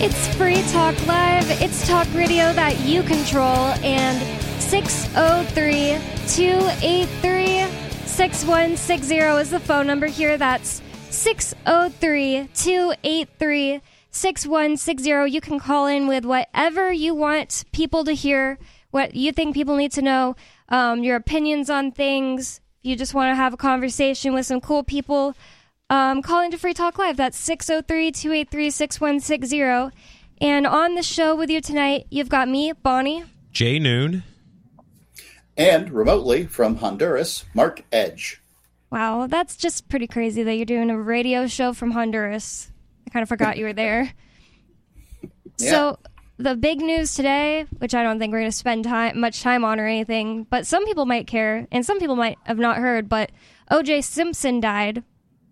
It's Free Talk Live. It's talk radio that you control. And 603-283-6160 is the phone number here. That's 603-283-6160. You can call in with whatever you want people to hear, what you think people need to know, your opinions on things. If you just want to have a conversation with some cool people, call into Free Talk Live. That's 603-283-6160. And on the show with you tonight, you've got me, Bonnie. Jay Noon. And remotely from Honduras, Mark Edge. Wow, that's just pretty crazy that you're doing a radio show from Honduras. I kind of forgot you were there. Yeah. So the big news today, which I don't think we're going to spend much time on or anything, but some people might care, and some people might have not heard, but O.J. Simpson died.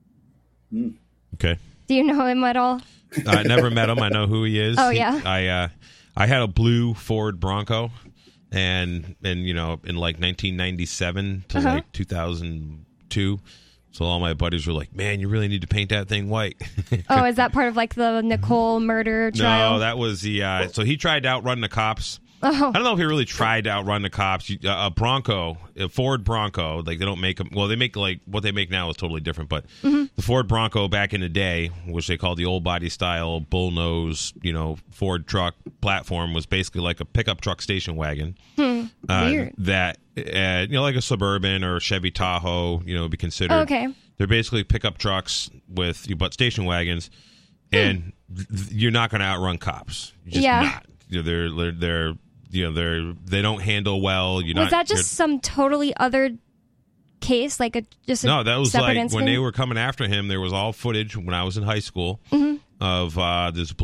Okay. Do you know him at all? I never met him. I know who he is. Oh, yeah? I had a blue Ford Bronco, and you know, in like 1997 to like 2002. So all my buddies were like, "Man, you really need to paint that thing white." Oh, is that part of like the Nicole murder trial? No, that was the. So he tried to outrun the cops. Oh. I don't know if he really tried to outrun the cops. A Bronco, a Ford Bronco, like they don't make them. Well, they make like what they make now is totally different. But the Ford Bronco back in the day, which they called the old body style bullnose, you know, Ford truck platform, was basically like a pickup truck station wagon. Weird. That you know, like a Suburban or Chevy Tahoe, you know, would be considered. Okay. They're basically pickup trucks with but station wagons, and you're not going to outrun cops. You're just not. You know, they don't handle well. Was that just some totally other case, like a no? That was like incident? When they were coming after him. There was all footage when I was in high school of this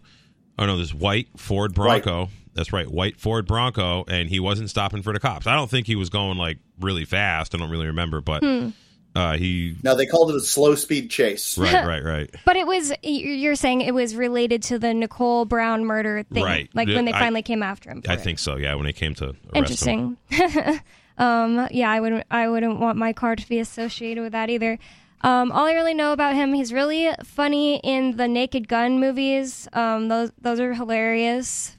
white Ford Bronco. Right. That's right, white Ford Bronco, and he wasn't stopping for the cops. I don't think he was going like really fast. I don't really remember, but No, they called it a slow speed chase. Right. But it was, you're saying it was related to the Nicole Brown murder thing, right? Like when they finally came after him. I think so. Yeah, when they came to arrest Interesting. him. Yeah, I wouldn't want my car to be associated with that either. All I really know about him, he's really funny in the Naked Gun movies. Those are hilarious.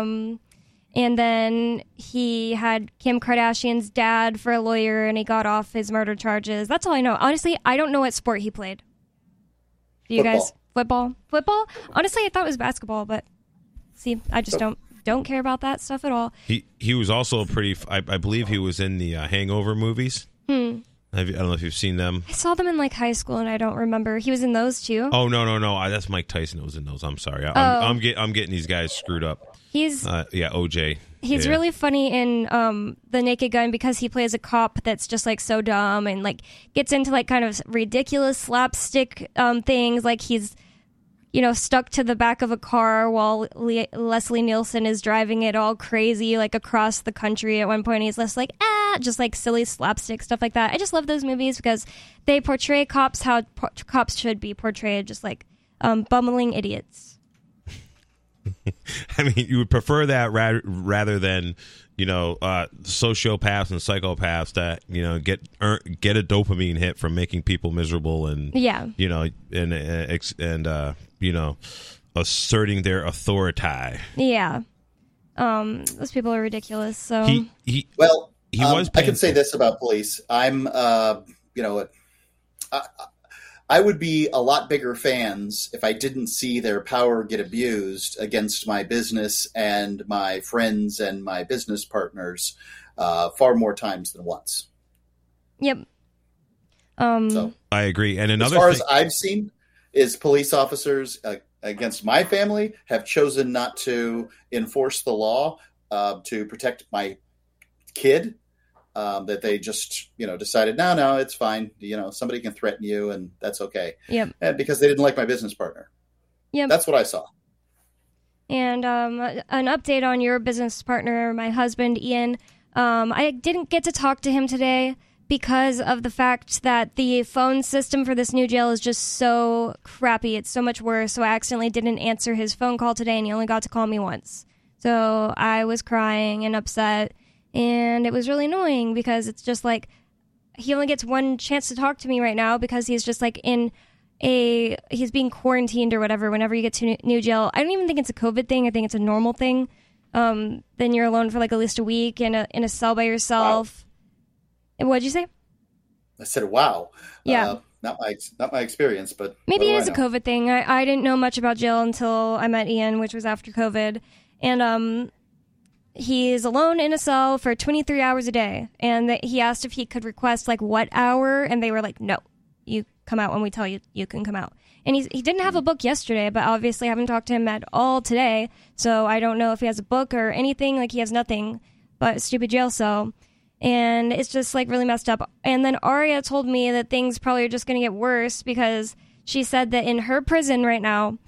And then he had Kim Kardashian's dad for a lawyer, and he got off his murder charges. That's all I know. Honestly, I don't know what sport he played. Do you guys? Football? Honestly, I thought it was basketball, but see, I just don't care about that stuff at all. He was also I believe he was in the Hangover movies. I don't know if you've seen them. I saw them in like high school, and I don't remember. He was in those too? Oh, no. That's Mike Tyson that was in those. I'm sorry. I'm getting these guys screwed up. He's OJ. He's really funny in The Naked Gun because he plays a cop that's just like so dumb and like gets into like kind of ridiculous slapstick things. Like he's, you know, stuck to the back of a car while Leslie Nielsen is driving it all crazy like across the country. At one point he's just like silly slapstick stuff like that. I just love those movies because they portray cops how cops should be portrayed, just like bumbling idiots. I mean, you would prefer that rather than, you know, sociopaths and psychopaths that, you know, get a dopamine hit from making people miserable and, you know, and you know, asserting their authority. Yeah. Those people are ridiculous. So he was. Painful. I can say this about police. I'm, you know, I would be a lot bigger fans if I didn't see their power get abused against my business and my friends and my business partners far more times than once. Yep. So I agree. And as far as I've seen is police officers against my family have chosen not to enforce the law to protect my kid. That they just, you know, decided, no, it's fine. You know, somebody can threaten you and that's okay. Yep. And because they didn't like my business partner. Yep. That's what I saw. And an update on your business partner, my husband, Ian. I didn't get to talk to him today because of the fact that the phone system for this new jail is just so crappy. It's so much worse. So I accidentally didn't answer his phone call today, and he only got to call me once. So I was crying and upset. And it was really annoying because it's just like he only gets one chance to talk to me right now because he's just like in he's being quarantined or whatever whenever you get to new jail. I don't even think it's a COVID thing. I think it's a normal thing. Then you're alone for like at least a week in a cell by yourself. Wow. What'd you say? I said, wow. Yeah. Not my experience, but maybe it is a COVID thing. I didn't know much about jail until I met Ian, which was after COVID. And he is alone in a cell for 23 hours a day. And he asked if he could request like what hour, and they were like, no, you come out when we tell you you can come out. And he didn't have a book yesterday, but obviously I haven't talked to him at all today, so I don't know if he has a book or anything. Like, he has nothing but a stupid jail cell. And it's just like really messed up. And then Aria told me that things probably are just going to get worse, because she said that in her prison right now,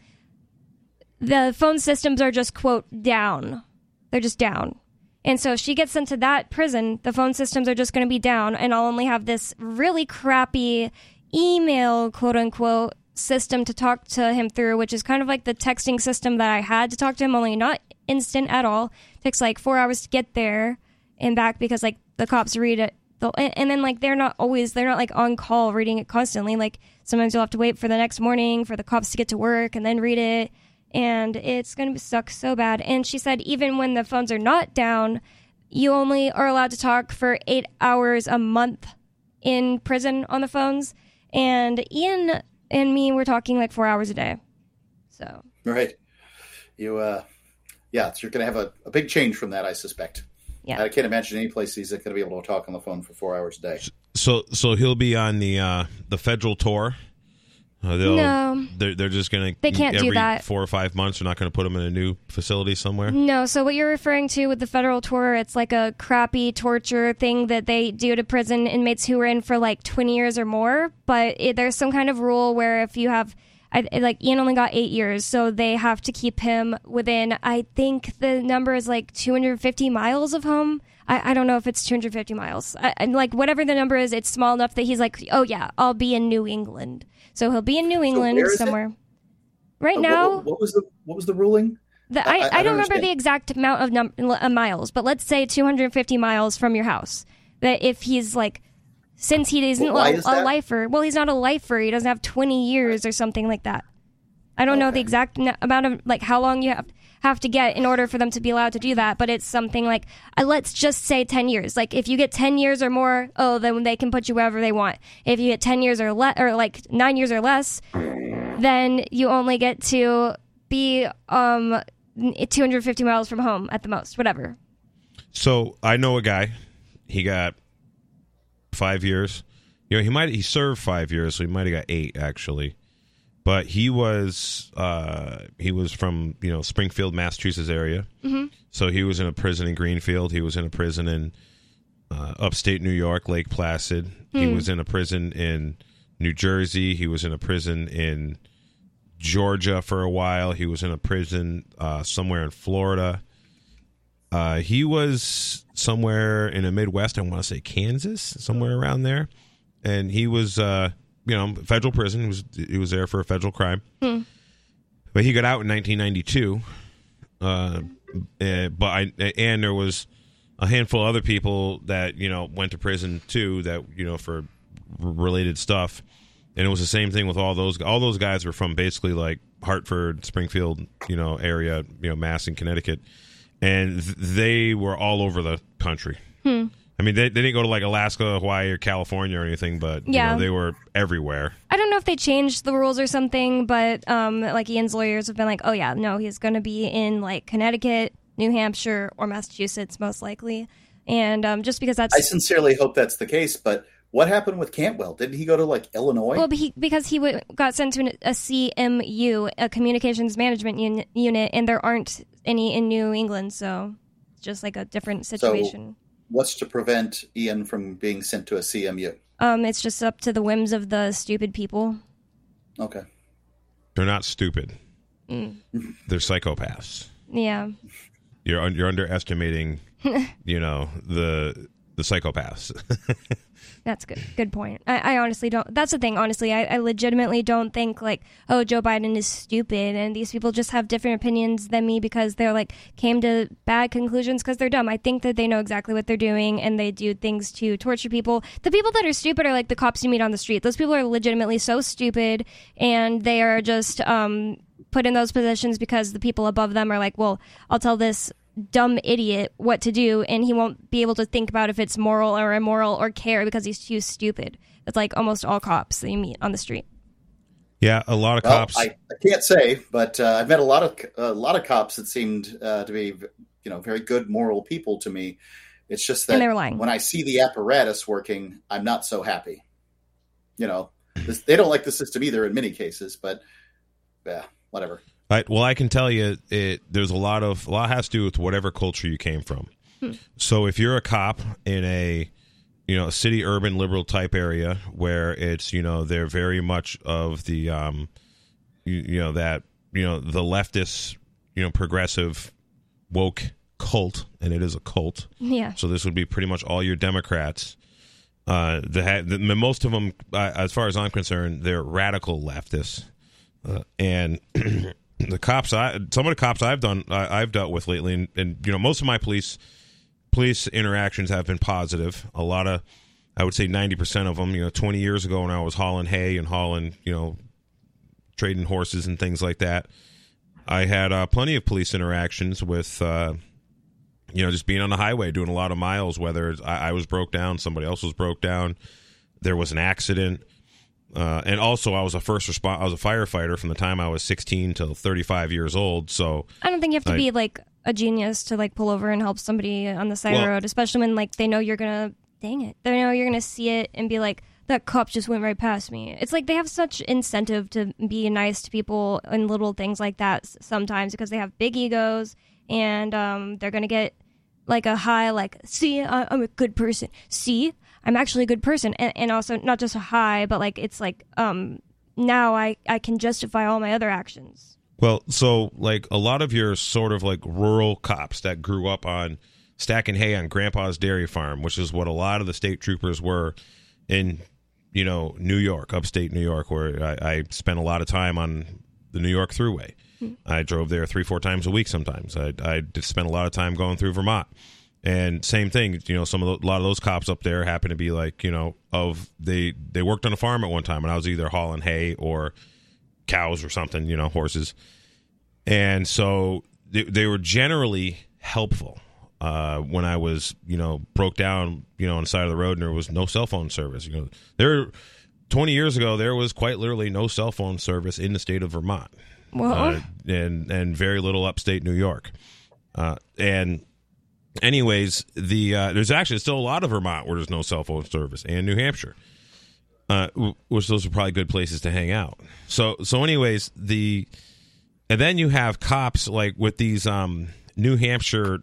the phone systems are just, quote, down. They're just down. And so if she gets sent to that prison, the phone systems are just going to be down, and I'll only have this really crappy email, quote unquote, system to talk to him through, which is kind of like the texting system that I had to talk to him, only not instant at all. It takes like 4 hours to get there and back, because like the cops read it, and then like they're not like on call reading it constantly. Like, sometimes you'll have to wait for the next morning for the cops to get to work and then read it, and it's going to suck so bad. And she said even when the phones are not down, you only are allowed to talk for 8 hours a month in prison on the phones, and Ian and me were talking like 4 hours a day. So right, you so you're going to have a big change from that, I suspect. Yeah, I can't imagine any place he's going to be able to talk on the phone for 4 hours a day. So he'll be on the federal tour. No, they're just going to. They can't every do that. 4 or 5 months. They're not going to put him in a new facility somewhere. No. So what you're referring to with the federal tour, it's like a crappy torture thing that they do to prison inmates who are in for like 20 years or more. But there's some kind of rule where if you have, like Ian only got 8 years, so they have to keep him within, I think the number is like 250 miles of home. I don't know if it's 250 miles. Like, whatever the number is, it's small enough that he's like, oh yeah, I'll be in New England. So he'll be in New England somewhere. Right now, what was the ruling? I don't remember the exact amount of miles, but let's say 250 miles from your house. That if he's like, since he isn't a lifer, well, he's not a lifer. He doesn't have 20 years or something like that. I don't know the exact amount of, like, how long you have to get in order for them to be allowed to do that, but it's something like, let's just say 10 years. Like, if you get 10 years or more, then they can put you wherever they want. If you get 10 years or like 9 years or less, then you only get to be 250 miles from home at the most, whatever. So I know a guy. He got 5 years. You know, he served 5 years, so he might have got 8 actually. But he was from, Springfield, Massachusetts area. Mm-hmm. So he was in a prison in Greenfield. He was in a prison in upstate New York, Lake Placid. He was in a prison in New Jersey. He was in a prison in Georgia for a while. He was in a prison somewhere in Florida. He was somewhere in the Midwest. I want to say Kansas, somewhere around there. And he was... federal prison. He was there for a federal crime. But he got out in 1992. And there was a handful of other people that, went to prison too, that, for related stuff. And it was the same thing with all those guys were from basically like Hartford, Springfield, area, Mass and Connecticut. And they were all over the country. I mean, they didn't go to like Alaska, Hawaii, or California or anything, but they were everywhere. I don't know if they changed the rules or something, but like Ian's lawyers have been like, oh yeah, no, he's going to be in like Connecticut, New Hampshire, or Massachusetts most likely. And just because that's... I sincerely hope that's the case, but what happened with Cantwell? Didn't he go to like Illinois? Well, because he got sent to a CMU, a communications management unit, and there aren't any in New England, so it's just like a different situation. So, what's to prevent Ian from being sent to a CMU? It's just up to the whims of the stupid people. Okay. They're not stupid. They're psychopaths. Yeah. You're underestimating, the the psychopaths. That's good. Good point. I honestly don't. That's the thing. Honestly, I legitimately don't think like, oh, Joe Biden is stupid, and these people just have different opinions than me because they're like came to bad conclusions because they're dumb. I think that they know exactly what they're doing, and they do things to torture people. The people that are stupid are like the cops you meet on the street. Those people are legitimately so stupid, and they are just put in those positions because the people above them are like, well, I'll tell this dumb idiot what to do, and he won't be able to think about if it's moral or immoral or care because he's too stupid. That's like almost all cops that you meet on the street. Yeah, a lot of cops. I can't say, but I've met a lot of cops that seemed to be, very good moral people to me. It's just that And they were lying. when I see the apparatus working, I'm not so happy. They don't like the system either in many cases, but yeah, whatever. Right. Well, I can tell you, there's a lot has to do with whatever culture you came from. So if you're a cop in a city, urban, liberal type area where it's, they're very much of the, the leftist, progressive, woke cult, and it is a cult. Yeah. So this would be pretty much all your Democrats. Most of them, as far as I'm concerned, they're radical leftists, and some of the cops I've dealt with lately, and most of my police interactions have been positive. A lot of, I would say 90% of them, 20 years ago when I was hauling hay and hauling, trading horses and things like that, I had plenty of police interactions with, just being on the highway, doing a lot of miles, whether I was broke down, somebody else was broke down, there was an accident. And also, I was a firefighter from the time I was 16 till 35 years old. So I don't think you have to be like a genius to like pull over and help somebody on the side of the road, especially when like they know you're gonna, they know you're gonna see it and be like, that cop just went right past me. It's like they have such incentive to be nice to people and little things like that sometimes because they have big egos and they're gonna get like a high, like, see, I'm a good person. See, I'm actually a good person. And also not just a high, but like it's like now I can justify all my other actions. Well, so like a lot of your sort of like rural cops that grew up on stacking hay on Grandpa's dairy farm, which is what a lot of the state troopers were in, New York, upstate New York, where I spent a lot of time on the New York Thruway. I drove there 3-4 times a week sometimes. I did spend a lot of time going through Vermont. And same thing, a lot of those cops up there happen to be like, they worked on a farm at one time, and I was either hauling hay or cows or something, horses. And so they were generally helpful when I was, broke down, on the side of the road and there was no cell phone service. 20 years ago, there was quite literally no cell phone service in the state of Vermont. And very little upstate New York. And anyways, there's actually still a lot of Vermont where there's no cell phone service, and New Hampshire, which those are probably good places to hang out. So anyways, and then you have cops like with these New Hampshire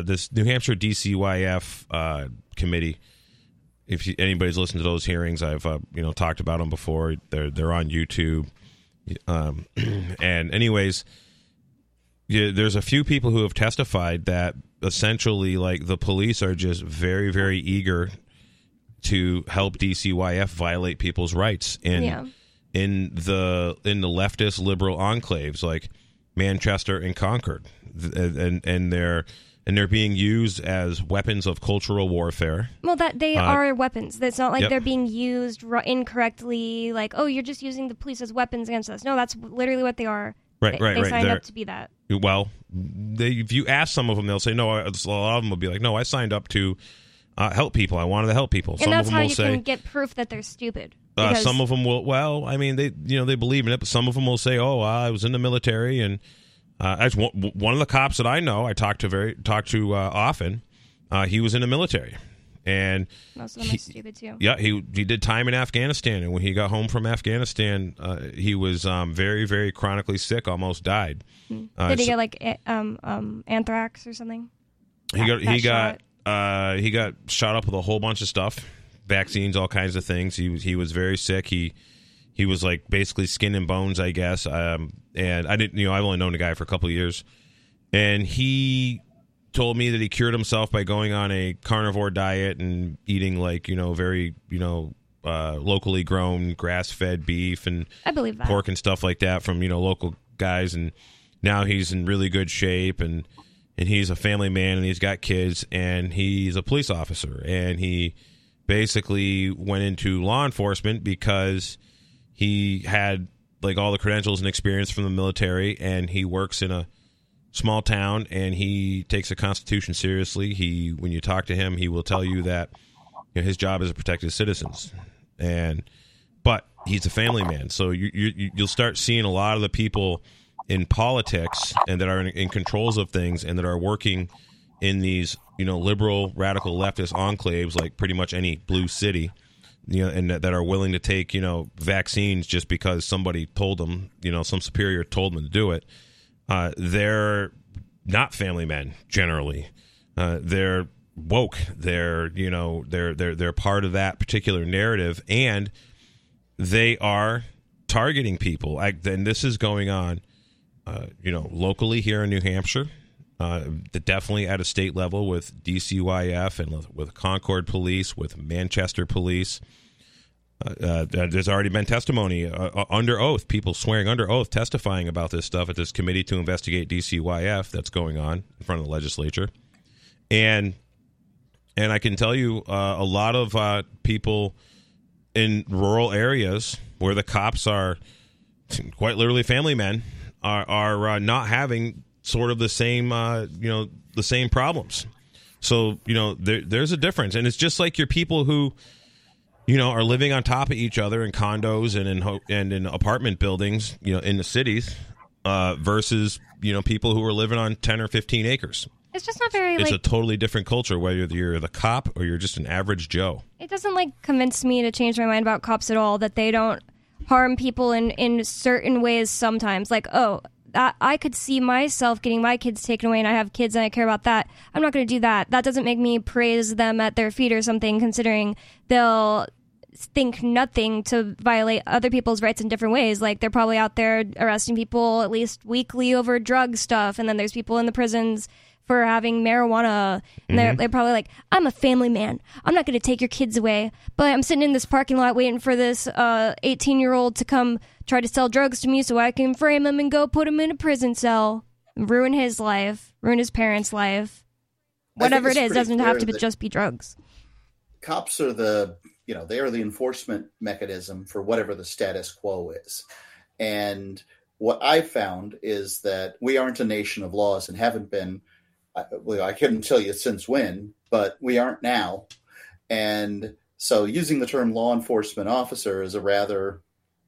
DCYF committee. If anybody's listened to those hearings, I've talked about them before. They're on YouTube. And anyways, there's a few people who have testified that essentially like the police are just very, very eager to help DCYF violate people's rights in the leftist liberal enclaves like Manchester and Concord, and they're being used as weapons of cultural warfare. Well, that they are weapons. It's not like they're being used incorrectly, like, oh, you're just using the police as weapons against us. No, that's literally what they are. Right. They signed up to be that. Well, if you ask some of them, they'll say, no, a lot of them will be like, no, I signed up to help people. I wanted to help people. And some that's of them how will you say, can get proof that they're stupid. Some of them will, well, I mean, they believe in it, but some of them will say, oh, I was in the military, and one of the cops that I know, I talk to often, he was in the military. And most of them are stupid too. Yeah, he did time in Afghanistan, and when he got home from Afghanistan, he was very, very chronically sick, almost died. Did he get like anthrax or something? He got shot up with a whole bunch of stuff, vaccines, all kinds of things. He was very sick. He was like basically skin and bones, I guess. And I didn't, I've only known the guy for a couple of years, and he told me that he cured himself by going on a carnivore diet and eating very locally grown grass-fed beef and I believe that. pork and stuff like that from local guys, and now he's in really good shape, and he's a family man, and he's got kids, and he's a police officer, and he basically went into law enforcement because he had all the credentials and experience from the military, and he works in a small town, and he takes the Constitution seriously. When you talk to him, he will tell you that his job is to protect his citizens, but he's a family man. So you'll start seeing a lot of the people in politics and that are in controls of things and that are working in these liberal radical leftist enclaves, like pretty much any blue city, and that are willing to take vaccines just because somebody told them, some superior told them to do it. They're not family men generally. They're woke. They're they're part of that particular narrative, and they are targeting people. And this is going on, locally here in New Hampshire, definitely at a state level with DCYF and with Concord Police, with Manchester Police. There's already been testimony under oath, people swearing under oath, testifying about this stuff at this committee to investigate DCYF that's going on in front of the legislature. And I can tell you a lot of people in rural areas where the cops are quite literally family men are not having sort of the same, the same problems. So, there's a difference. And it's just like your people who, are living on top of each other in condos and in apartment buildings, in the cities, versus, people who are living on 10 or 15 acres. It's just not very, It's a totally different culture, whether you're the cop or you're just an average Joe. It doesn't, convince me to change my mind about cops at all, that they don't harm people in certain ways sometimes. I could see myself getting my kids taken away, and I have kids and I care about that. I'm not going to do that. That doesn't make me praise them at their feet or something, considering they'll think nothing to violate other people's rights in different ways. They're probably out there arresting people at least weekly over drug stuff, and then there's people in the prisons for having marijuana, and they're probably like, I'm a family man, I'm not going to take your kids away, but I'm sitting in this parking lot waiting for this 18-year-old to come try to sell drugs to me so I can frame him and go put him in a prison cell, ruin his life, ruin his parents' life. Whatever it is, doesn't have to just be drugs. Cops are they are the enforcement mechanism for whatever the status quo is. And what I've found is that we aren't a nation of laws and haven't been. I couldn't tell you since when, but we aren't now. And so using the term law enforcement officer is a rather,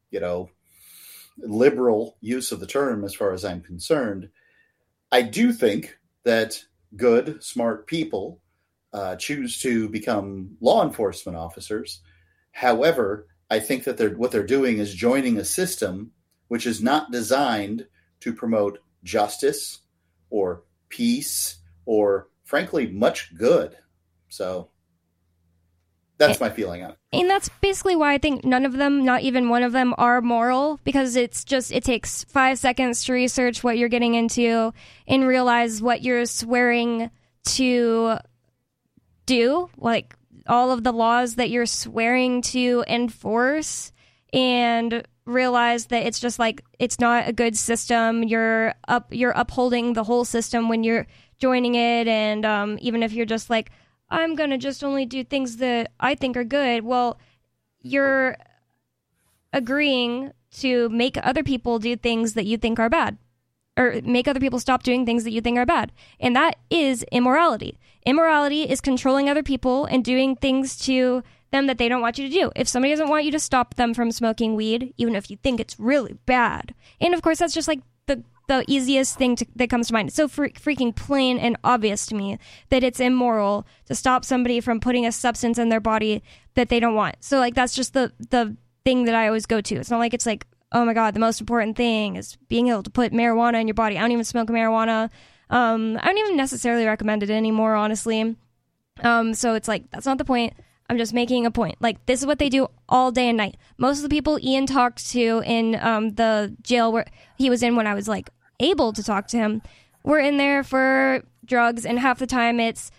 liberal use of the term as far as I'm concerned. I do think that good, smart people choose to become law enforcement officers. However, I think that what they're doing is joining a system which is not designed to promote justice or peace or, frankly, much good. So that's my feeling on it. And that's basically why I think none of them, not even one of them, are moral, because it takes 5 seconds to research what you're getting into and realize what you're swearing to do, all of the laws that you're swearing to enforce, and realize that it's just it's not a good system. You're upholding the whole system when you're joining it, and even if you're just I'm gonna just only do things that I think are good, well, you're agreeing to make other people do things that you think are bad, or make other people stop doing things that you think are bad, and that is immorality. Immorality is controlling other people and doing things to them that they don't want you to do. If somebody doesn't want you to stop them from smoking weed, even if you think it's really bad, and of course that's just the easiest thing that comes to mind. It's so freaking plain and obvious to me that it's immoral to stop somebody from putting a substance in their body that they don't want. So that's just the thing that I always go to. It's not it's oh my God, the most important thing is being able to put marijuana in your body. I don't even smoke marijuana. I don't even necessarily recommend it anymore, honestly. So it's that's not the point. I'm just making a point. This is what they do all day and night. Most of the people Ian talked to in the jail where he was in when I was able to talk to him, were in there for drugs, and half the time it's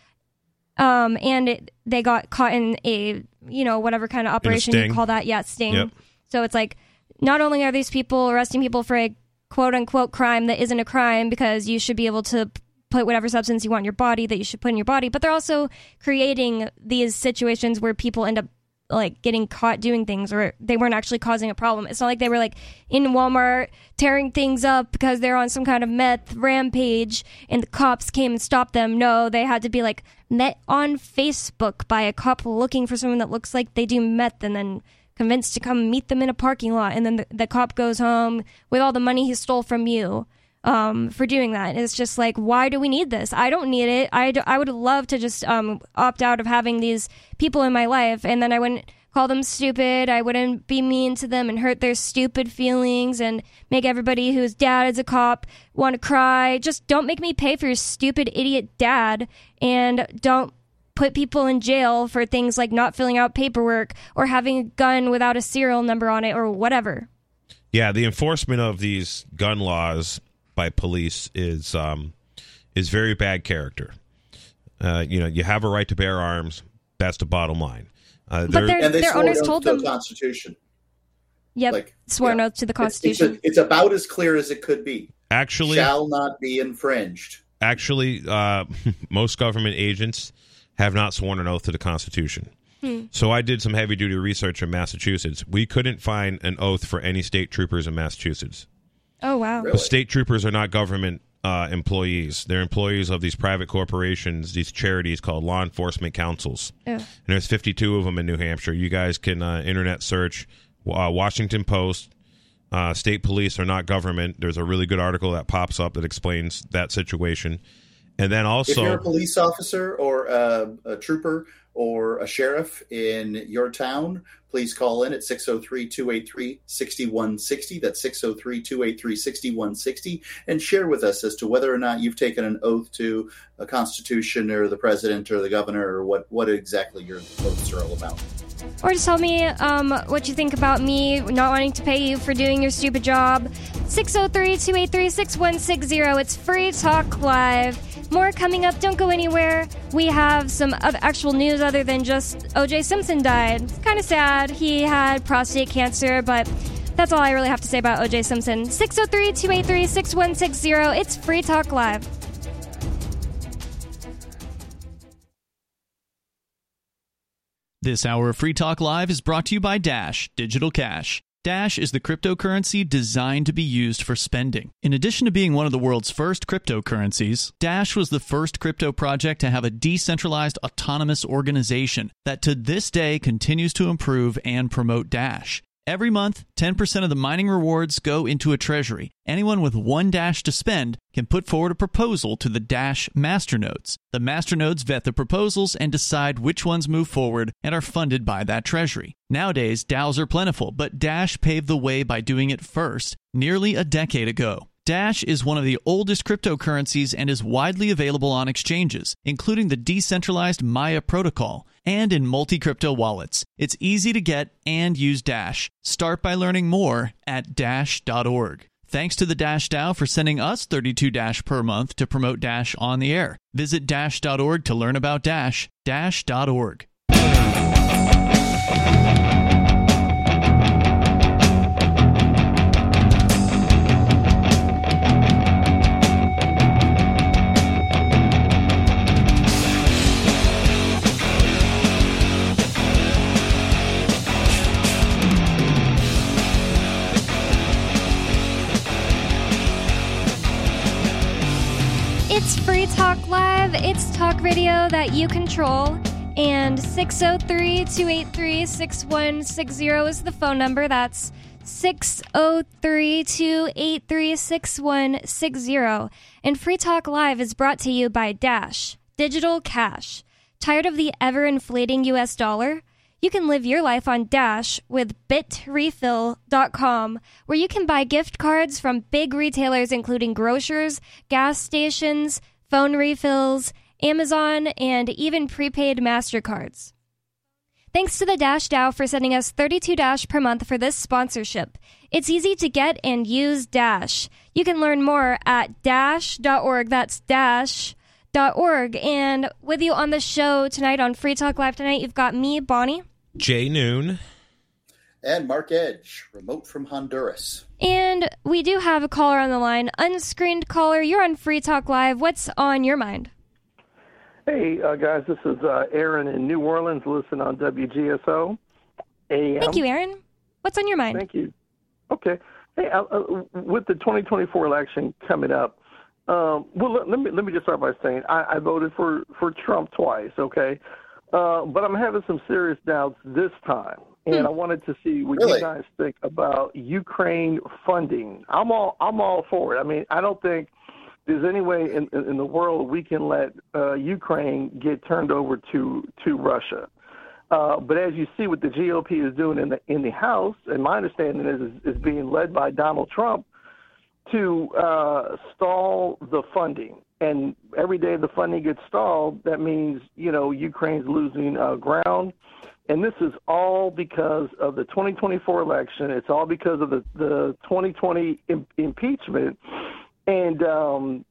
they got caught in a, whatever kind of operation you call that. Yeah, sting. Yep. So it's like, not only are these people arresting people for a quote-unquote crime that isn't a crime, because you should be able to put whatever substance you want in your body that you should put in your body, but they're also creating these situations where people end up like getting caught doing things, or they weren't actually causing a problem. It's not like they were like in Walmart tearing things up because they're on some kind of meth rampage and the cops came and stopped them. No, they had to be like met on Facebook by a cop looking for someone that looks like they do meth, and then convinced to come meet them in a parking lot, and then the cop goes home with all the money he stole from you for doing that. It's just like, why do we need this? I don't need it. I would love to just opt out of having these people in my life, and then I wouldn't call them stupid. I wouldn't be mean to them and hurt their stupid feelings and make everybody whose dad is a cop want to cry. Just don't make me pay for your stupid idiot dad, and don't put people in jail for things like not filling out paperwork or having a gun without a serial number on it or whatever. Yeah, the enforcement of these gun laws by police is very bad character. You have a right to bear arms. That's the bottom line. But their owners told them the Constitution. Yep, sworn oath to the Constitution. It's about as clear as it could be. Actually, shall not be infringed. Actually, most government agents have not sworn an oath to the Constitution. So I did some heavy-duty research in Massachusetts. We couldn't find an oath for any state troopers in Massachusetts. Oh, wow. Really? The state troopers are not government employees. They're employees of these private corporations, these charities called law enforcement councils. Yeah. And there's 52 of them in New Hampshire. You guys can internet search Washington Post. State police are not government. There's a really good article that pops up that explains that situation. And then also, if you're a police officer or a trooper or a sheriff in your town, please call in at 603-283-6160. That's 603-283-6160, and share with us as to whether or not you've taken an oath to a Constitution or the president or the governor, or what exactly your oaths are all about. Or just tell me what you think about me not wanting to pay you for doing your stupid job. 603-283-6160. It's Free Talk Live. More coming up. Don't go anywhere. We have some actual news other than just O.J. Simpson died. It's kind of sad. He had prostate cancer, but that's all I really have to say about O.J. Simpson. 603-283-6160. It's Free Talk Live. This hour of Free Talk Live is brought to you by Dash Digital Cash. Dash is the cryptocurrency designed to be used for spending. In addition to being one of the world's first cryptocurrencies, Dash was the first crypto project to have a decentralized autonomous organization that to this day continues to improve and promote Dash. Every month, 10% of the mining rewards go into a treasury. Anyone with one Dash to spend can put forward a proposal to the Dash masternodes. The masternodes vet the proposals and decide which ones move forward and are funded by that treasury. Nowadays, DAOs are plentiful, but Dash paved the way by doing it first, nearly a decade ago. Dash is one of the oldest cryptocurrencies and is widely available on exchanges, including the decentralized Maya protocol, and in multi-crypto wallets. It's easy to get and use Dash. Start by learning more at Dash.org. Thanks to the Dash DAO for sending us 32 Dash per month to promote Dash on the air. Visit Dash.org to learn about Dash. Dash.org. It's Free Talk Live. It's talk radio that you control. And 603-283-6160 is the phone number. That's 603-283-6160. And Free Talk Live is brought to you by Dash Digital Cash. Tired of the ever-inflating U.S. dollar? You can live your life on Dash with bitrefill.com, where you can buy gift cards from big retailers including grocers, gas stations, phone refills, Amazon, and even prepaid MasterCards. Thanks to the Dash DAO for sending us 32 Dash per month for this sponsorship. It's easy to get and use Dash. You can learn more at dash.org. That's dash.org. And with you on the show tonight on Free Talk Live tonight, you've got me, Bonnie. Jay Noon. And Mark Edge, remote from Honduras. And we do have a caller on the line. Unscreened caller, you're on Free Talk Live. What's on your mind? Hey, guys, this is Aaron in New Orleans, listening on WGSO. Thank you, Aaron. What's on your mind? Thank you. Okay. Hey, with the 2024 election coming up, well, let me just start by saying I voted for Trump twice, okay? But I'm having some serious doubts this time, and I wanted to see what you guys think about Ukraine funding. I'm all for it. I mean, I don't think there's any way in the world we can let Ukraine get turned over to Russia. But as you see what the GOP is doing in the House, and my understanding is being led by Donald Trump to stall the funding. And every day the funding gets stalled, that means, Ukraine's losing ground. And this is all because of the 2024 election. It's all because of the 2020 impeachment. And the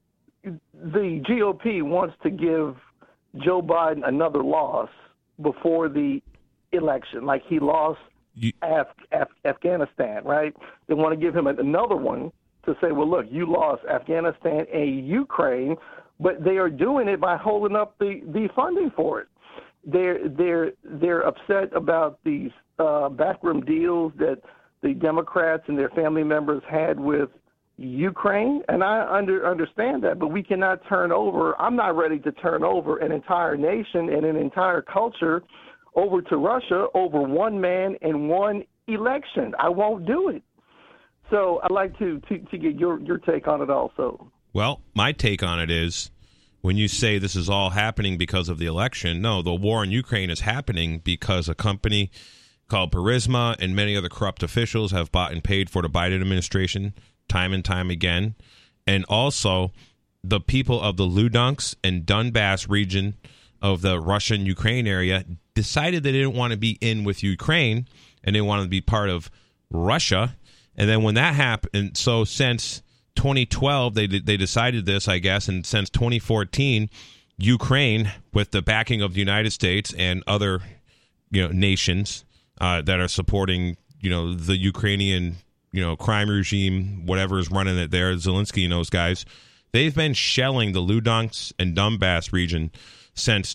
GOP wants to give Joe Biden another loss before the election, like he lost Afghanistan, right? They want to give him another one to say, well, look, you lost Afghanistan and Ukraine, but they are doing it by holding up the funding for it. They're upset about these backroom deals that the Democrats and their family members had with Ukraine, and I understand that, but we cannot turn over. I'm not ready to turn over an entire nation and an entire culture over to Russia over one man and one election. I won't do it. So I'd like to get your take on it also. Well, my take on it is, when you say this is all happening because of the election, no, the war in Ukraine is happening because a company called Burisma and many other corrupt officials have bought and paid for the Biden administration time and time again. And also the people of the Luhansk and Donbass region of the Russian-Ukraine area decided they didn't want to be in with Ukraine and they wanted to be part of Russia. And then when that happened, so since 2012, they decided this, I guess, and since 2014, Ukraine, with the backing of the United States and other nations that are supporting the Ukrainian crime regime, whatever is running it there, Zelensky and those guys, they've been shelling the Luhansk and Donbass region since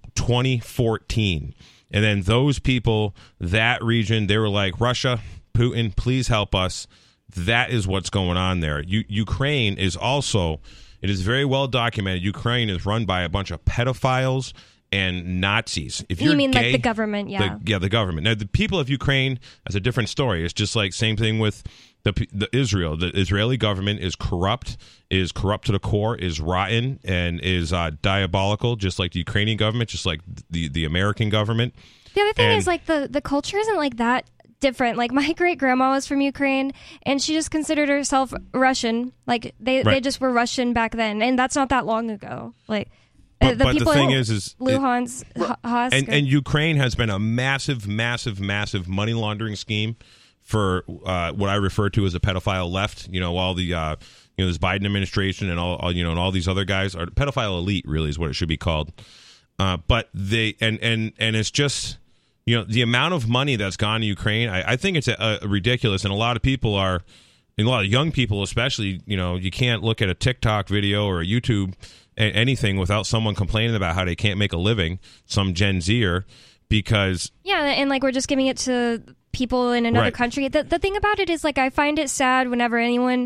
2014. And then those people, that region, they were like, Russia, Putin, please help us. That is what's going on there. Ukraine is also, it is very well documented, Ukraine is run by a bunch of pedophiles and Nazis. If you're mean gay, like the government, yeah. The government. Now, the people of Ukraine, that's a different story. It's just like same thing with the Israel. The Israeli government is corrupt to the core, is rotten, and is diabolical, just like the Ukrainian government, just like the American government. The other thing is, like, the culture isn't like that different. Like, my great grandma was from Ukraine, and she just considered herself Russian. Like, they just were Russian back then, and that's not that long ago. Like, but the thing is Luhansk, and Ukraine has been a massive money laundering scheme for what I refer to as a pedophile left. All the this Biden administration and all and all these other guys are pedophile elite. Really, is what it should be called. But they and it's just the amount of money that's gone to Ukraine. I think it's ridiculous, and a lot of people are. And a lot of young people, especially, you can't look at a TikTok video or a YouTube anything without someone complaining about how they can't make a living, some Gen Zer, because... Yeah, and, like, we're just giving it to people in another country. The thing about it is, like, I find it sad whenever anyone,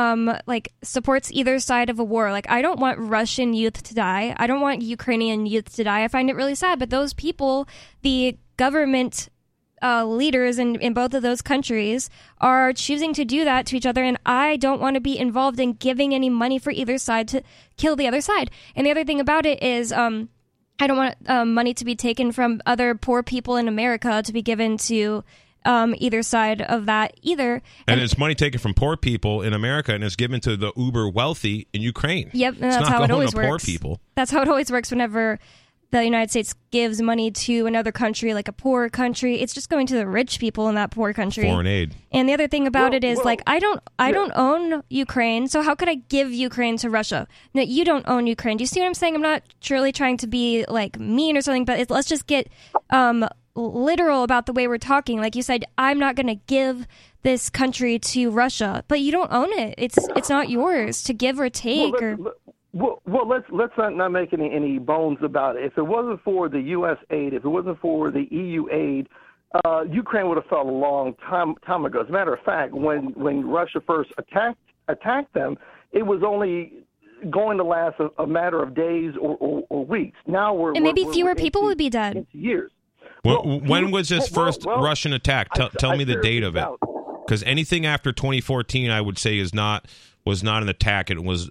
supports either side of a war. Like, I don't want Russian youth to die. I don't want Ukrainian youth to die. I find it really sad. But those people, the government... leaders in both of those countries are choosing to do that to each other, and I don't want to be involved in giving any money for either side to kill the other side. And the other thing about it is I don't want money to be taken from other poor people in America to be given to either side of that either. And it's money taken from poor people in America and it's given to the uber wealthy in Ukraine. Yep, and that's how it always works. Poor people. That's how it always works whenever the United States gives money to another country, like a poor country, it's just going to the rich people in that poor country. Foreign aid. And the other thing about it is, like, I don't own Ukraine, so how could I give Ukraine to Russia? No, you don't own Ukraine. Do you see what I'm saying? I'm not truly trying to be, like, mean or something, but let's just get literal about the way we're talking. Like you said, I'm not going to give this country to Russia, but you don't own it. It's not yours to give or take. Well, let's not make any bones about it. If it wasn't for the U.S. aid, if it wasn't for the EU aid, Ukraine would have fell a long time ago. As a matter of fact, when Russia first attacked them, it was only going to last a matter of days or weeks. Now and maybe fewer people would be dead. Into years. When was this first Russian attack? Tell me the date of it. Because anything after 2014, I would say was not an attack. It was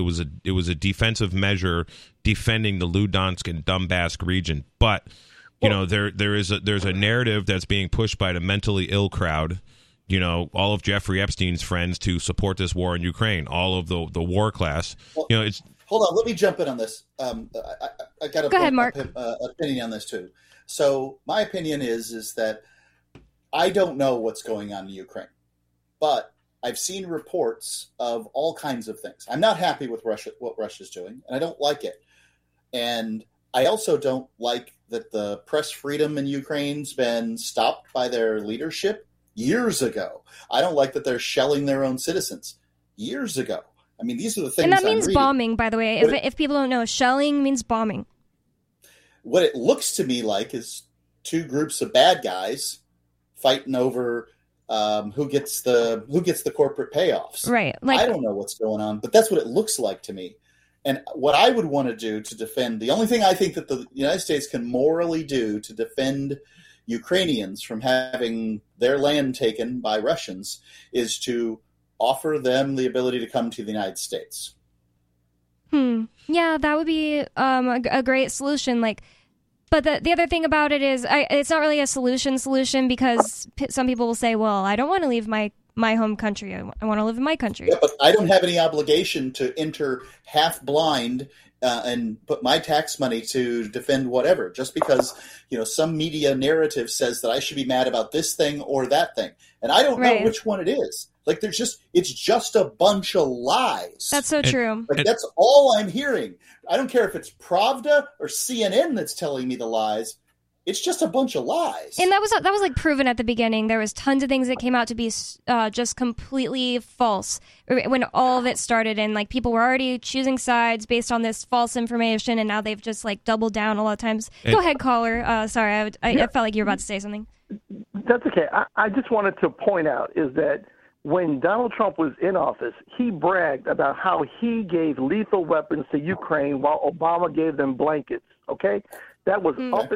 a defensive measure defending the Luhansk and Donbass region. But there's a narrative that's being pushed by the mentally ill crowd. All of Jeffrey Epstein's friends to support this war in Ukraine. All of the war class. Well, it's. Hold on, let me jump in on this. I got Go ahead, Mark. Opinion on this too. So my opinion is that I don't know what's going on in Ukraine, but I've seen reports of all kinds of things. I'm not happy with what Russia's doing, and I don't like it. And I also don't like that the press freedom in Ukraine's been stopped by their leadership years ago. I don't like that they're shelling their own citizens years ago. I mean, these are the things. And that means reading. Bombing, by the way. If people don't know, shelling means bombing. What it looks to me like is two groups of bad guys fighting over who gets the corporate payoffs. Right. I don't know what's going on, but that's what it looks like to me. And what I would want to do to defend, the only thing I think that the United States can morally do to defend Ukrainians from having their land taken by Russians is to offer them the ability to come to the United States. Yeah, that would be a great solution. But the other thing about it is, it's not really a solution because some people will say, well, I don't want to leave my home country. I want to live in my country. Yeah, but I don't have any obligation to enter half blind and put my tax money to defend whatever, just because some media narrative says that I should be mad about this thing or that thing, and I don't know which one it is. It's just a bunch of lies. That's so true. That's all I'm hearing. I don't care if it's Pravda or CNN that's telling me the lies. It's just a bunch of lies. And that was like proven at the beginning. There was tons of things that came out to be just completely false when all of it started, and people were already choosing sides based on this false information, and now they've just doubled down a lot of times. Go ahead, caller. Sorry, I felt like you were about to say something. That's okay. I just wanted to point out is that when Donald Trump was in office, he bragged about how he gave lethal weapons to Ukraine while Obama gave them blankets. Okay, that was up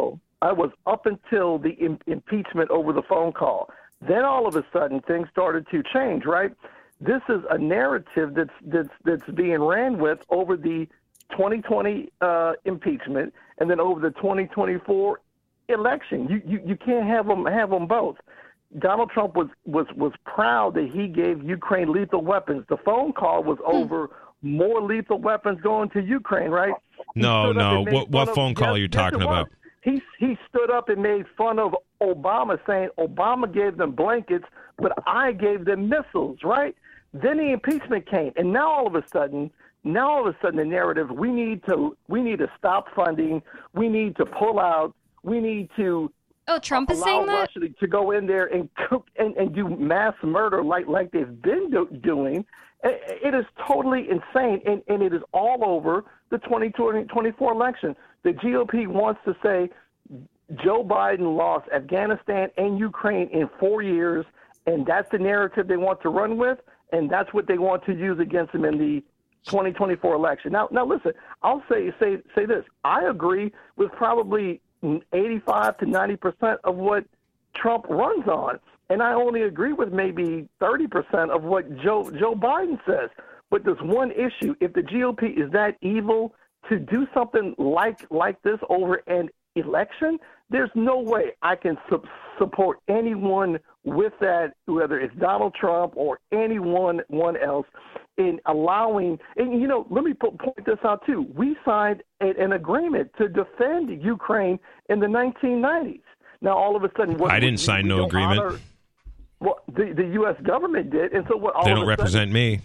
until the impeachment over the phone call. Then all of a sudden things started to change. Right, this is a narrative that's being ran with over the 2020 impeachment and then over the 2024 election. You can't have them both. Donald Trump was proud that he gave Ukraine lethal weapons. The phone call was over more lethal weapons going to Ukraine, right? No. What phone call are you talking about? He stood up and made fun of Obama, saying Obama gave them blankets, but I gave them missiles, right? Then the impeachment came, and now all of a sudden the narrative, we need to stop funding, we need to pull out, we need to Trump is saying that? Russia to go in there and do mass murder like they've been doing. It is totally insane, and it is all over the 2024 election. The GOP wants to say Joe Biden lost Afghanistan and Ukraine in 4 years, and that's the narrative they want to run with, and that's what they want to use against him in the 2024 election. Now listen, I'll say this. I agree with probably 85 to 90% of what Trump runs on. And I only agree with maybe 30% of what Joe Biden says. But there's one issue. If the GOP is that evil to do something like this over an election, there's no way I can support anyone with that, whether it's Donald Trump or anyone else. in allowing, and let me point this out too. We signed an agreement to defend Ukraine in the 1990s. Now all of a sudden, I didn't sign no agreement. Well, the U.S. government did, and so what? They don't represent me.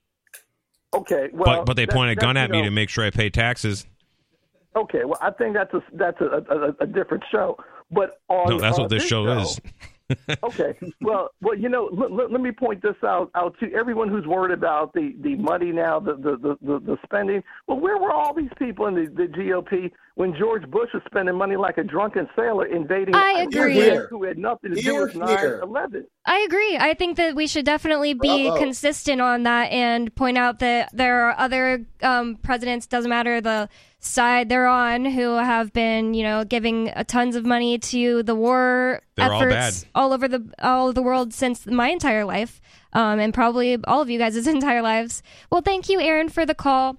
Okay, well, but they point a gun at me to make sure I pay taxes. Okay, well, I think that's a different show. But no, that's what this show is. Okay, well, let me point this out to everyone who's worried about the money now, the spending. Well, where were all these people in the GOP when George Bush was spending money like a drunken sailor invading Iraq who had nothing to do with 9/11? I agree. I think that we should definitely be consistent on that and point out that there are other presidents, doesn't matter the side they're on, who have been, giving tons of money to the war efforts all over the world since my entire life, and probably all of you guys' entire lives. Well, thank you, Aaron, for the call.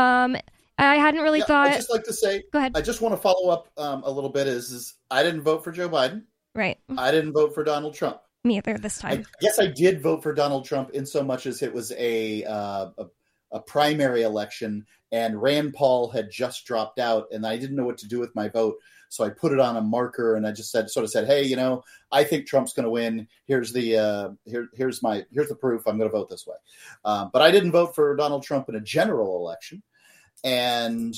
I hadn't really thought. I'd just like to say, go ahead. I just want to follow up a little bit. Is I didn't vote for Joe Biden. Right. I didn't vote for Donald Trump. Me either this time. I guess I did vote for Donald Trump in so much as it was a primary election, and Rand Paul had just dropped out, and I didn't know what to do with my vote. So I put it on a marker, and I just said, hey, I think Trump's going to win. Here's the here's the proof. I'm going to vote this way. But I didn't vote for Donald Trump in a general election, and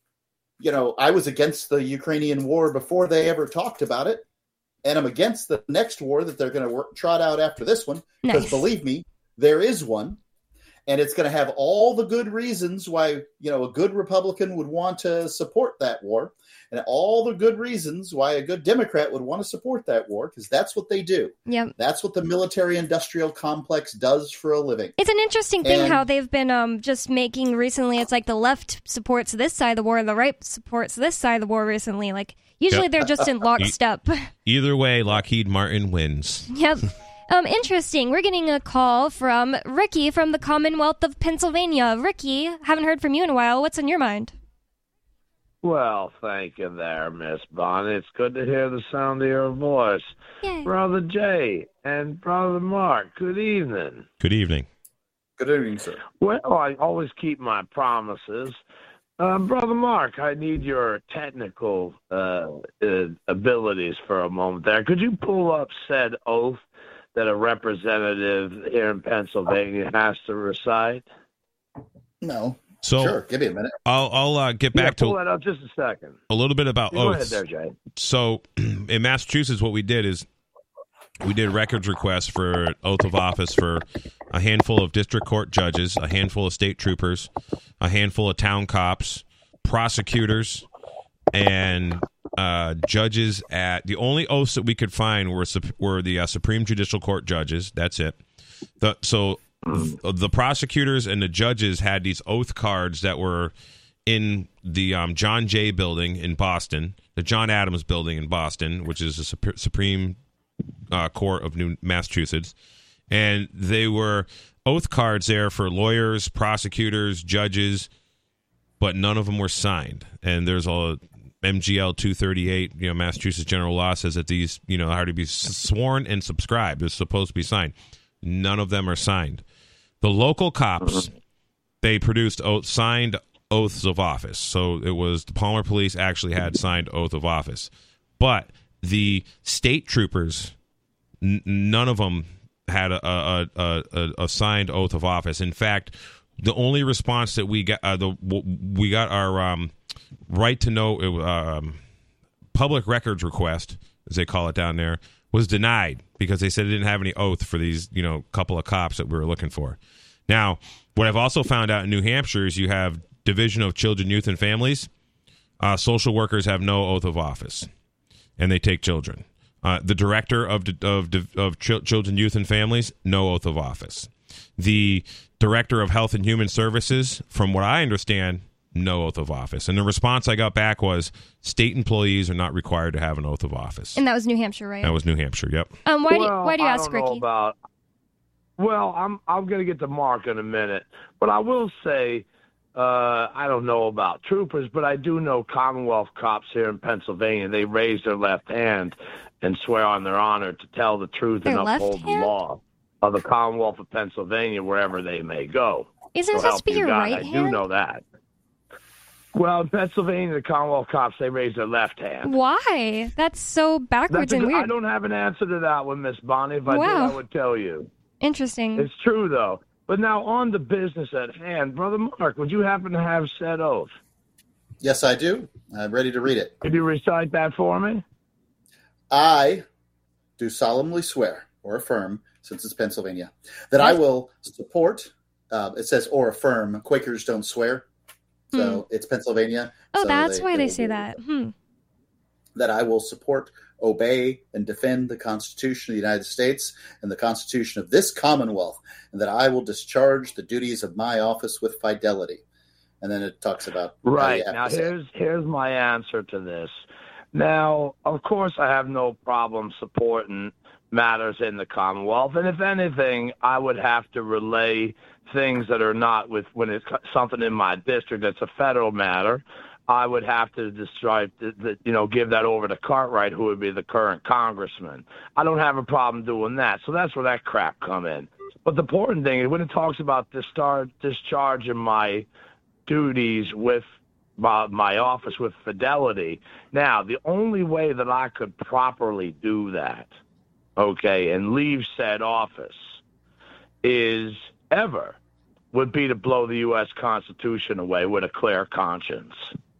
I was against the Ukrainian war before they ever talked about it, and I'm against the next war that they're going to trot out after this one, because believe me, there is one. And it's going to have all the good reasons why, a good Republican would want to support that war, and all the good reasons why a good Democrat would want to support that war, because that's what they do. Yep. That's what the military-industrial complex does for a living. It's an interesting thing how they've been just making recently. It's like the left supports this side of the war, and the right supports this side of the war recently. Like, usually they're just in lockstep. Either way, Lockheed Martin wins. Yep. Interesting. We're getting a call from Ricky from the Commonwealth of Pennsylvania. Ricky, haven't heard from you in a while. What's on your mind? Well, thank you there, Miss Bonnie. It's good to hear the sound of your voice. Yay. Brother Jay and Brother Mark, good evening. Good evening. Good evening, sir. Well, I always keep my promises. Brother Mark, I need your technical abilities for a moment there. Could you pull up said oath that a representative here in Pennsylvania has to recite? No. So sure, give me a minute. I'll get back to pull that up just a second. A little bit about Go oaths. ahead there, Jay. So in Massachusetts, what we did is we did records requests for oath of office for a handful of district court judges, a handful of state troopers, a handful of town cops, prosecutors, and judges. At the only oaths that we could find were the Supreme Judicial Court judges. That's it. The prosecutors and the judges had these oath cards that were in the John Jay building in Boston, the John Adams building in Boston, which is the Supreme Court of Massachusetts, and they were oath cards there for lawyers, prosecutors, judges, but none of them were signed. And there's a MGL 238, Massachusetts general law says that these, are to be sworn and subscribed. They're supposed to be signed. None of them are signed. The local cops, they produced signed oaths of office. So it was the Palmer Police actually had signed oath of office. But the state troopers, none of them had a signed oath of office. In fact, the only response that we got, we got our right to know public records request, as they call it down there, was denied because they said it didn't have any oath for these, couple of cops that we were looking for. Now, what I've also found out in New Hampshire is you have Division of Children, Youth, and Families. Social workers have no oath of office, and they take children. The director of Children, Youth, and Families, no oath of office. The director of Health and Human Services, from what I understand, no oath of office. And the response I got back was state employees are not required to have an oath of office. And that was New Hampshire, right? That was New Hampshire, yep. Why do you ask, Ricky? I'm going to get to Mark in a minute. But I will say, I don't know about troopers, but I do know Commonwealth cops here in Pennsylvania. They raise their left hand and swear on their honor to tell the truth and uphold the law of the Commonwealth of Pennsylvania wherever they may go. Isn't it So supposed help to be you your God, right I do hand? know that. Well, in Pennsylvania, the Commonwealth cops, they raise their left hand. Why? That's so backwards and I weird. don't have an answer to that one, Miss Bonnie. If I did, I would tell you. Interesting. It's true, though. But now on the business at hand, Brother Mark, would you happen to have said oath? Yes, I do. I'm ready to read it. Could you recite that for me? I do solemnly swear or affirm, since it's Pennsylvania, that I will support, it says or affirm, Quakers don't swear. So it's Pennsylvania. Oh, so that's why they say do that. That I will support, obey, and defend the Constitution of the United States and the Constitution of this Commonwealth, and that I will discharge the duties of my office with fidelity. And then it talks about right. Now here's my answer to this. Now, of course, I have no problem supporting matters in the Commonwealth, and if anything, I would have to relay things that are not when it's something in my district that's a federal matter. I would have to give that over to Cartwright, who would be the current congressman. I don't have a problem doing that, so that's where that crap come in. But the important thing is when it talks about discharging my duties with my office with fidelity. Now, the only way that I could properly do that, okay, and leave said office would be to blow the U.S. Constitution away with a clear conscience.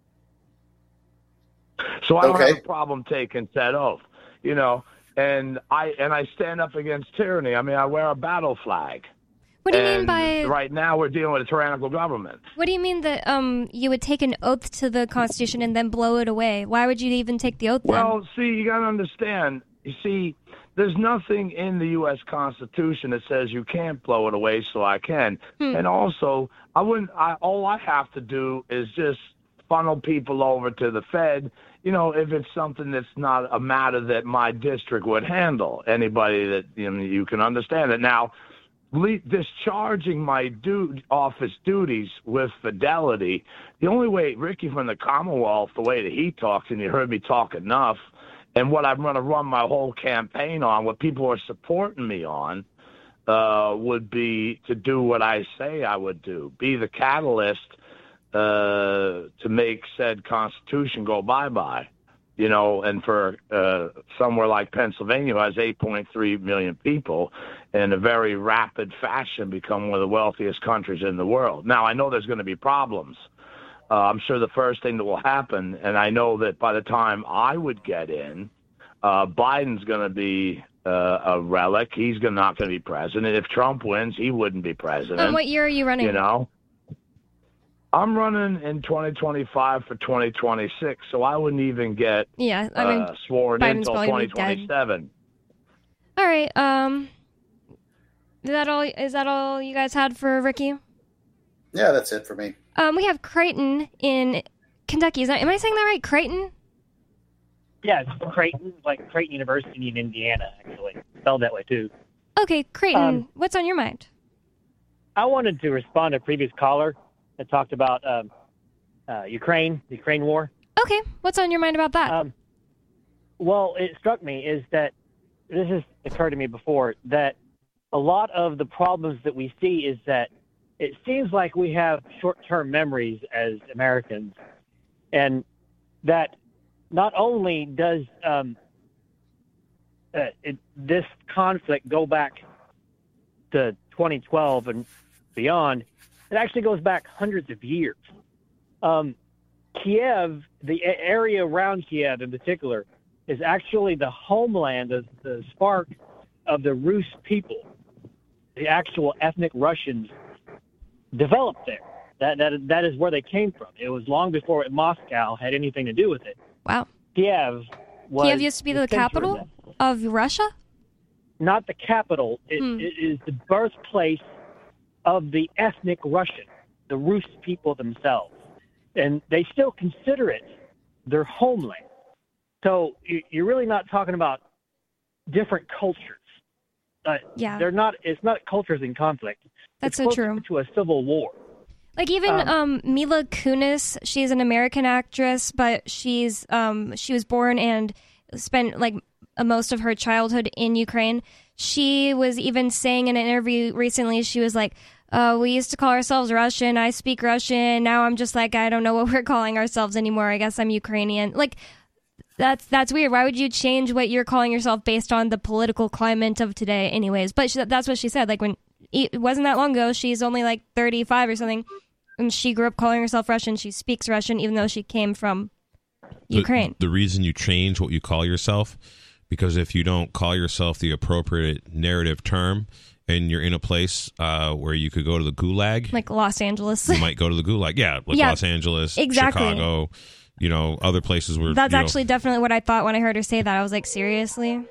So I don't have a problem taking said oath, and I stand up against tyranny. I mean, I wear a battle flag. What do you mean by... Right now, we're dealing with a tyrannical government. What do you mean that you would take an oath to the Constitution and then blow it away? Why would you even take the oath then? Well, see, you got to understand. You see, there's nothing in the U.S. Constitution that says you can't blow it away, so I can. And also, all I have to do is just funnel people over to the Fed, if it's something that's not a matter that my district would handle. Anybody that, you can understand it. Now, discharging my office duties with fidelity, the only way, Ricky from the Commonwealth, the way that he talks, and you heard me talk enough, and what I'm going to run my whole campaign on, what people are supporting me on, would be to do what I say I would do, be the catalyst to make said Constitution go bye-bye. And for somewhere like Pennsylvania, who has 8.3 million people, in a very rapid fashion become one of the wealthiest countries in the world. Now, I know there's going to be problems. I'm sure the first thing that will happen, and I know that by the time I would get in, Biden's going to be a relic. He's not going to be president. If Trump wins, he wouldn't be president. What year are you running? I'm running in 2025 for 2026, so I wouldn't even get sworn in until 2027. All right. Is that all you guys had for Ricky? Yeah, that's it for me. We have Creighton in Kentucky. Am I saying that right? Creighton? Yeah, it's Creighton, like Creighton University in Indiana, actually. Spelled that way, too. Okay, Creighton, what's on your mind? I wanted to respond to a previous caller that talked about Ukraine, the Ukraine war. Okay, what's on your mind about that? Well, it struck me is that, this has occurred to me before, that a lot of the problems that we see is that it seems like we have short-term memories as Americans, and that not only does this conflict go back to 2012 and beyond, it actually goes back hundreds of years. Kiev, the area around Kiev in particular, is actually the homeland of the spark of the Rus people. The actual ethnic Russians developed there. That is where they came from. It was long before Moscow had anything to do with it. Wow. Kiev used to be the capital of Russia? Not the capital. It is the birthplace of the ethnic Russian, the Rus people themselves. And they still consider it their homeland. So you're really not talking about different cultures. Yeah. It's not cultures in conflict. That's it's so true. To a civil war. Like even Mila Kunis, she's an American actress, but she was born and spent like most of her childhood in Ukraine. She was even saying in an interview recently, she was like, we used to call ourselves Russian. I speak Russian. Now I'm just like, I don't know what we're calling ourselves anymore. I guess I'm Ukrainian. Like, that's weird. Why would you change what you're calling yourself based on the political climate of today anyways? But that's what she said. Like, when it wasn't that long ago, she's only like 35 or something, and she grew up calling herself Russian. She speaks Russian even though she came from Ukraine. The reason you change what you call yourself, because if you don't call yourself the appropriate narrative term, and you're in a place where you could go to the gulag, like Los Angeles, you might go to the gulag. Yeah, like Los Angeles, exactly. Chicago, other places where that's actually definitely what I thought when I heard her say that. I was like, seriously?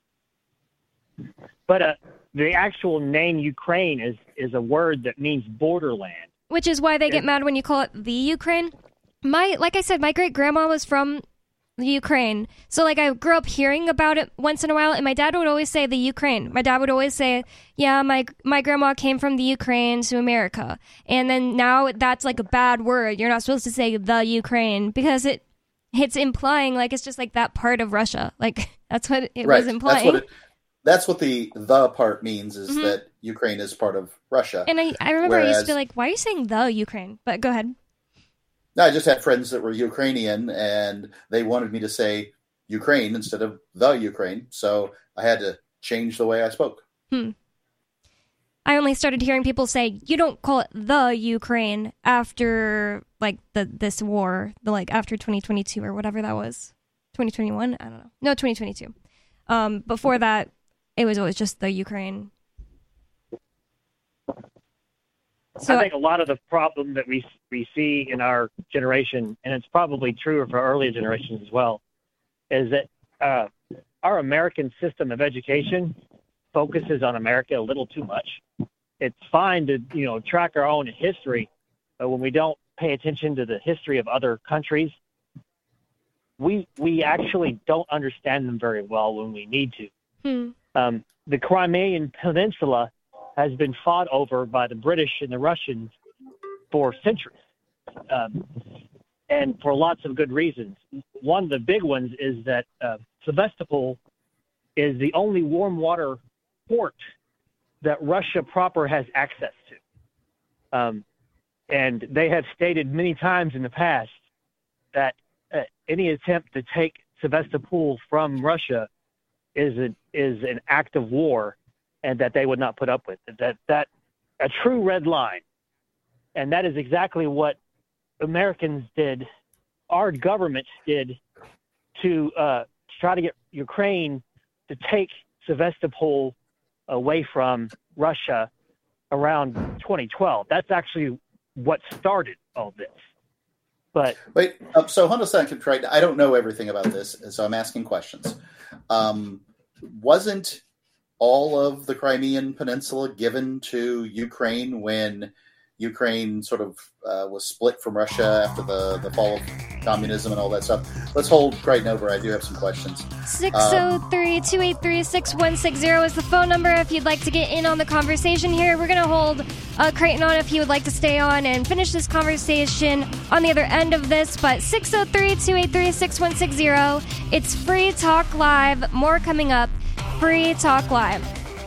But the actual name Ukraine is a word that means borderland, which is why they get mad when you call it the Ukraine. Like I said, my great grandma was from the Ukraine. So, like, I grew up hearing about it once in a while, and my dad would always say the Ukraine. My dad would always say, yeah, my grandma came from the Ukraine to America. And then now that's, like, a bad word. You're not supposed to say the Ukraine because it's implying, like, it's just, like, that part of Russia. Like, that's what it was implying. That's what the part means, is that Ukraine is part of Russia. And I remember I used to be like, why are you saying the Ukraine? But go ahead. No, I just had friends that were Ukrainian, and they wanted me to say Ukraine instead of the Ukraine, so I had to change the way I spoke. I only started hearing people say, you don't call it the Ukraine after, like, this war, after 2022 or whatever that was. 2021? I don't know. No, 2022. Before that, it was always just the Ukraine. So I think a lot of the problem that we see in our generation, and it's probably true for earlier generations as well, is that our American system of education focuses on America a little too much. It's fine to track our own history, but when we don't pay attention to the history of other countries, we actually don't understand them very well when we need to. The Crimean Peninsula has been fought over by the British and the Russians for centuries, and for lots of good reasons. One of the big ones is that Sevastopol is the only warm water port that Russia proper has access to. And they have stated many times in the past that any attempt to take Sevastopol from Russia is an act of war, and that they would not put up with. That a true red line. And that is exactly what Americans did, our governments did, to try to get Ukraine to take Sevastopol away from Russia around 2012. That's actually what started all this. But wait, so hold on a second, right? I don't know everything about this, so I'm asking questions. Wasn't all of the Crimean Peninsula given to Ukraine when Ukraine sort of was split from Russia after the fall of communism and all that stuff? Let's hold Crichton over. I do have some questions. 603-283-6160 is the phone number if you'd like to get in on the conversation here. We're going to hold Crichton on if he would like to stay on and finish this conversation on the other end of this. But 603-283-6160. It's Free Talk Live. More coming up. Free Talk Live.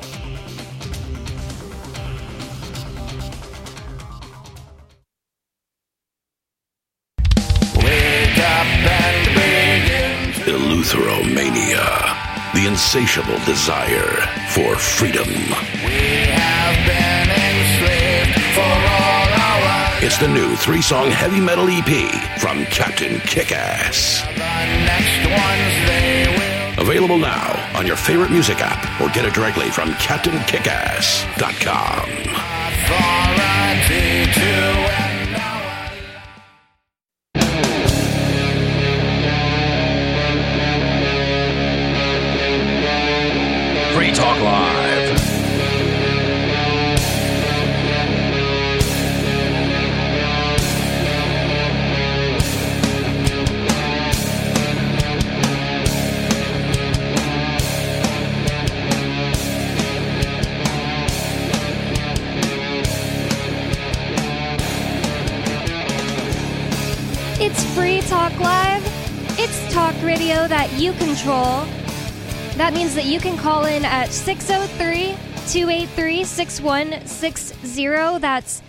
Eleutheromania, the insatiable desire for freedom. We have been enslaved for all our lives. It's the new 3-song heavy metal EP from Captain Kick-Ass. The next ones they will. Available now on your favorite music app or get it directly from CaptainKickass.com. Authority to end our Free Talk Live. It's Free Talk Live. It's talk radio that you control. That means that you can call in at 603 603-283-6160. That's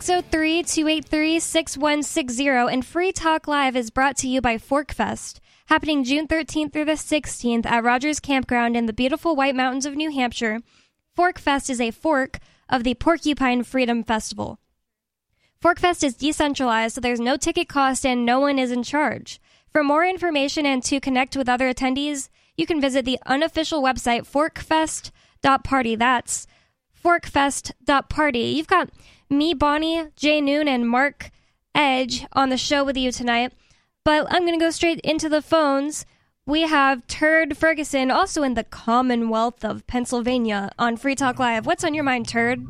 603-283-6160. And Free Talk Live is brought to you by Forkfest, happening June 13th through the 16th at Rogers Campground in the beautiful White Mountains of New Hampshire. Forkfest is a fork of the Porcupine Freedom Festival. Forkfest is decentralized, so there's no ticket cost and no one is in charge. For more information and to connect with other attendees, you can visit the unofficial website forkfest.party. That's forkfest.party. You've got me, Bonnie, Jay Noon, and Mark Edge on the show with you tonight. But I'm going to go straight into the phones. We have Turd Ferguson, also in the Commonwealth of Pennsylvania, on Free Talk Live. What's on your mind, Turd?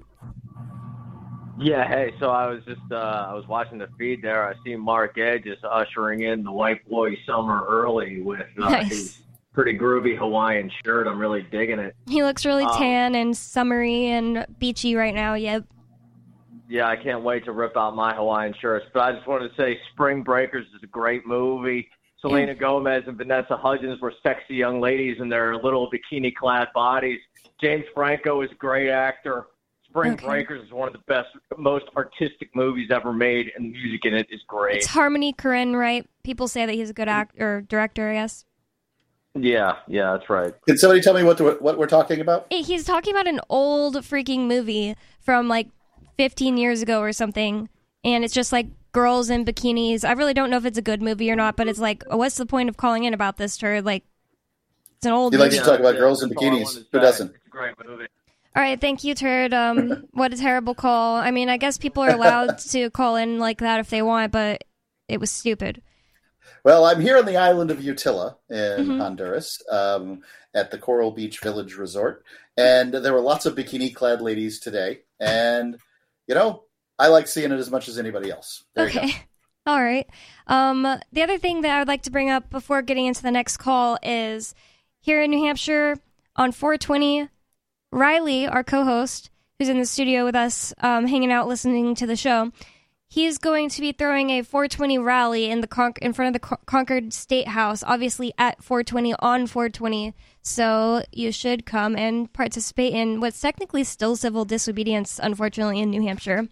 Yeah, hey, so I was just, I was watching the feed there. I see Mark Edge just ushering in the white boy summer early with his pretty groovy Hawaiian shirt. I'm really digging it. He looks really tan and summery and beachy right now, yep. Yeah, I can't wait to rip out my Hawaiian shirts. But I just wanted to say Spring Breakers is a great movie. Selena Gomez and Vanessa Hudgens were sexy young ladies in their little bikini-clad bodies. James Franco is a great actor. Spring Breakers is one of the best, most artistic movies ever made, and the music in it is great. It's Harmony Korine, right? People say that he's a good actor or director, I guess. Yeah, that's right. Can somebody tell me what we're talking about? He's talking about an old freaking movie from like 15 years ago or something, and it's just like girls in bikinis. I really don't know if it's a good movie or not, but it's like, what's the point of calling in about this, Turd? Like, it's an old movie. You like to talk about girls in bikinis. Who doesn't? It's a great movie. All right, thank you, Turd. What a terrible call. I mean, I guess people are allowed to call in like that if they want, but it was stupid. Well, I'm here on the island of Utila in Honduras at the Coral Beach Village Resort, and there were lots of bikini-clad ladies today, and, you know, I like seeing it as much as anybody else. There you go. All right. The other thing that I would like to bring up before getting into the next call is here in New Hampshire on 420, Riley, our co-host, who's in the studio with us, hanging out, listening to the show, he's going to be throwing a 420 rally in in front of the Concord State House, obviously at 420 on 420. So you should come and participate in what's technically still civil disobedience, unfortunately, in New Hampshire,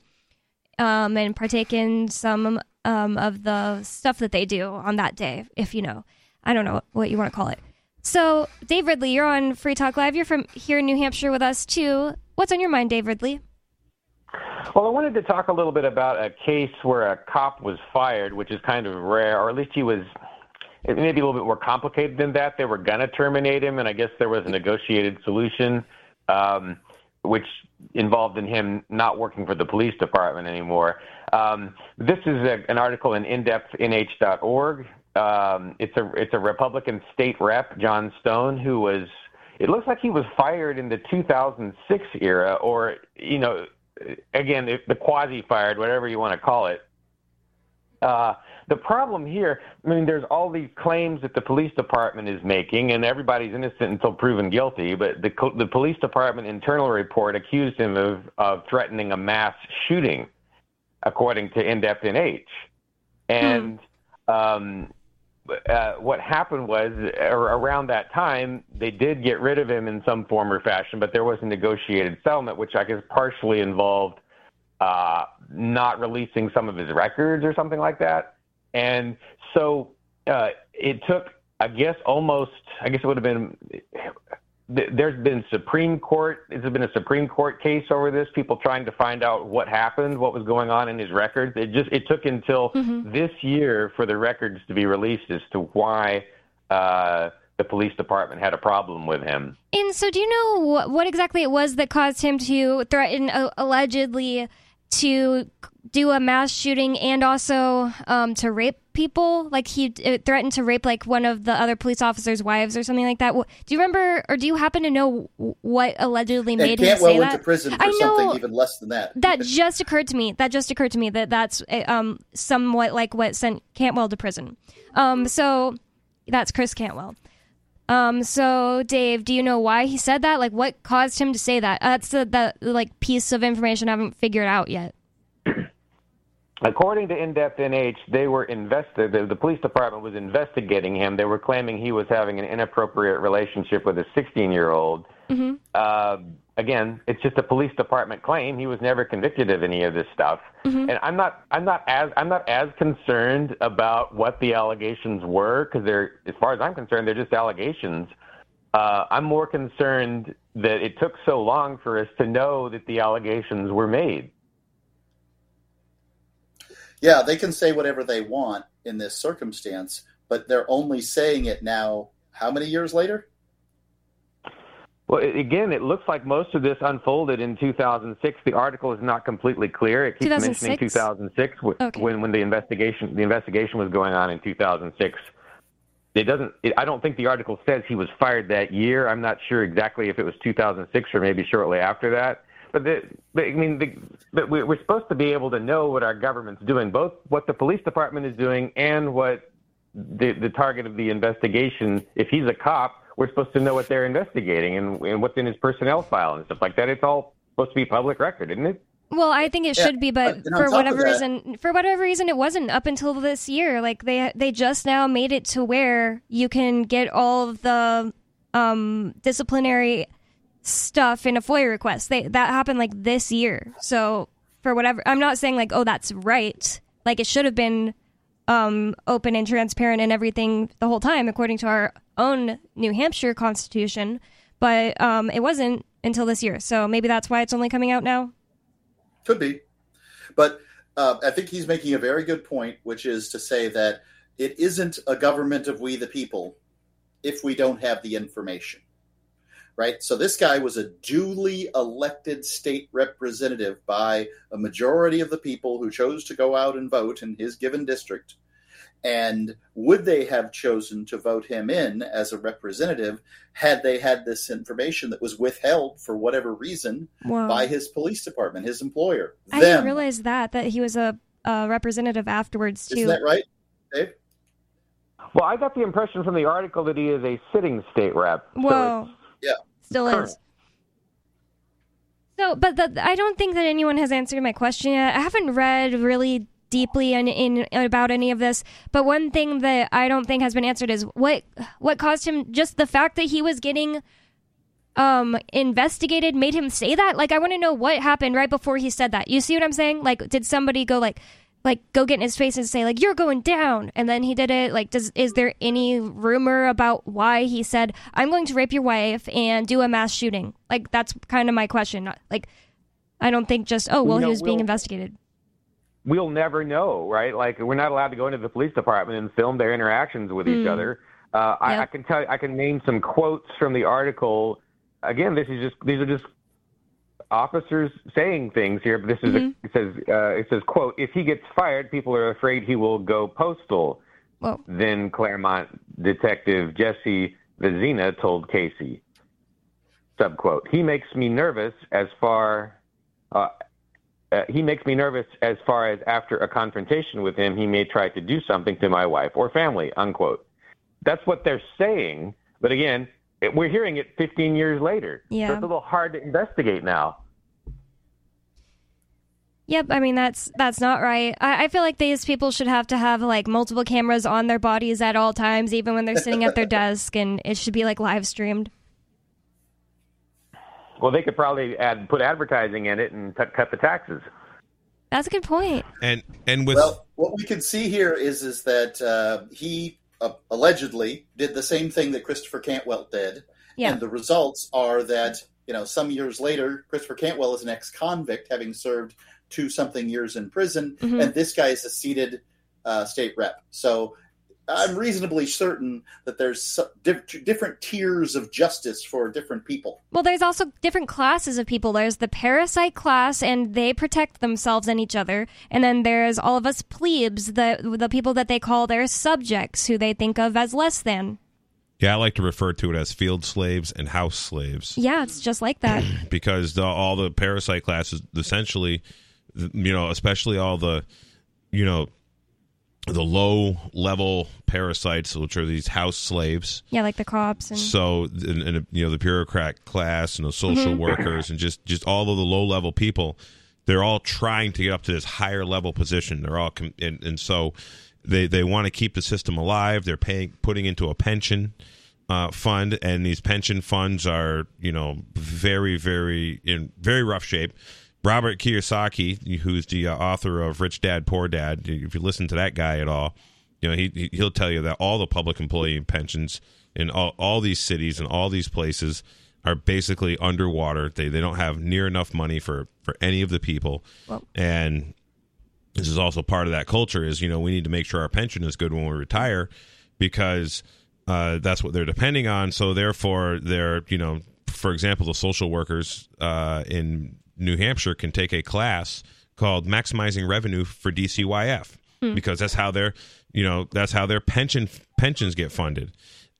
and partake in some of the stuff that they do on that day, if you know. I don't know what you want to call it. So, Dave Ridley, you're on Free Talk Live. You're from here in New Hampshire with us, too. What's on your mind, Dave Ridley? Well, I wanted to talk a little bit about a case where a cop was fired, which is kind of rare, or at least he was maybe a little bit more complicated than that. They were going to terminate him, and I guess there was a negotiated solution, which involved in him not working for the police department anymore. This is an article in indepthnh.org. It's a Republican state rep, John Stone, who was, it looks like he was fired in the 2006 era, or, you know, again, the quasi-fired, whatever you want to call it. The problem here, I mean, there's all these claims that the police department is making, and everybody's innocent until proven guilty, but the police department internal report accused him of threatening a mass shooting, according to IndepthNH. And what happened was, around that time, they did get rid of him in some form or fashion, but there was a negotiated settlement, which I guess partially involved not releasing some of his records or something like that. And so it took, I guess it would have been, there's been Supreme Court, there's been a Supreme Court case over this, people trying to find out what happened, what was going on in his records. It took until this year for the records to be released as to why the police department had a problem with him. And so do you know what exactly it was that caused him to threaten, allegedly, to do a mass shooting and also to rape people? Like he threatened to rape like one of the other police officers' wives or something like that. Do you remember, or do you happen to know what allegedly made him say that? Cantwell went to prison for something even less than that. That just occurred to me. That's somewhat like what sent Cantwell to prison. So that's Chris Cantwell. So Dave, do you know why he said that? Like, what caused him to say that? That's the like piece of information I haven't figured out yet. According to IndepthNH, they were the police department was investigating him. They were claiming he was having an inappropriate relationship with a 16-year-old. Again, it's just a police department claim. He was never convicted of any of this stuff, and I'm not as concerned about what the allegations were, because as far as I'm concerned, they're just allegations. I'm more concerned that it took so long for us to know that the allegations were made. Yeah, they can say whatever they want in this circumstance, but they're only saying it now. How many years later? Well, again, it looks like most of this unfolded in 2006. The article is not completely clear. It keeps mentioning 2006 when the investigation was going on in 2006. I don't think the article says he was fired that year. I'm not sure exactly if it was 2006 or maybe shortly after that. But we're supposed to be able to know what our government's doing, both what the police department is doing and what the target of the investigation. If he's a cop, we're supposed to know what they're investigating and what's in his personnel file and stuff like that. It's all supposed to be public record, isn't it? Well, I think it should be, but for whatever reason, it wasn't up until this year. Like they just now made it to where you can get all of the disciplinary stuff in a FOIA request. That happened like this year. So for whatever, I'm not saying like, oh, that's right. Like it should have been open and transparent and everything the whole time, according to our own New Hampshire Constitution. But it wasn't until this year. So maybe that's why it's only coming out now. Could be. But I think he's making a very good point, which is to say that it isn't a government of we the people if we don't have the information. Right? So this guy was a duly elected state representative by a majority of the people who chose to go out and vote in his given district. And would they have chosen to vote him in as a representative had they had this information that was withheld for whatever reason by his police department, his employer? I didn't realize that he was a representative afterwards, too. Isn't that right, Dave? Well, I got the impression from the article that he is a sitting state rep. Whoa. Yeah. Still is. So, but I don't think that anyone has answered my question yet. I haven't read really deeply in about any of this, but one thing that I don't think has been answered is what caused him, just the fact that he was getting investigated made him say that. Like, I want to know what happened right before he said that. You see what I'm saying? Like, did somebody go like go get in his face and say like, you're going down, and then he did it? Like, is there any rumor about why he said, I'm going to rape your wife and do a mass shooting? Like, that's kind of my question. Like, I don't think just, he was being investigated. We'll never know, right? Like, we're not allowed to go into the police department and film their interactions with each other. I can name some quotes from the article. Again, these are just officers saying things here. But this is it says, quote, if he gets fired, people are afraid he will go postal. Whoa. Then Claremont detective Jesse Vizina told Casey. Subquote, he makes me nervous as far as after a confrontation with him, he may try to do something to my wife or family, unquote. That's what they're saying. But again, we're hearing it 15 years later. Yeah. So it's a little hard to investigate now. Yep, I mean, that's not right. I feel like these people should have to have like multiple cameras on their bodies at all times, even when they're sitting at their desk, and it should be like live streamed. Well, they could probably put advertising in it and cut the taxes. That's a good point. And with what we can see here is that he allegedly did the same thing that Christopher Cantwell did, and the results are that some years later, Christopher Cantwell is an ex-convict, having served 2-something years in prison, and this guy is a seated state rep. So I'm reasonably certain that there's different tiers of justice for different people. Well, there's also different classes of people. There's the parasite class, and they protect themselves and each other. And then there's all of us plebes, the people that they call their subjects, who they think of as less than. Yeah, I like to refer to it as field slaves and house slaves. Yeah, it's just like that. Because all the parasite classes, essentially, especially all the, the low-level parasites, which are these house slaves. Yeah, like the cops. And so, and the bureaucrat class and the social workers and just all of the low-level people, they're all trying to get up to this higher-level position. They're all, and so they want to keep the system alive. They're putting into a pension, fund, and these pension funds are, very, very in very rough shape. Robert Kiyosaki, who's the author of Rich Dad, Poor Dad, if you listen to that guy at all, he'll tell you that all the public employee pensions in all these cities and all these places are basically underwater. They don't have near enough money for any of the people. Well, and this is also part of that culture is, we need to make sure our pension is good when we retire because that's what they're depending on. So therefore, they're, for example, the social workers in New Hampshire can take a class called Maximizing Revenue for DCYF because that's how their pensions get funded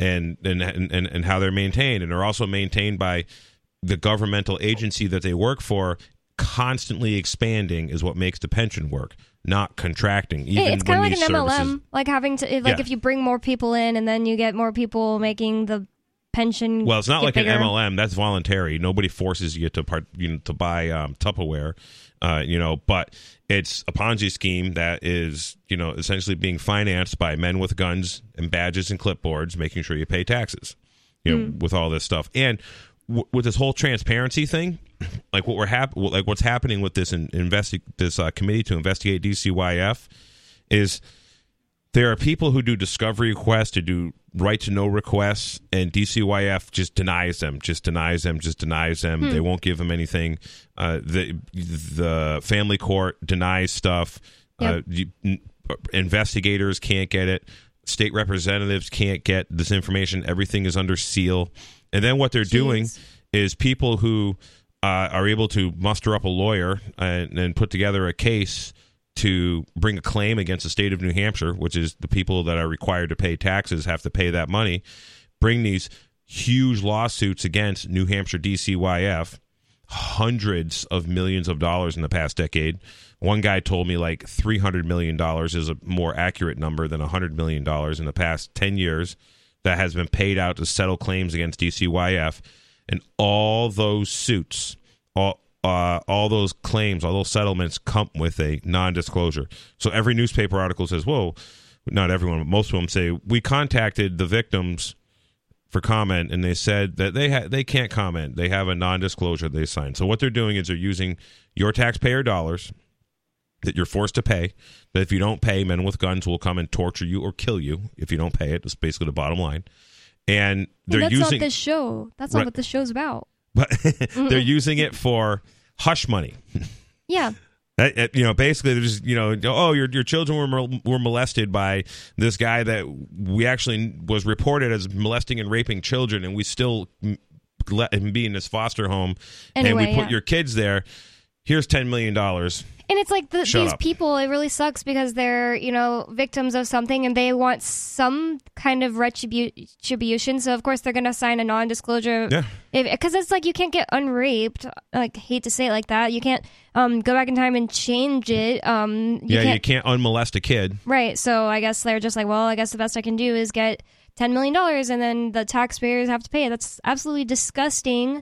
and how they're maintained. And they're also maintained by the governmental agency that they work for. Constantly expanding is what makes the pension work, not contracting. Even it's kind of like an services, MLM, like having to, if you bring more people in and then you get more people making the pension. Well, it's not like bigger. an MLM. That's voluntary. Nobody forces you to to buy Tupperware, but it's a Ponzi scheme that is, essentially being financed by men with guns and badges and clipboards, making sure you pay taxes, with all this stuff. And with this whole transparency thing, like what's happening with this committee to investigate DCYF is there are people who do discovery requests, to do right to know requests, and DCYF just denies them. They won't give them anything. The family court denies stuff. Yep. Investigators can't get it. State representatives can't get this information. Everything is under seal. And then what they're doing is people who are able to muster up a lawyer and put together a case to bring a claim against the state of New Hampshire, which is the people that are required to pay taxes have to pay that money, bring these huge lawsuits against New Hampshire DCYF, hundreds of millions of dollars in the past decade. One guy told me like $300 million is a more accurate number than $100 million in the past 10 years that has been paid out to settle claims against DCYF. And all those suits, all those claims, all those settlements come with a non-disclosure. So every newspaper article says, whoa, not everyone, but most of them say, we contacted the victims for comment, and they said that they can't comment. They have a non-disclosure they signed. So what they're doing is they're using your taxpayer dollars that you're forced to pay, that if you don't pay, men with guns will come and torture you or kill you if you don't pay it. That's basically the bottom line. And they're that's using not this show. That's not what the show's about. But they're using it for hush money. Yeah. Basically, they're just, your children were molested by this guy that we actually was reported as molesting and raping children, and we still let him be in his foster home, anyway, and we put your kids there. Here's $10 million. And it's like these people, it really sucks because they're, victims of something and they want some kind of retribution. So, of course, they're going to sign a non-disclosure. Yeah. Because it's like you can't get unraped. Like, hate to say it like that. You can't go back in time and change it. You can't unmolest a kid. Right. So I guess they're just like, well, I guess the best I can do is get $10 million and then the taxpayers have to pay it. That's absolutely disgusting.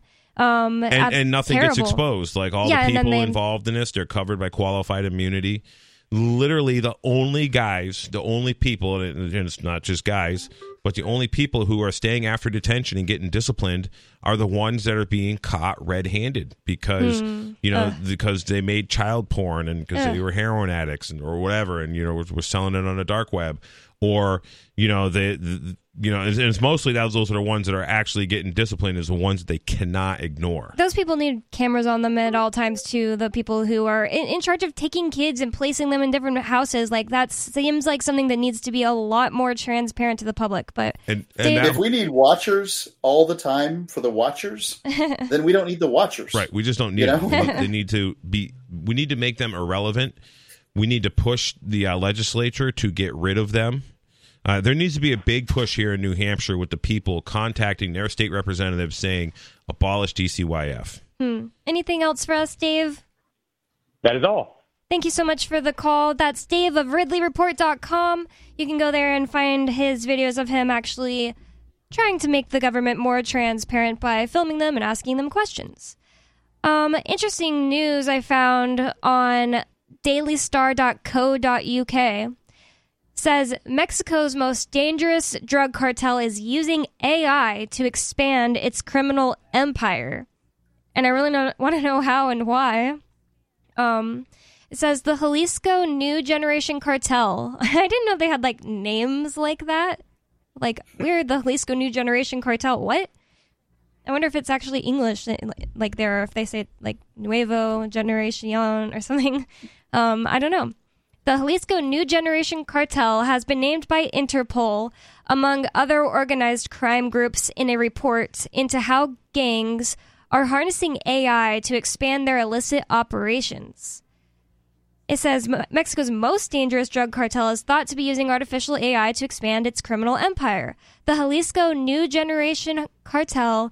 And nothing terrible. gets exposed. Like all the people involved in this, they're covered by qualified immunity. Literally, the only people, and it's not just guys, but the only people who are staying after detention and getting disciplined are the ones that are being caught red-handed because because they made child porn and because they were heroin addicts or whatever, and were selling it on the dark web, or and it's mostly those are the ones that are actually getting disciplined is the ones that they cannot ignore. Those people need cameras on them at all times, too. The people who are in charge of taking kids and placing them in different houses, like that seems like something that needs to be a lot more transparent to the public. But if we need watchers all the time for the watchers, then we don't need the watchers. Right. We just don't need them. They need to be. We need to make them irrelevant. We need to push the legislature to get rid of them. There needs to be a big push here in New Hampshire with the people contacting their state representatives saying, abolish DCYF. Anything else for us, Dave? That is all. Thank you so much for the call. That's Dave of RidleyReport.com. You can go there and find his videos of him actually trying to make the government more transparent by filming them and asking them questions. Interesting news I found on dailystar.co.uk. says Mexico's most dangerous drug cartel is using AI to expand its criminal empire. And I really want to know how and why. It says the Jalisco New Generation Cartel. I didn't know they had, like, names like that. Like, we're the Jalisco New Generation Cartel. What? I wonder if it's actually English, like there, or if they say, like, Nuevo Generacion or something. I don't know. The Jalisco New Generation Cartel has been named by Interpol, among other organized crime groups, in a report into how gangs are harnessing AI to expand their illicit operations. It says Mexico's most dangerous drug cartel is thought to be using artificial AI to expand its criminal empire. The Jalisco New Generation Cartel,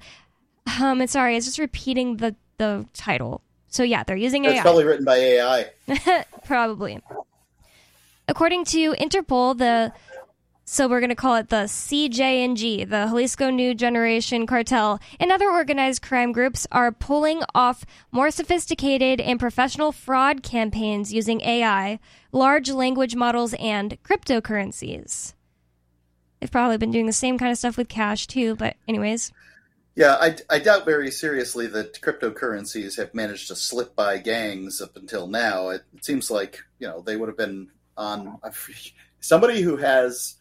it's just repeating the title. So yeah, they're using AI. It's probably written by AI. Probably. According to Interpol, so we're going to call it the CJNG, the Jalisco New Generation Cartel, and other organized crime groups are pulling off more sophisticated and professional fraud campaigns using AI, large language models, and cryptocurrencies. They've probably been doing the same kind of stuff with cash, too, but anyways. Yeah, I doubt very seriously that cryptocurrencies have managed to slip by gangs up until now. It seems like, they would have been on somebody who has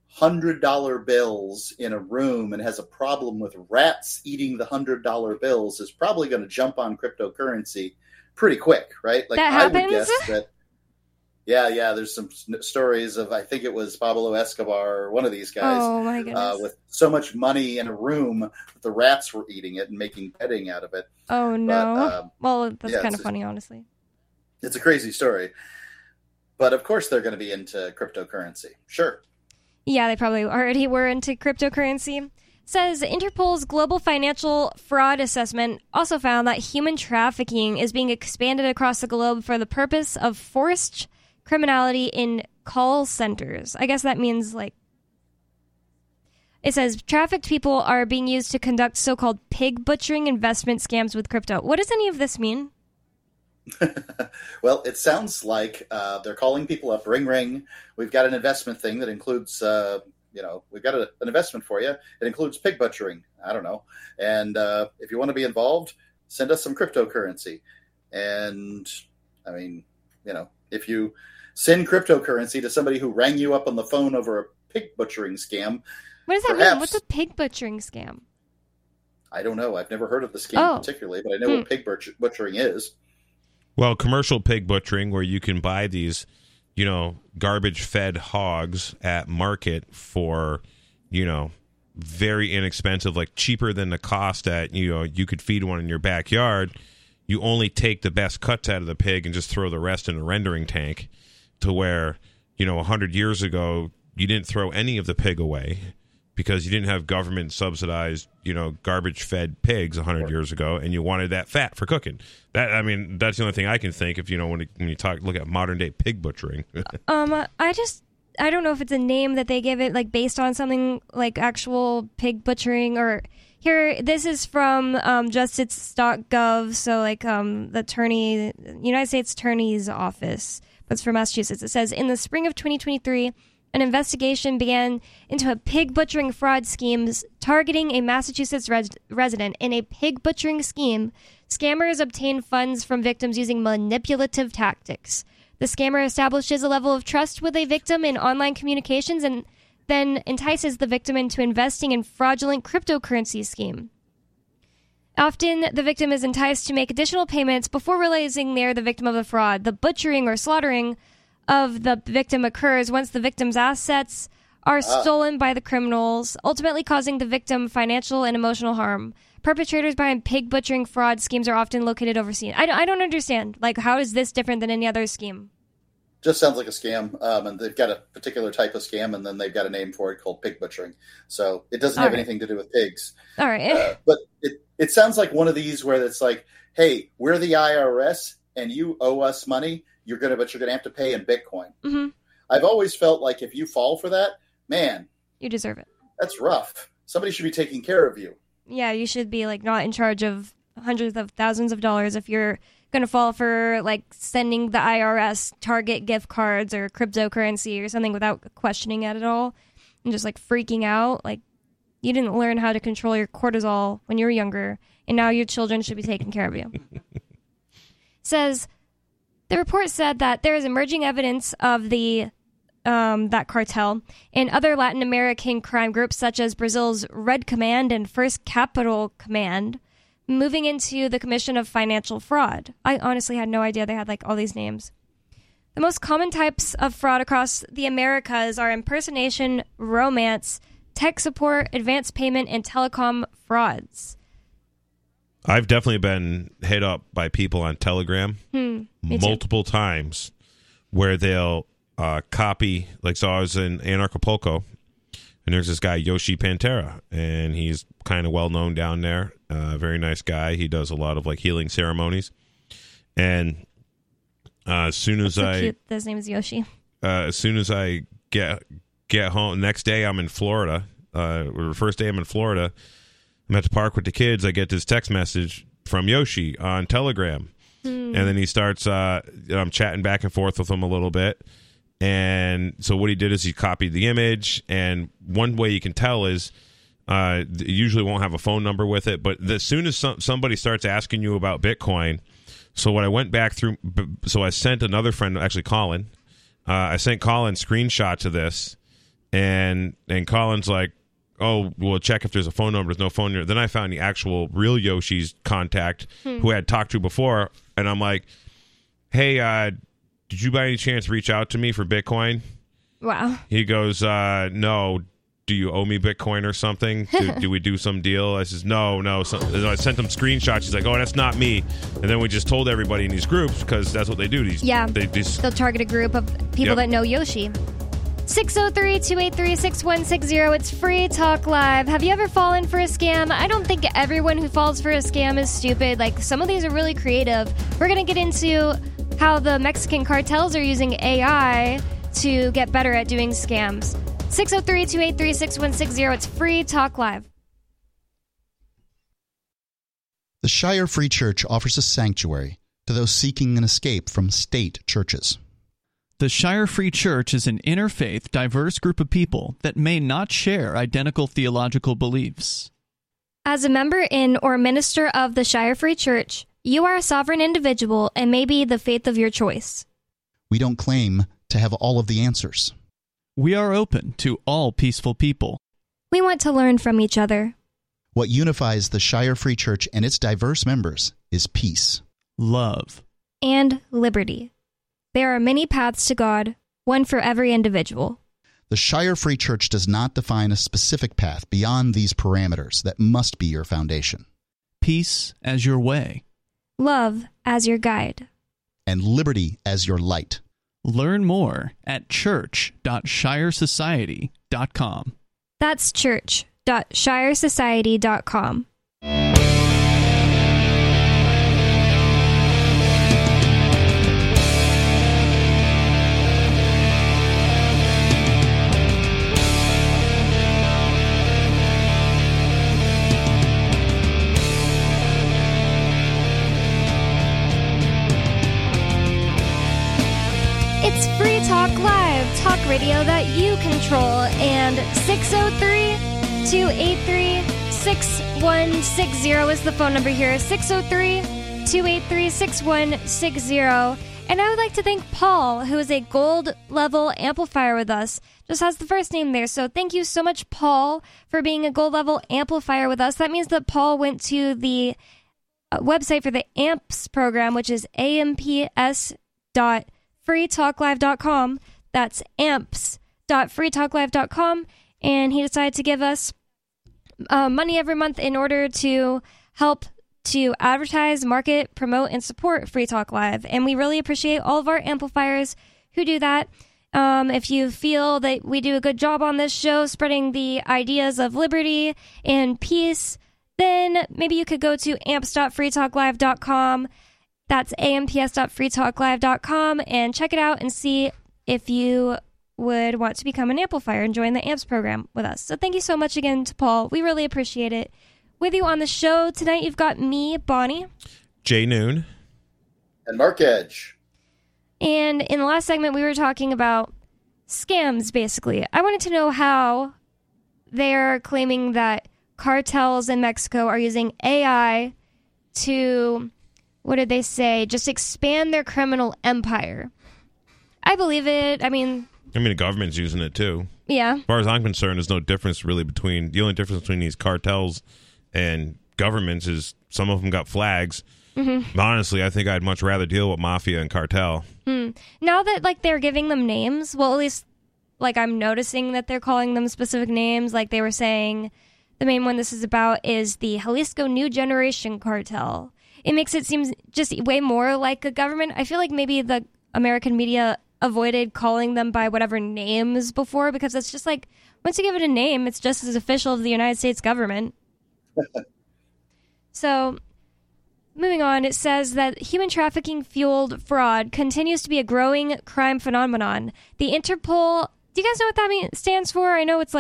$100 bills in a room and has a problem with rats eating the $100 bills is probably going to jump on cryptocurrency pretty quick, right? Like, that happens? I would guess that. Yeah. There's some stories of, I think it was Pablo Escobar or one of these guys. Oh my goodness! With so much money in a room, the rats were eating it and making bedding out of it. Oh no! Well, that's kind of funny, honestly. It's a crazy story, but of course they're going to be into cryptocurrency. Sure. Yeah, they probably already were into cryptocurrency. Says Interpol's global financial fraud assessment also found that human trafficking is being expanded across the globe for the purpose of forced criminality in call centers. I guess that means, like, it says trafficked people are being used to conduct so-called pig butchering investment scams with crypto. What does any of this mean? Well, it sounds like they're calling people up, ring, ring. We've got an investment thing that includes, we've got an investment for you. It includes pig butchering. I don't know. And if you want to be involved, send us some cryptocurrency. And, I mean, if you send cryptocurrency to somebody who rang you up on the phone over a pig butchering scam. What does that mean? What's a pig butchering scam? I don't know. I've never heard of the scam particularly, but I know what pig butchering is. Well, commercial pig butchering, where you can buy these, garbage-fed hogs at market for, very inexpensive, like cheaper than the cost that, you could feed one in your backyard. You only take the best cuts out of the pig and just throw the rest in a rendering tank, to where, 100 years ago, you didn't throw any of the pig away because you didn't have government subsidized, garbage fed pigs 100 years ago, and you wanted that fat for cooking. That's the only thing I can think of, when you look at modern day pig butchering. I don't know if it's a name that they give it, like, based on something like actual pig butchering, or here, this is from justice.gov, so like the United States Attorney's Office, but it's from Massachusetts. It says, in the spring of 2023, an investigation began into a pig butchering fraud schemes targeting a Massachusetts resident. In a pig butchering scheme, scammers obtain funds from victims using manipulative tactics. The scammer establishes a level of trust with a victim in online communications and then entices the victim into investing in fraudulent cryptocurrency scheme. Often, the victim is enticed to make additional payments before realizing they're the victim of the fraud. The butchering or slaughtering of the victim occurs once the victim's assets are stolen by the criminals, ultimately causing the victim financial and emotional harm. Perpetrators behind pig butchering fraud schemes are often located overseas. I don't understand. Like, how is this different than any other scheme? Just sounds like a scam, and they've got a particular type of scam, and then they've got a name for it called pig butchering. So it doesn't have anything to do with pigs. All right. But it sounds like one of these where it's like, hey, we're the IRS, and you owe us money. You're gonna have to pay in Bitcoin. Mm-hmm. I've always felt like if you fall for that, man, you deserve it. That's rough. Somebody should be taking care of you. Yeah, you should be, like, not in charge of hundreds of thousands of dollars if you're going to fall for like sending the IRS Target gift cards or cryptocurrency or something without questioning it at all and just like freaking out. Like, you didn't learn how to control your cortisol when you were younger, and now your children should be taking care of you. Says, the report said that there is emerging evidence of that cartel in other Latin American crime groups such as Brazil's Red Command and First Capital Command, moving into the commission of financial fraud. I honestly had no idea they had like all these names. The most common types of fraud across the Americas are impersonation, romance, tech support, advance payment, and telecom frauds. I've definitely been hit up by people on Telegram multiple times where they'll copy, like, so I was in Anarchapulco, and there's this guy, Yoshi Pantera, and he's kind of well known down there. Very nice guy. He does a lot of like healing ceremonies. And as soon as his name is Yoshi. As soon as I get home, next day I'm in Florida. The first day I'm in Florida, I'm at the park with the kids. I get this text message from Yoshi on Telegram, and then he starts. I'm chatting back and forth with him a little bit. And so what he did is he copied the image, and one way you can tell is it usually won't have a phone number with it, but as soon as somebody starts asking you about Bitcoin, so when I went back through, so I sent another friend, actually Colin, I sent Colin screenshots of this, and Colin's like, oh, we'll check if there's a phone number. There's no phone number. Then I found the actual real Yoshi's contact who I had talked to before, and I'm like, hey, did you by any chance reach out to me for Bitcoin? Wow. He goes, no. Do you owe me Bitcoin or something? Do we do some deal? I says, no. So I sent him screenshots. He's like, oh, that's not me. And then we just told everybody in these groups, because that's what they do. They'll target a group of people that know Yoshi. 603-283-6160. It's Free Talk Live. Have you ever fallen for a scam? I don't think everyone who falls for a scam is stupid. Like, some of these are really creative. We're going to get into how the Mexican cartels are using AI to get better at doing scams. 603-283-6160. It's Free Talk Live. The Shire Free Church offers a sanctuary to those seeking an escape from state churches. The Shire Free Church is an interfaith, diverse group of people that may not share identical theological beliefs. As a member in or minister of the Shire Free Church, you are a sovereign individual and may be the faith of your choice. We don't claim to have all of the answers. We are open to all peaceful people. We want to learn from each other. What unifies the Shire Free Church and its diverse members is peace, love, and liberty. There are many paths to God, one for every individual. The Shire Free Church does not define a specific path beyond these parameters that must be your foundation. Peace as your way. Love as your guide. And liberty as your light. Learn more at church.shiresociety.com. That's church.shiresociety.com. It's Free Talk Live, talk radio that you control, and 603-283-6160 is the phone number here, 603-283-6160. And I would like to thank Paul, who is a gold level amplifier with us, just has the first name there. So thank you so much, Paul, for being a gold level amplifier with us. That means that Paul went to the website for the AMPS program, which is amps.freetalklive.com. That's amps.freetalklive.com. And he decided to give us money every month in order to help to advertise, market, promote, and support Free Talk Live. And we really appreciate all of our amplifiers who do that. If you feel that we do a good job on this show spreading the ideas of liberty and peace, then maybe you could go to amps.freetalklive.com. That's amps.freetalklive.com and check it out and see if you would want to become an amplifier and join the AMPS program with us. So thank you so much again to Paul. We really appreciate it. With you on the show tonight, you've got me, Bonnie. Jay Noon. And Mark Edge. And in the last segment, we were talking about scams, basically. I wanted to know how they're claiming that cartels in Mexico are using AI to, what did they say, just expand their criminal empire. I believe it. I mean, the government's using it too. Yeah. As far as I'm concerned, there's no difference really the only difference between these cartels and governments is some of them got flags. Mm-hmm. Honestly, I think I'd much rather deal with mafia and cartel. Now that they're giving them names, well, at least I'm noticing that they're calling them specific names. Like they were saying, the main one this is about is the Jalisco New Generation Cartel. It makes it seem just way more like a government. I feel like maybe the American media avoided calling them by whatever names before, because it's just once you give it a name, it's just as official of the United States government. So, moving on, it says that human trafficking-fueled fraud continues to be a growing crime phenomenon. The Interpol, do you guys know what that stands for? I know it's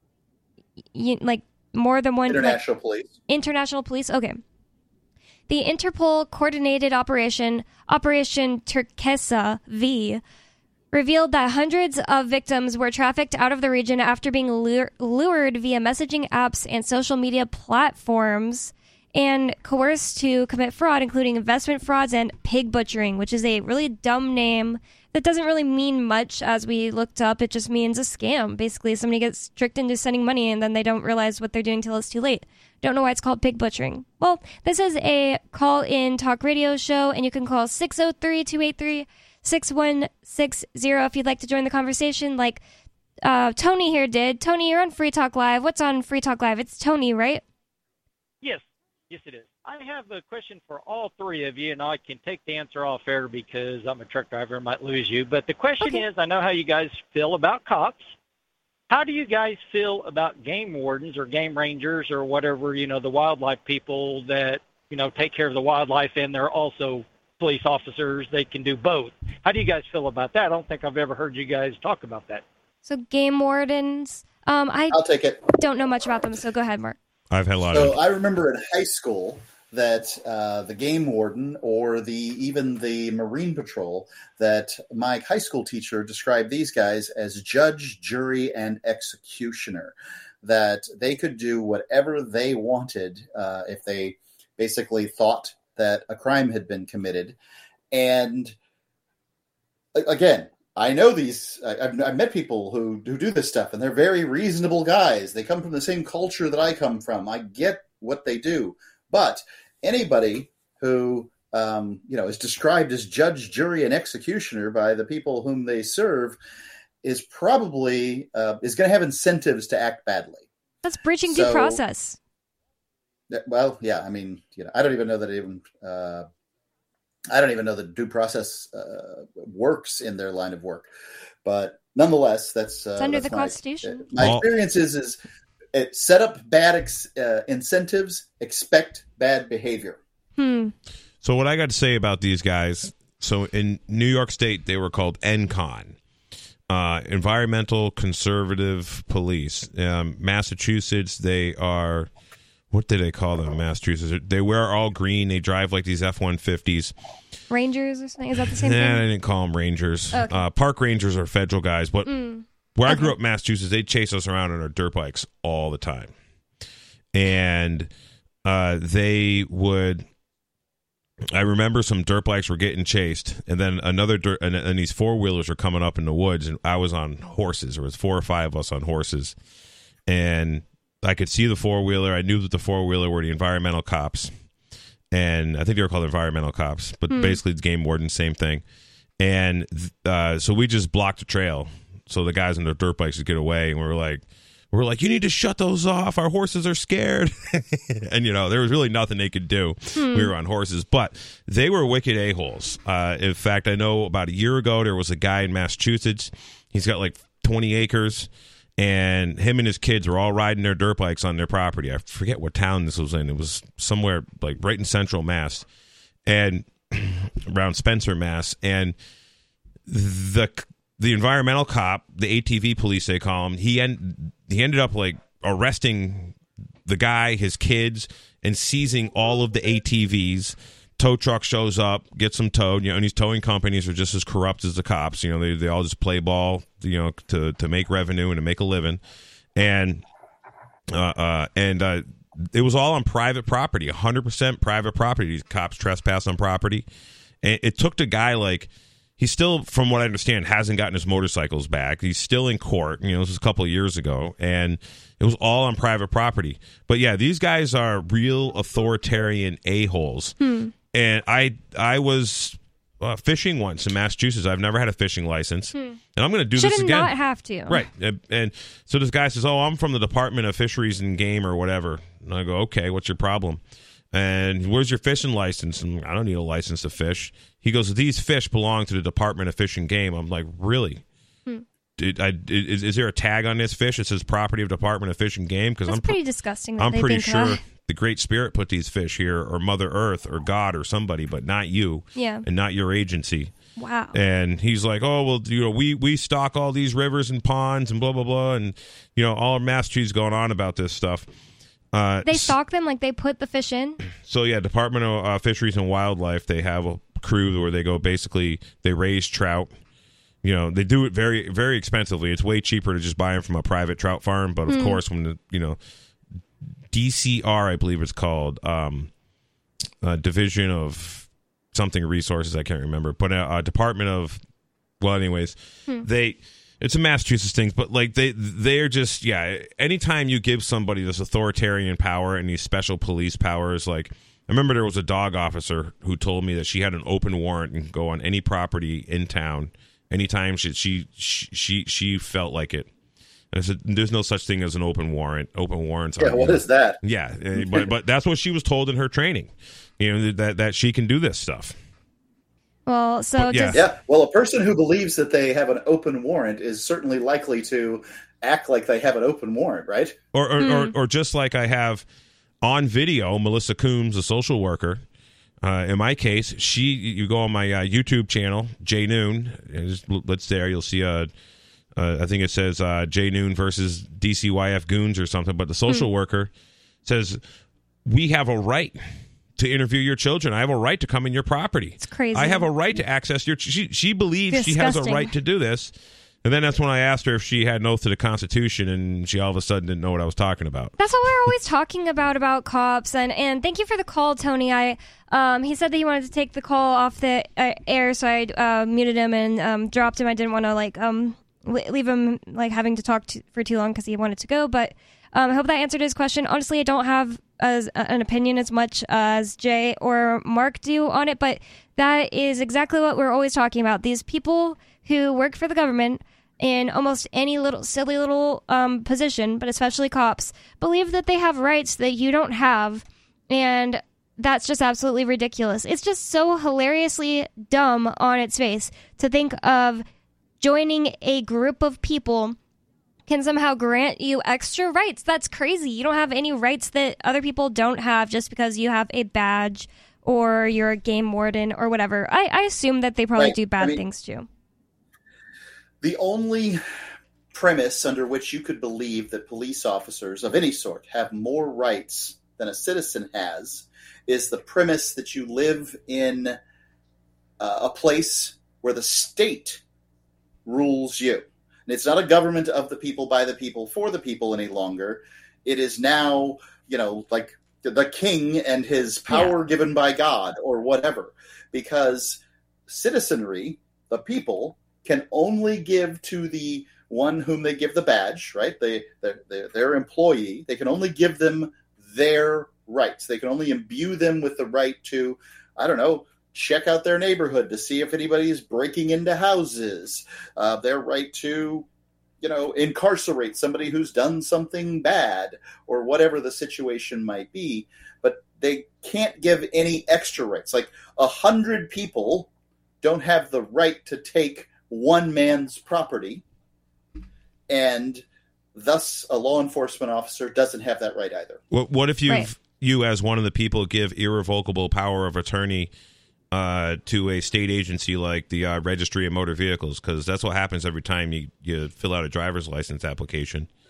more than one... International Police. International Police, okay. The Interpol coordinated Operation Turquesa V revealed that hundreds of victims were trafficked out of the region after being lured via messaging apps and social media platforms and coerced to commit fraud, including investment frauds and pig butchering, which is a really dumb name that doesn't really mean much as we looked up. It just means a scam. Basically, somebody gets tricked into sending money and then they don't realize what they're doing till it's too late. Don't know why it's called pig butchering. Well, this is a call-in talk radio show, and you can call 603-283-6160 if you'd like to join the conversation, like Tony here did. Tony, you're on Free Talk Live. What's on Free Talk Live? It's Tony, right? Yes, it is. I have a question for all three of you, and I can take the answer off air because I'm a truck driver and might lose you. But the question is, I know how you guys feel about cops. How do you guys feel about game wardens or game rangers or whatever, the wildlife people that, take care of the wildlife, and they're also police officers? They can do both. How do you guys feel about that? I don't think I've ever heard you guys talk about that. So game wardens, I'll take it. Don't know much about them, so go ahead, Mark. I've had a lot of... I remember in high school that the game warden or even the Marine Patrol, that my high school teacher described these guys as judge, jury, and executioner, that they could do whatever they wanted if they basically thought that a crime had been committed. And again, I know these. I've met people who do this stuff, and they're very reasonable guys. They come from the same culture that I come from. I get what they do. But anybody who is described as judge, jury, and executioner by the people whom they serve is probably is going to have incentives to act badly. That's breaching due process. Well, yeah. I mean, I don't even know that I don't even know that due process works in their line of work. But nonetheless, that's under that's the Constitution. My experience is set up bad incentives, expect bad behavior. So what I got to say about these guys, so in New York State, they were called ENCON, Environmental Conservative Police. Massachusetts, they are, what do they call them, Massachusetts? They wear all green. They drive like these F-150s. Rangers or something? Is that the same thing? I didn't call them Rangers. Okay. Park Rangers are federal guys, but... Where I grew up in Massachusetts, they'd chase us around on our dirt bikes all the time. And they would... I remember some dirt bikes were getting chased, and then and these four-wheelers were coming up in the woods, and I was on horses. There was 4 or 5 of us on horses. And I could see the four-wheeler. I knew that the four-wheeler were the environmental cops. And I think they were called environmental cops, but basically it's game warden, same thing. And so we just blocked the trail so the guys on their dirt bikes would get away, and we were like, you need to shut those off. Our horses are scared. And, there was really nothing they could do. We were on horses. But they were wicked a-holes. In fact, I know about a year ago, there was a guy in Massachusetts. He's got like 20 acres. And him and his kids were all riding their dirt bikes on their property. I forget what town this was in. It was somewhere like right in central Mass. And around Spencer, Mass. And the environmental cop, the ATV police, they call him, he ended up like arresting the guy, his kids, and seizing all of the ATVs Tow truck shows up, gets them towed, and these towing companies are just as corrupt as the cops. They all just play ball, to make revenue and to make a living. And it was all on private property, 100% private property. These cops trespass on property. And it took the guy, he still, from what I understand, hasn't gotten his motorcycles back. He's still in court. This was a couple of years ago. And it was all on private property. But, yeah, these guys are real authoritarian a-holes. And I was fishing once in Massachusetts. I've never had a fishing license. And I'm going to do this again. Should not have to. Right. And so this guy says, I'm from the Department of Fisheries and Game or whatever. And I go, okay, what's your problem? And where's your fishing license? And I don't need a license to fish. He goes, these fish belong to the Department of Fish and Game. I'm like, really? Is there a tag on this fish that says property of Department of Fish and Game? Because I'm pretty disgusting. I'm pretty sure the Great Spirit put these fish here, or Mother Earth, or God, or somebody, but not you, and not your agency. Wow. And he's like, oh, well, we stock all these rivers and ponds and blah blah blah, and all of Massachusetts going on about this stuff. They stock them, like they put the fish in. So yeah, Department of Fisheries and Wildlife, they have a crew where they go, basically they raise trout. They do it very, very expensively. It's way cheaper to just buy them from a private trout farm. But of course, when DCR, I believe it's called, Division of something resources, I can't remember, but Department of, well, anyways, it's a Massachusetts thing, but they're just, anytime you give somebody this authoritarian power and these special police powers, I remember there was a dog officer who told me that she had an open warrant and could go on any property in town anytime she felt like it. And I said, there's no such thing as an open warrant. Open warrants are... Yeah, what is that? Yeah, but that's what she was told in her training, that she can do this stuff. Well, so... Well, a person who believes that they have an open warrant is certainly likely to act like they have an open warrant, right? Or just like I have on video, Melissa Coombs, a social worker. In my case, you go on my YouTube channel, Jay Noon. Let's there, you'll see I think it says Jay Noon versus DCYF Goons or something. But the social worker says, we have a right to interview your children. I have a right to come in your property. It's crazy. I have a right to access your... She believes she has a right to do this. And then that's when I asked her if she had an oath to the Constitution, and she all of a sudden didn't know what I was talking about. That's what we're always talking about cops. And thank you for the call, Tony. He said that he wanted to take the call off the air, so I muted him and dropped him. I didn't want to leave him having to talk for too long because he wanted to go. But I hope that answered his question. Honestly, I don't have an opinion as much as Jay or Mark do on it, but that is exactly what we're always talking about. These people who work for the government in almost any silly little position, but especially cops, believe that they have rights that you don't have, and that's just absolutely ridiculous. It's just so hilariously dumb on its face to think of joining a group of people can somehow grant you extra rights. That's crazy. You don't have any rights that other people don't have just because you have a badge or you're a game warden or whatever. I assume that they probably do bad things too. The only premise under which you could believe that police officers of any sort have more rights than a citizen has is the premise that you live in a place where the state rules you. And it's not a government of the people, by the people, for the people any longer. It is now, like the king and his power given by God or whatever. Because citizenry, the people, can only give to the one whom they give the badge, right? Their employee. They can only give them their rights. They can only imbue them with the right to, check out their neighborhood to see if anybody's breaking into houses. Their right to, incarcerate somebody who's done something bad or whatever the situation might be. But they can't give any extra rights. 100 people don't have the right to take one man's property, and thus a law enforcement officer doesn't have that right either. What if you as one of the people give irrevocable power of attorney to a state agency like the Registry of Motor Vehicles? Because that's what happens every time you fill out a driver's license application.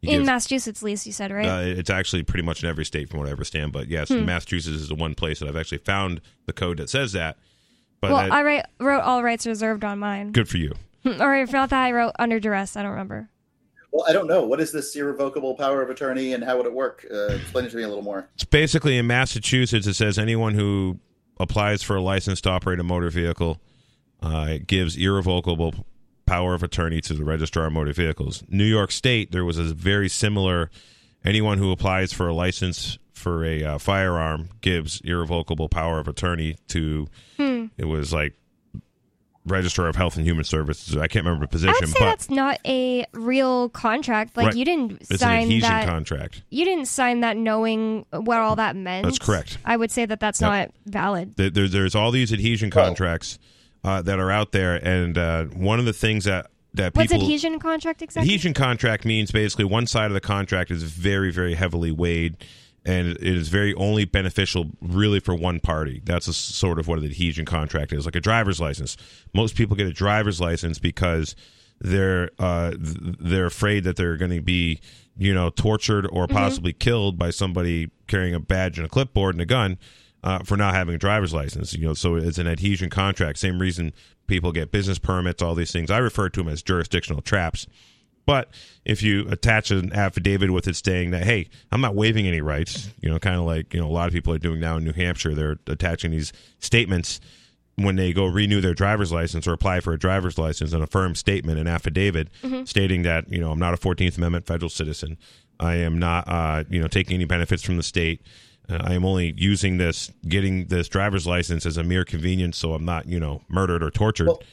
In Massachusetts, at least, you said, right? It's actually pretty much in every state from what I understand. But yes, Massachusetts is the one place that I've actually found the code that says that. But I wrote all rights reserved on mine. Good for you. Or if not that, I wrote under duress. I don't remember. Well, I don't know. What is this irrevocable power of attorney and how would it work? Explain it to me a little more. It's basically in Massachusetts, it says anyone who applies for a license to operate a motor vehicle gives irrevocable power of attorney to the registrar of motor vehicles. New York State, there was a very similar, anyone who applies for a license for a firearm gives irrevocable power of attorney to, it was like, Registrar of Health and Human Services. I can't remember the position. I would say that's not a real contract. Like, right. You didn't it's sign an adhesion that contract. You didn't sign that knowing what all that meant. That's correct. I would say that's not valid. There's all these adhesion contracts that are out there, and one of the things that people... What's adhesion contract exactly? Adhesion contract means basically one side of the contract is very, very heavily weighed, and it is very only beneficial really for one party. That's a sort of what an adhesion contract is, like a driver's license. Most people get a driver's license because they're afraid that they're going to be, tortured or possibly killed by somebody carrying a badge and a clipboard and a gun for not having a driver's license. So it's an adhesion contract. Same reason people get business permits, all these things. I refer to them as jurisdictional traps. But if you attach an affidavit with it saying that, hey, I'm not waiving any rights, kind of like, a lot of people are doing now in New Hampshire, they're attaching these statements when they go renew their driver's license or apply for a driver's license, an affirmed statement, an affidavit stating that, I'm not a 14th Amendment federal citizen. I am not, taking any benefits from the state. I am only using getting this driver's license as a mere convenience so I'm not, murdered or tortured. Well,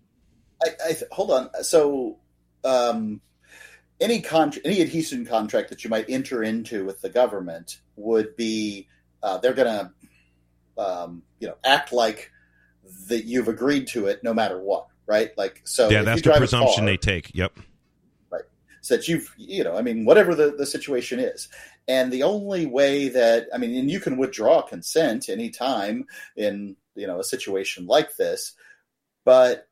hold on. So... any adhesion contract that you might enter into with the government would be they're going to act like that you've agreed to it no matter what, right? Like, so yeah, that's the presumption they take. Yep. Right. So that you've whatever the situation is, and the only way that and you can withdraw consent anytime in a situation like this, but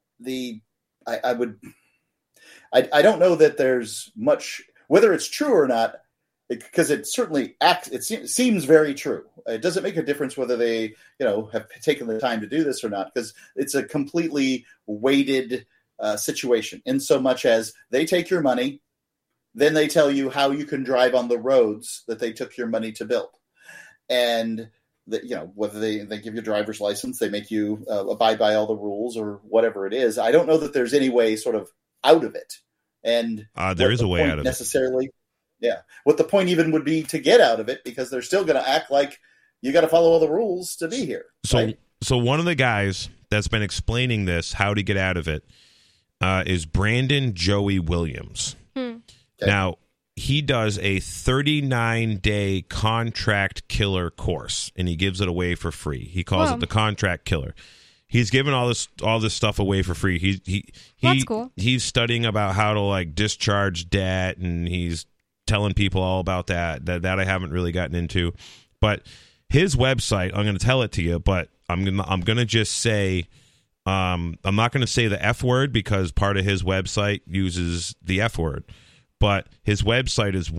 I don't know that there's much, whether it's true or not, because it certainly seems very true. It doesn't make a difference whether they, have taken the time to do this or not, because it's a completely weighted situation in so much as they take your money, then they tell you how you can drive on the roads that they took your money to build. And whether they give you a driver's license, they make you abide by all the rules or whatever it is. I don't know that there's any way sort of out of it, and there is a way out of necessarily. Yeah, what the point even would be to get out of it, because they're still going to act like you got to follow all the rules to be here. So one of the guys that's been explaining this, how to get out of it, is Brandon Joey Williams. Okay. Now he does a 39-day contract killer course, and he gives it away for free. He calls it the Contract Killer. He's giving all this stuff away for free. That's cool. He's studying about how to discharge debt, and he's telling people all about that I haven't really gotten into. But his website, I'm going to tell it to you, but I'm going to just say I'm not going to say the F word because part of his website uses the F word. But his website is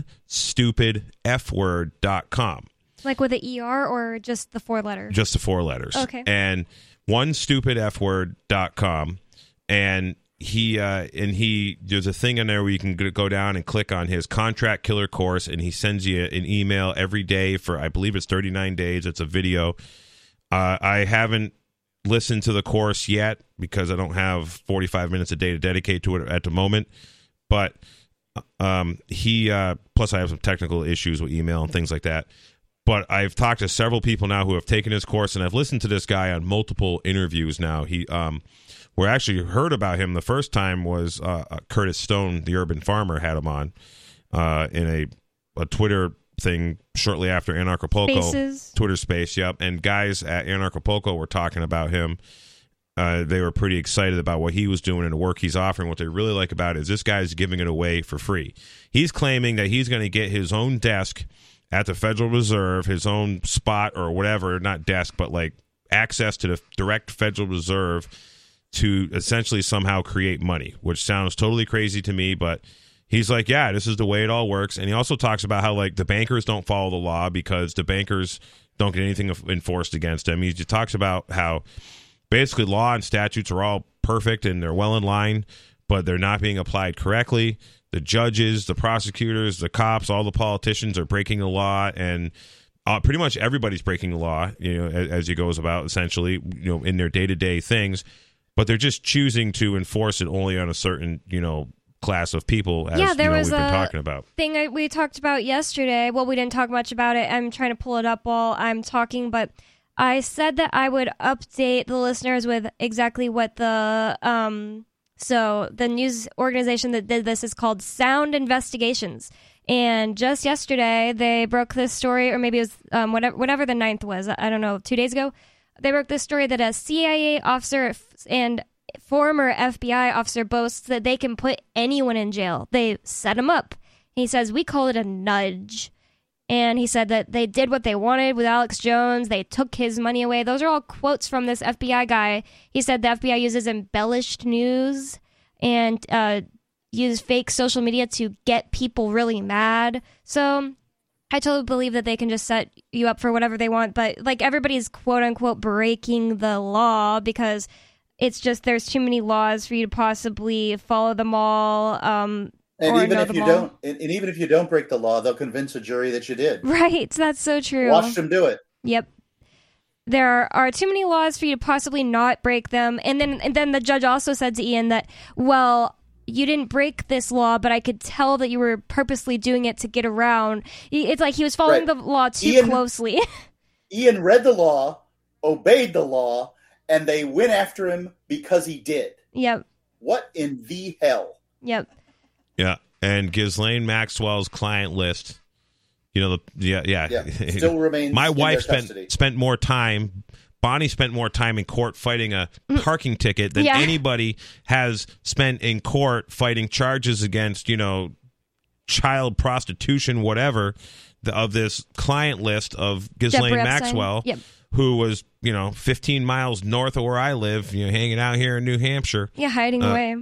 onestupidfword.com. Like with an ER or just the 4 letters? Just the 4 letters. Okay. And onestupidfword.com, and he there's a thing in there where you can go down and click on his Contract Killer course, and he sends you an email every day for, I believe it's 39 days. It's a video. I haven't listened to the course yet because I don't have 45 minutes a day to dedicate to it at the moment, but plus I have some technical issues with email and things like that. But I've talked to several people now who have taken his course, and I've listened to this guy on multiple interviews now. We actually heard about him the first time was Curtis Stone, the urban farmer, had him on in a Twitter thing shortly after Anarchapulco. Spaces. Twitter space, yep. And guys at Anarchapulco were talking about him. They were pretty excited about what he was doing and the work he's offering. What they really like about it is this guy's giving it away for free. He's claiming that he's going to get his own desk at the Federal Reserve, his own spot or whatever, not desk, but access to the direct Federal Reserve to essentially somehow create money, which sounds totally crazy to me, but he's like, yeah, this is the way it all works. And he also talks about how, like, the bankers don't follow the law because the bankers don't get anything enforced against them. He just talks about how basically law and statutes are all perfect and they're well in line, but they're not being applied correctly. The judges, the prosecutors, the cops, all the politicians are breaking the law, and pretty much everybody's breaking the law, as he goes about, essentially, in their day-to-day things, but they're just choosing to enforce it only on a certain, class of people, as there was we've been talking about. Thing we talked about yesterday. Well, we didn't talk much about it. I'm trying to pull it up while I'm talking, but I said that I would update the listeners with exactly what the news organization that did this is called Sound Investigations. And just yesterday, they broke this story, or maybe it was whatever the 9th was, I don't know, 2 days ago. They broke this story that a CIA officer and former FBI officer boasts that they can put anyone in jail. They set him up. He says, we call it a nudge. And he said that they did what they wanted with Alex Jones. They took his money away. Those are all quotes from this FBI guy. He said the FBI uses embellished news and use fake social media to get people really mad. So I totally believe that they can just set you up for whatever they want. But like everybody's quote unquote breaking the law because it's just there's too many laws for you to possibly follow them all. And even if you don't break the law, they'll convince a jury that you did. Right, that's so true. Watch them do it. Yep. There are too many laws for you to possibly not break them. And then the judge also said to Ian that, well, you didn't break this law, but I could tell that you were purposely doing it to get around. It's like he was following the law too closely. Ian read the law, obeyed the law, and they went after him because he did. Yep. What in the hell? Yep. Yeah, and Ghislaine Maxwell's client list, still remains. My in wife their custody. spent more time. Bonnie spent more time in court fighting a parking ticket than anybody has spent in court fighting charges against, child prostitution, whatever, of this client list of Ghislaine Maxwell, who was, 15 miles north of where I live, hanging out here in New Hampshire. Yeah, hiding away.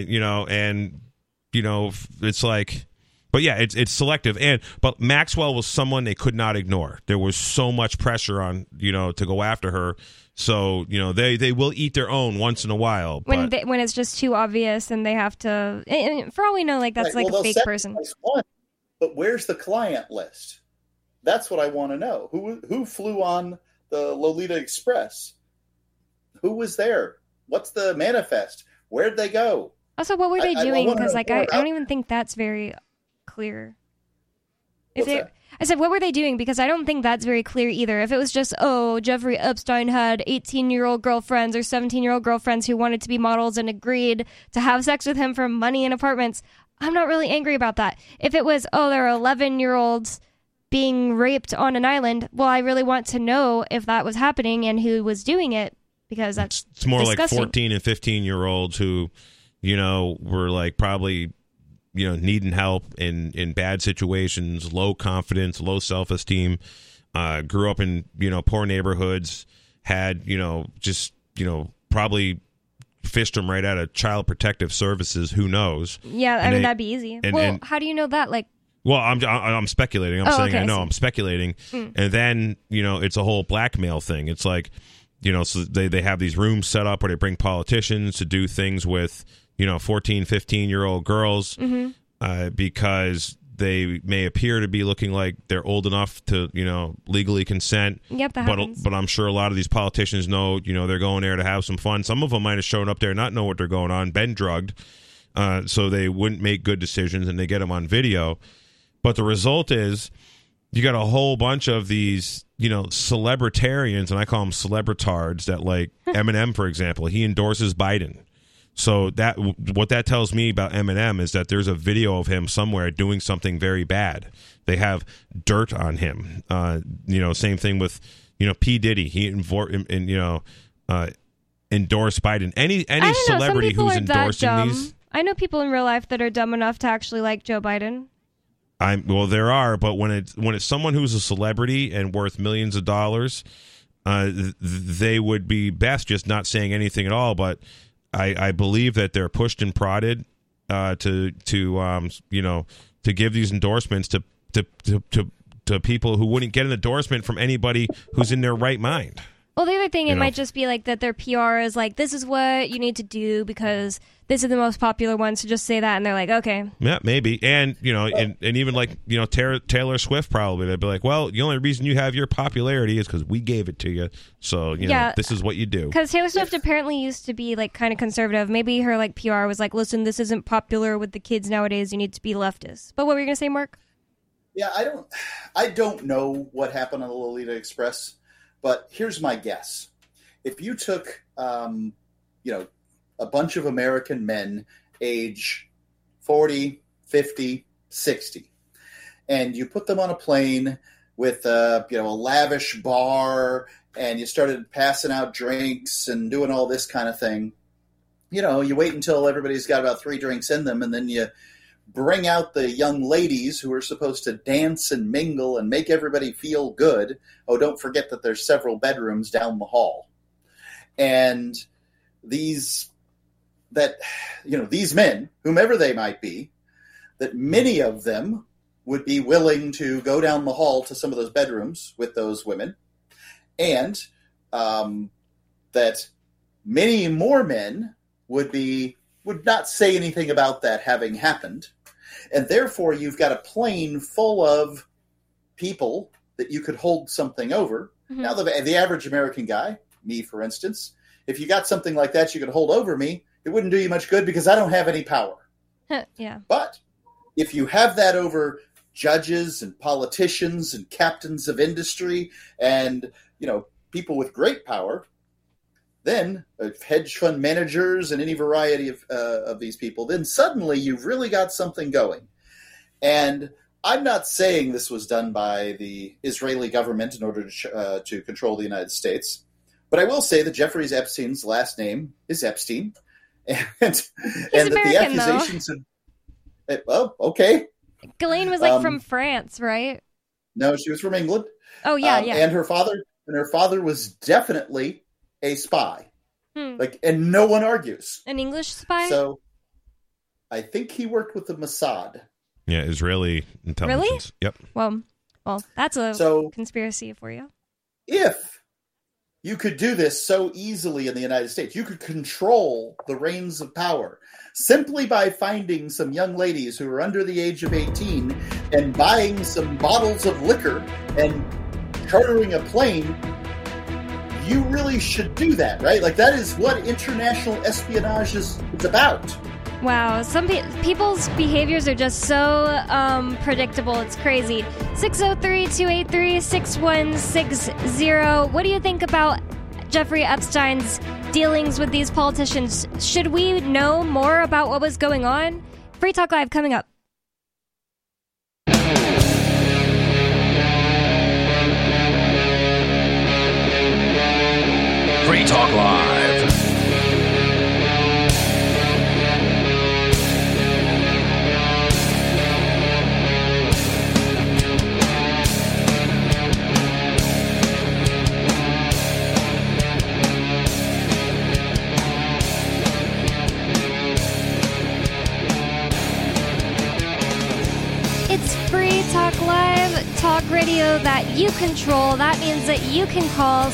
It's like, but yeah, it's selective. But Maxwell was someone they could not ignore. There was so much pressure on, to go after her. So, they will eat their own once in a while. When it's just too obvious and they have to, and for all we know, like that's a fake person. But where's the client list? That's what I want to know. Who flew on the Lolita Express? Who was there? What's the manifest? Where'd they go? Also, what were they doing? Because I don't even think that's very clear. I said, what were they doing? Because I don't think that's very clear either. If it was just, Jeffrey Epstein had 18-year-old girlfriends or 17-year-old girlfriends who wanted to be models and agreed to have sex with him for money and apartments, I'm not really angry about that. If it was, there are 11-year-olds being raped on an island, well, I really want to know if that was happening and who was doing it, because that's it's more disgusting. Like 14 and 15-year-olds who, were like probably, needing help in bad situations, low confidence, low self-esteem, grew up in, poor neighborhoods, had, probably fished them right out of Child Protective Services. Who knows? Yeah, that'd be easy. How do you know that? Well, I'm speculating. I'm saying okay, I know. I'm speculating. And then, it's a whole blackmail thing. It's like, so they have these rooms set up where they bring politicians to do things with, 14, 15-year-old girls because they may appear to be looking like they're old enough to, legally consent. Yep, that happens. But I'm sure a lot of these politicians know, they're going there to have some fun. Some of them might have shown up there not know what they're going on, been drugged, so they wouldn't make good decisions, and they get them on video. But the result is you got a whole bunch of these, celebritarians, and I call them celebritards, that like Eminem, for example, he endorses Biden. So what that tells me about Eminem is that there's a video of him somewhere doing something very bad. They have dirt on him. Same thing with, P. Diddy. He endorsed Biden. Any celebrity who's endorsing these. I know people in real life that are dumb enough to actually like Joe Biden. There are, but when it's someone who's a celebrity and worth millions of dollars, they would be best just not saying anything at all. But I believe that they're pushed and prodded to give these endorsements to people who wouldn't get an endorsement from anybody who's in their right mind. Well, the other thing, it might just be like that their PR is like, this is what you need to do because this is the most popular one, so just say that, and they're like, okay. Yeah, maybe. And, and even like, Taylor Swift probably, they'd be like, well, the only reason you have your popularity is because we gave it to you, so, this is what you do. Because Taylor Swift apparently used to be, like, kind of conservative. Maybe her, like, PR was like, listen, this isn't popular with the kids nowadays, you need to be leftist. But what were you going to say, Mark? Yeah, I don't know what happened on the Lolita Express. But here's my guess. If you took, a bunch of American men age 40, 50, 60, and you put them on a plane with, a lavish bar, and you started passing out drinks and doing all this kind of thing, you wait until everybody's got about 3 drinks in them, and then you bring out the young ladies who are supposed to dance and mingle and make everybody feel good. Oh, don't forget that there's several bedrooms down the hall. And these men, whomever they might be, that many of them would be willing to go down the hall to some of those bedrooms with those women. And that many more men would not say anything about that having happened. And therefore, you've got a plane full of people that you could hold something over. Mm-hmm. Now, the average American guy, me, for instance, if you got something like that you could hold over me, it wouldn't do you much good because I don't have any power. Yeah. But if you have that over judges and politicians and captains of industry and, people with great power, then hedge fund managers and any variety of these people, then suddenly you've really got something going. And I'm not saying this was done by the Israeli government in order to control the United States, but I will say that Jeffrey Epstein's last name is Epstein, and that the accusations okay. Ghislaine was from France, right? No, she was from England. Oh yeah, yeah. And her father was definitely a spy, and no one argues. An English spy? So, I think he worked with the Mossad. Yeah, Israeli intelligence. Really? Yep. Well, that's a conspiracy for you. If you could do this so easily in the United States, you could control the reins of power simply by finding some young ladies who are under the age of 18 and buying some bottles of liquor and chartering a plane. You really should do that, right? Like, that is what international espionage is about. Wow, some people's behaviors are just so predictable. It's crazy. 603-283-6160. What do you think about Jeffrey Epstein's dealings with these politicians? Should we know more about what was going on? Free Talk Live coming up. Free Talk Live. It's Free Talk Live, talk radio that you control. That means that you can call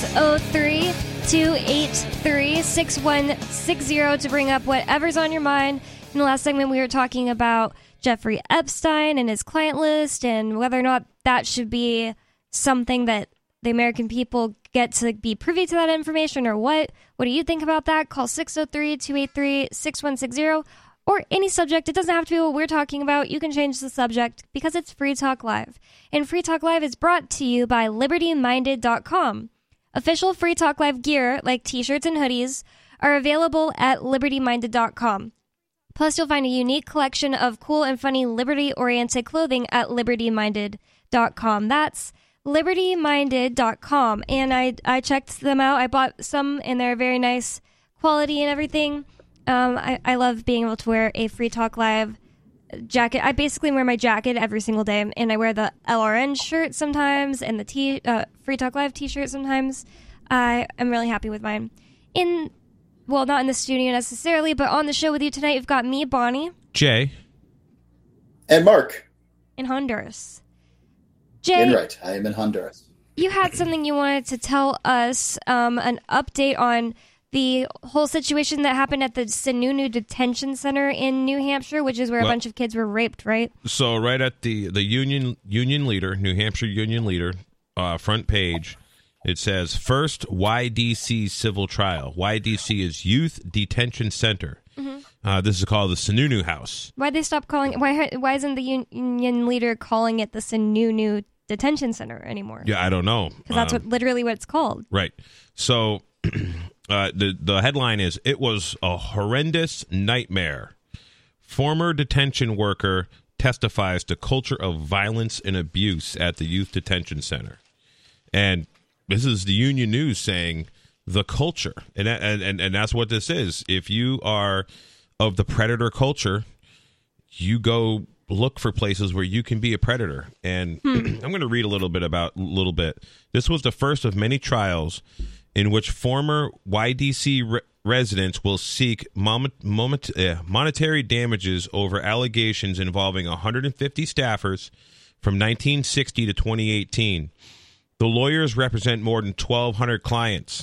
603-283-6160 to bring up whatever's on your mind. In the last segment, we were talking about Jeffrey Epstein and his client list and whether or not that should be something that the American people get to be privy to that information or what. What do you think about that? Call 603-283-6160. Or any subject. It doesn't have to be what we're talking about. You can change the subject because it's Free Talk Live. And Free Talk Live is brought to you by LibertyMinded.com. Official Free Talk Live gear, like t-shirts and hoodies, are available at LibertyMinded.com. Plus, you'll find a unique collection of cool and funny liberty-oriented clothing at LibertyMinded.com. That's LibertyMinded.com. And I checked them out. I bought some, and they're very nice quality and everything. I love being able to wear a Free Talk Live jacket. I basically wear my jacket every single day, and I wear the LRN shirt sometimes and the Free Talk Live t-shirt sometimes. I'm really happy with mine. well, not in the studio necessarily, but on the show with you tonight, you've got me, Bonnie. Jay. And Mark. In Honduras. Jay. And right, I am in Honduras. You had something you wanted to tell us, an update on the whole situation that happened at the Sununu Detention Center in New Hampshire, which is where a bunch of kids were raped, right? So right at the union leader, New Hampshire union leader, front page, it says, first YDC civil trial. YDC is Youth Detention Center. Mm-hmm. This is called the Sununu House. Why'd they stop calling it? Why isn't the union leader calling it the Sununu Detention Center anymore? Yeah, I don't know. Because that's literally what it's called. Right. So the headline is, it was a horrendous nightmare. Former detention worker testifies to culture of violence and abuse at the Youth Detention Center. And this is the Union News saying the culture. And that's what this is. If you are of the predator culture, you go look for places where you can be a predator. And I'm going to read a little bit. This was the first of many trials in which former YDC residents will seek monetary damages over allegations involving 150 staffers from 1960 to 2018. The lawyers represent more than 1,200 clients.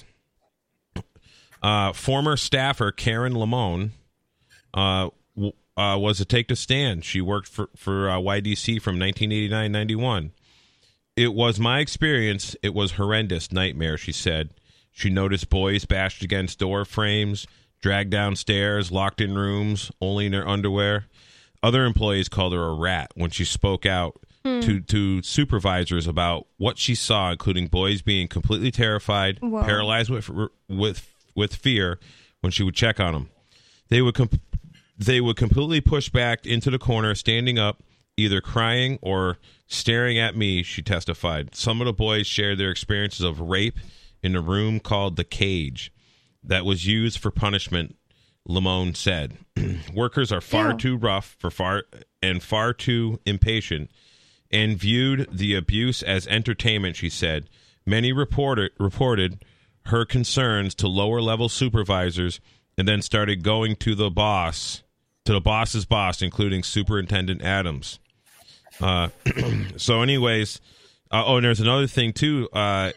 Former staffer Karen Lamone was to take the stand. She worked for YDC from 1989-91. It was my experience. It was horrendous nightmare, she said. She noticed boys bashed against door frames, dragged downstairs, locked in rooms, only in their underwear. Other employees called her a rat when she spoke out to supervisors about what she saw, including boys being completely terrified, paralyzed with fear when she would check on them. They would completely push back into the corner, standing up, either crying or staring at me, she testified. Some of the boys shared their experiences of rape in a room called the cage that was used for punishment, Lamone said. Workers are far too rough, far too impatient, and viewed the abuse as entertainment, she said. Many reported her concerns to lower-level supervisors and then started going to the boss's boss, including Superintendent Adams. So anyways, and there's another thing, too.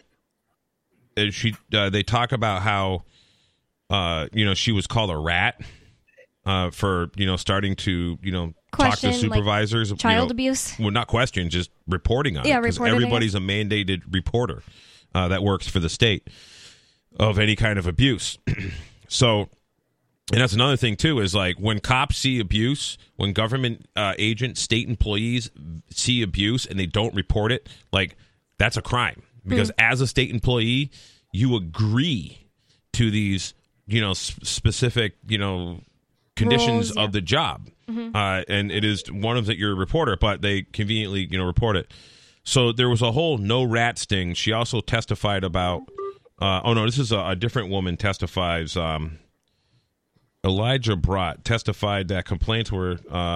They talk about how, she was called a rat for, starting to, question, talk to supervisors. Like child abuse? Well, not question, just reporting on it. Because everybody's a mandated reporter that works for the state of any kind of abuse. So, and that's another thing, too, is like when cops see abuse, when government agents, state employees see abuse and they don't report it, like that's a crime. Because as a state employee, you agree to these, specific, conditions of the job. And it is one of that you're a reporter, but they conveniently, report it. So there was a whole no rat sting. She also testified about, this is a different woman testifies. Elijah Brott testified that complaints were,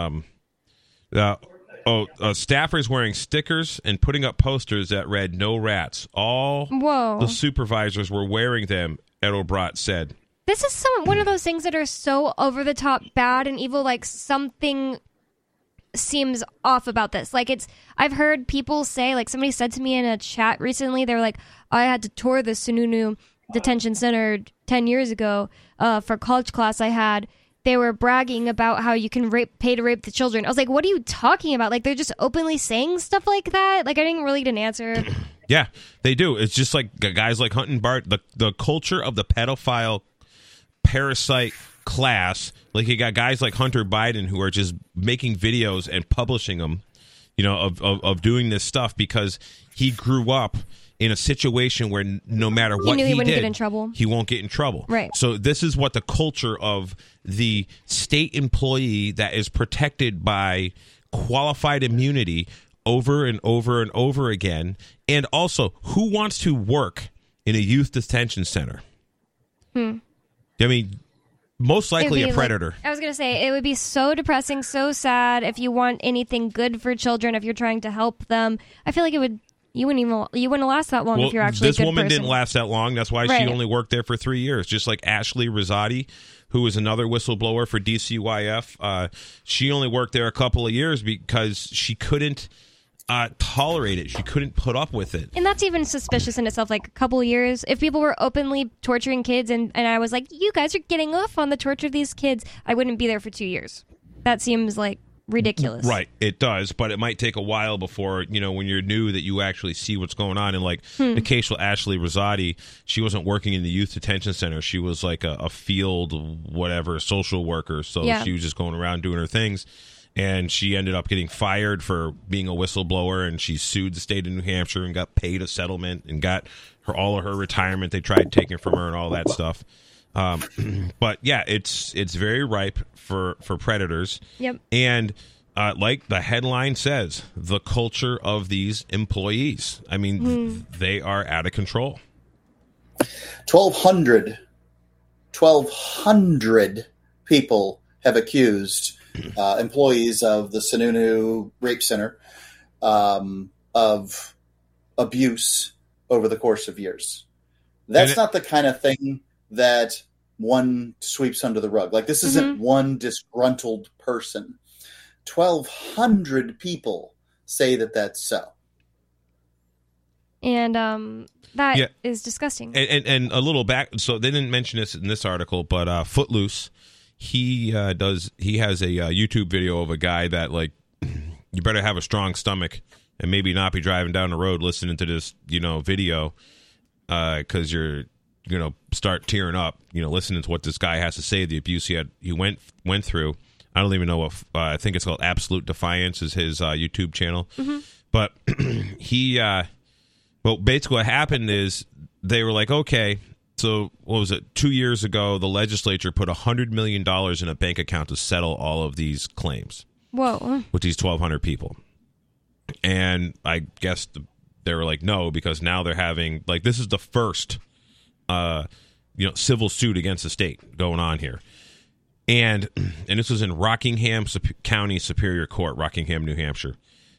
staffers wearing stickers and putting up posters that read "No rats." All the supervisors were wearing them, Ed O'Brot said. This is one of those things that are so over the top bad and evil, like something seems off about this. Like I've heard people say, like somebody said to me in a chat recently, they were like, I had to tour the Sununu Detention Center 10 years ago for college class I had. They were bragging about how you can pay to rape the children. I was like, what are you talking about? Like, they're just openly saying stuff like that? Like, I didn't really get an answer. Yeah, they do. It's just like guys like Hunt and Bart, the culture of the pedophile parasite class. Like, you got guys like Hunter Biden who are just making videos and publishing them, of doing this stuff because he grew up in a situation where no matter what he wouldn't did, get in trouble. He won't get in trouble. Right. So this is what the culture of the state employee that is protected by qualified immunity over and over and over again. And also, who wants to work in a youth detention center? I mean, most likely a predator. Like, I was going to say, it would be so depressing, so sad if you want anything good for children, if you're trying to help them. I feel like it would You wouldn't last that long if you're actually this a good woman person. didn't last that long. That's why she only worked there for 3 years. Just like Ashley Rosati, who is another whistleblower for DCYF. She only worked there a couple of years because she couldn't tolerate it. She couldn't put up with it. And that's even suspicious in itself, like a couple of years. If people were openly torturing kids and I was like, you guys are getting off on the torture of these kids, I wouldn't be there for 2 years. That seems like ridiculous. Right, it does, but it might take a while before, when you're new, that you actually see what's going on. And like the case with Ashley Rosati, she wasn't working in the youth detention center. She was like a field social worker. So she was just going around doing her things. And she ended up getting fired for being a whistleblower, and she sued the state of New Hampshire and got paid a settlement and got all of her retirement they tried taking from her and all that stuff. But yeah, it's very ripe for predators. Yep. And like the headline says, the culture of these employees. I mean, they are out of control. 1,200 people have accused employees of the Sununu Rape Center of abuse over the course of years. That's not the kind of thing that one sweeps under the rug. Like, this isn't one disgruntled person. 1,200 people say that that's so. And that is disgusting. And a little back, so they didn't mention this in this article, but Footloose, he has a YouTube video of a guy that, like, you better have a strong stomach and maybe not be driving down the road listening to this, video, because you're start tearing up, listening to what this guy has to say, the abuse he went through. I don't even know if I think it's called Absolute Defiance is his YouTube channel, but basically what happened is they were like, okay, so what was it? 2 years ago, the legislature put $100 million in a bank account to settle all of these claims. Whoa! With these 1,200 people, and I guess they were like, no, because now they're having this is the first. Civil suit against the state going on here. And this was in Rockingham County Superior Court, Rockingham, New Hampshire.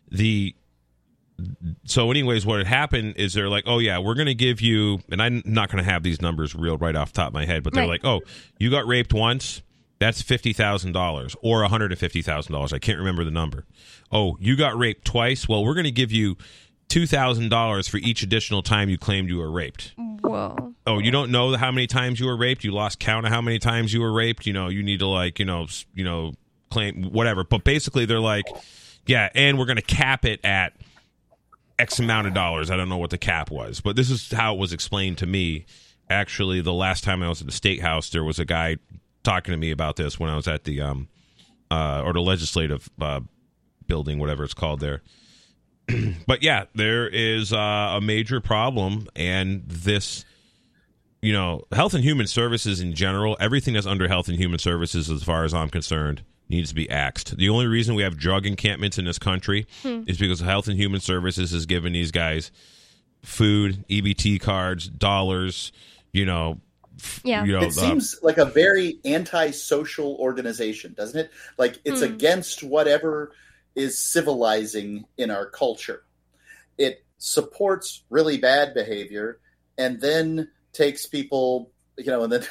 So anyways, what had happened is they're like, oh yeah, we're going to give you, and I'm not going to have these numbers real right off the top of my head, but they're like, oh, you got raped once, that's $50,000 or $150,000. I can't remember the number. Oh, you got raped twice? Well, we're going to give you $2,000 for each additional time you claimed you were raped. Whoa. Oh, you don't know how many times you were raped? You lost count of how many times you were raped? You need to claim whatever. But basically they're like, yeah, and we're going to cap it at X amount of dollars. I don't know what the cap was, but this is how it was explained to me. Actually, the last time I was at the State House, there was a guy talking to me about this when I was at the or the legislative building, whatever it's called there. But yeah, there is a major problem, and this, Health and Human Services in general, everything that's under Health and Human Services, as far as I'm concerned, needs to be axed. The only reason we have drug encampments in this country is because Health and Human Services has given these guys food, EBT cards, dollars, It seems like a very anti-social organization, doesn't it? Like, it's against whatever is civilizing in our culture. It supports really bad behavior and then takes people, and then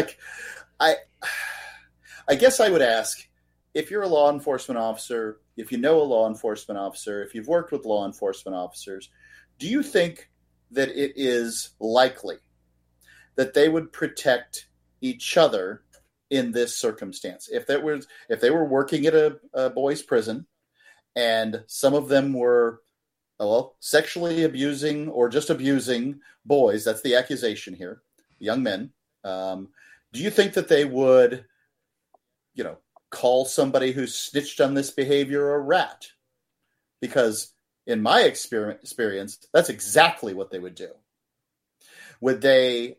I guess I would ask, if you're a law enforcement officer, if you know a law enforcement officer, if you've worked with law enforcement officers, do you think that it is likely that they would protect each other in this circumstance? If they were working at a boys' prison, and some of them were, sexually abusing or just abusing boys. That's the accusation here, young men. Do you think that they would, call somebody who snitched on this behavior a rat? Because in my experience, that's exactly what they would do. Would they,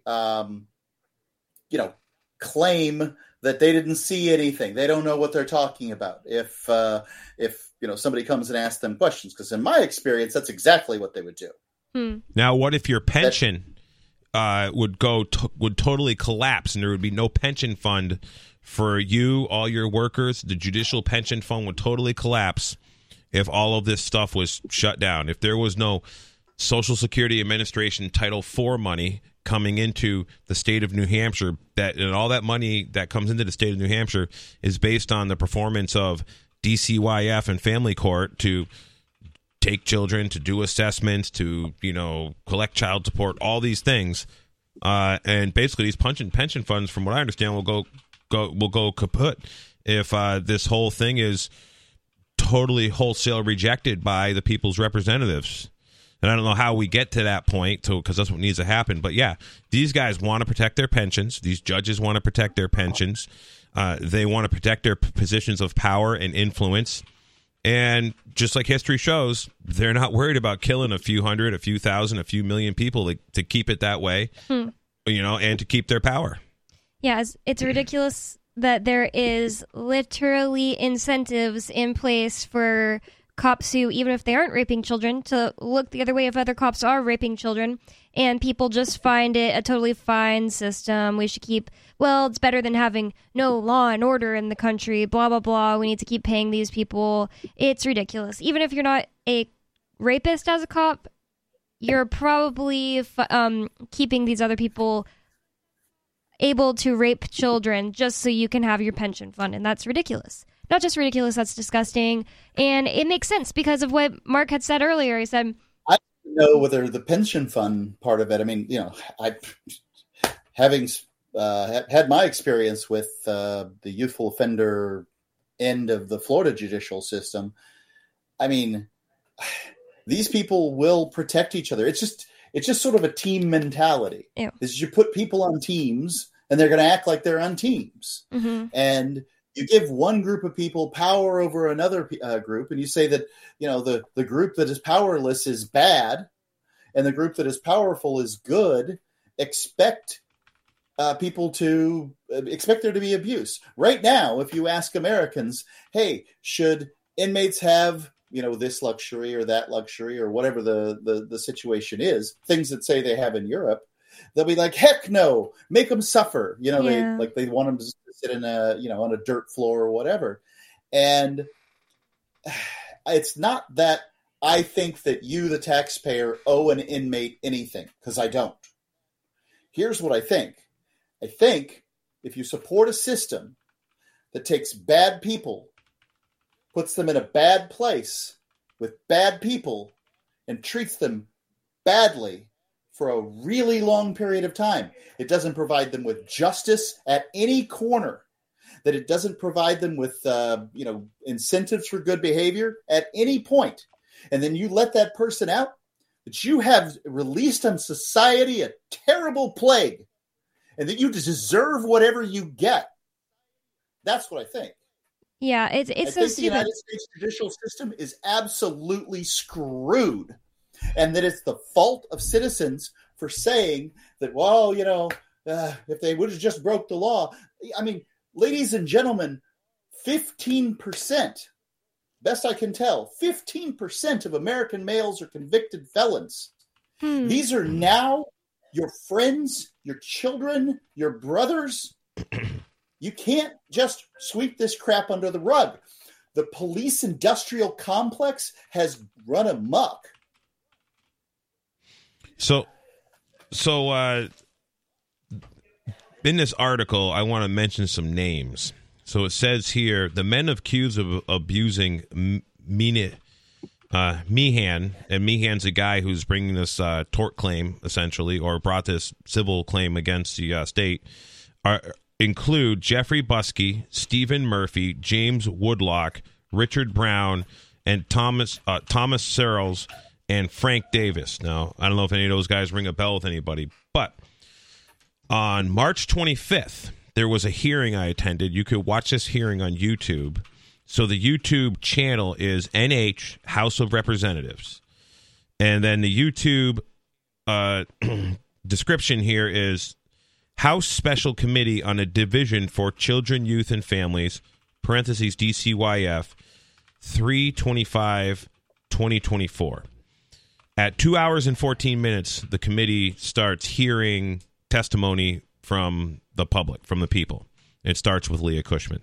claim that they didn't see anything? They don't know what they're talking about. If somebody comes and asks them questions, because in my experience, that's exactly what they would do. Now, what if your pension would totally collapse, and there would be no pension fund for you, all your workers? The judicial pension fund would totally collapse if all of this stuff was shut down. If there was no Social Security Administration Title IV money coming into the state of New Hampshire, and all that money that comes into the state of New Hampshire is based on the performance of DCYF and family court to take children, to do assessments, to, collect child support, all these things. And basically these pension funds, from what I understand, will go kaput if this whole thing is totally wholesale rejected by the people's representatives. And I don't know how we get to that point, because that's what needs to happen. But yeah, these guys want to protect their pensions. These judges want to protect their pensions. They want to protect their positions of power and influence. And just like history shows, they're not worried about killing a few hundred, a few thousand, a few million people to keep it that way, and to keep their power. Yeah, it's ridiculous that there is literally incentives in place for cops who, even if they aren't raping children, to look the other way if other cops are raping children, and people just find it a totally fine system. We should keep, it's better than having no law and order in the country, blah, blah, blah. We need to keep paying these people. It's ridiculous. Even if you're not a rapist as a cop, you're probably keeping these other people able to rape children just so you can have your pension fund, and that's ridiculous. Not just ridiculous, that's disgusting. And it makes sense because of what Mark had said earlier. He said, I don't know whether the pension fund part of it, I having had my experience with the youthful offender end of the Florida judicial system. These people will protect each other. It's just sort of a team mentality. Ew. Is you put people on teams and they're going to act like they're on teams. Mm-hmm. And you give one group of people power over another group, and you say that, the group that is powerless is bad and the group that is powerful is good. Expect people to expect there to be abuse. Right now, if you ask Americans, hey, should inmates have, this luxury or that luxury or whatever the situation is, things that say they have in Europe, they'll be like, heck no, make them suffer. They want them to sit in on a dirt floor or whatever. And it's not that I think that you, the taxpayer, owe an inmate anything, because I don't. Here's what I think. I think if you support a system that takes bad people, puts them in a bad place with bad people, and treats them badly for a really long period of time, it doesn't provide them with justice at any corner, that it doesn't provide them with, incentives for good behavior at any point, and then you let that person out, that you have released on society a terrible plague, and that you deserve whatever you get. That's what I think. Yeah, it's I think the United States judicial system is absolutely screwed, and that it's the fault of citizens for saying that, if they would have just broke the law. Ladies and gentlemen, 15%, best I can tell, 15% of American males are convicted felons. These are now your friends, your children, your brothers. You can't just sweep this crap under the rug. The police industrial complex has run amok. So in this article, I want to mention some names. So it says here, the men accused of abusing Meehan, and Meehan's a guy who's bringing this tort claim, essentially, or brought this civil claim against the state, include Jeffrey Buskey, Stephen Murphy, James Woodlock, Richard Brown, and Thomas Searles, and Frank Davis. Now, I don't know if any of those guys ring a bell with anybody, but on March 25th, there was a hearing I attended. You could watch this hearing on YouTube. So the YouTube channel is NH House of Representatives. And then the YouTube description here is House Special Committee on a Division for Children, Youth, and Families, parentheses DCYF, 3/25/2024. At 2 hours and 14 minutes, the committee starts hearing testimony from the public, from the people. It starts with Leah Cushman.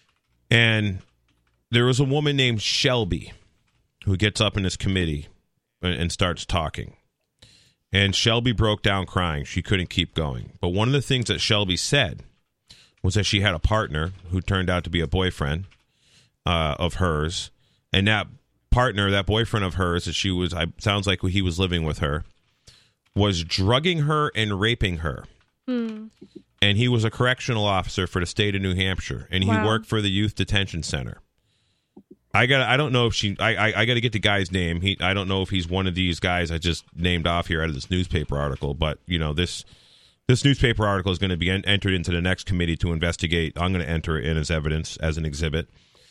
And there was a woman named Shelby who gets up in this committee, and starts talking. And Shelby broke down crying. She couldn't keep going. But one of the things that Shelby said was that she had a partner who turned out to be a boyfriend of hers. And that partner, that boyfriend of hers, that she was, sounds like he was living with her, was drugging her and raping her. And he was a correctional officer for the state of New Hampshire. And he worked for the youth detention center. I don't know if I got to get the guy's name. I don't know if he's one of these guys I just named off here out of this newspaper article, but this newspaper article is going to be entered into the next committee to investigate. I'm going to enter it in as evidence, as an exhibit.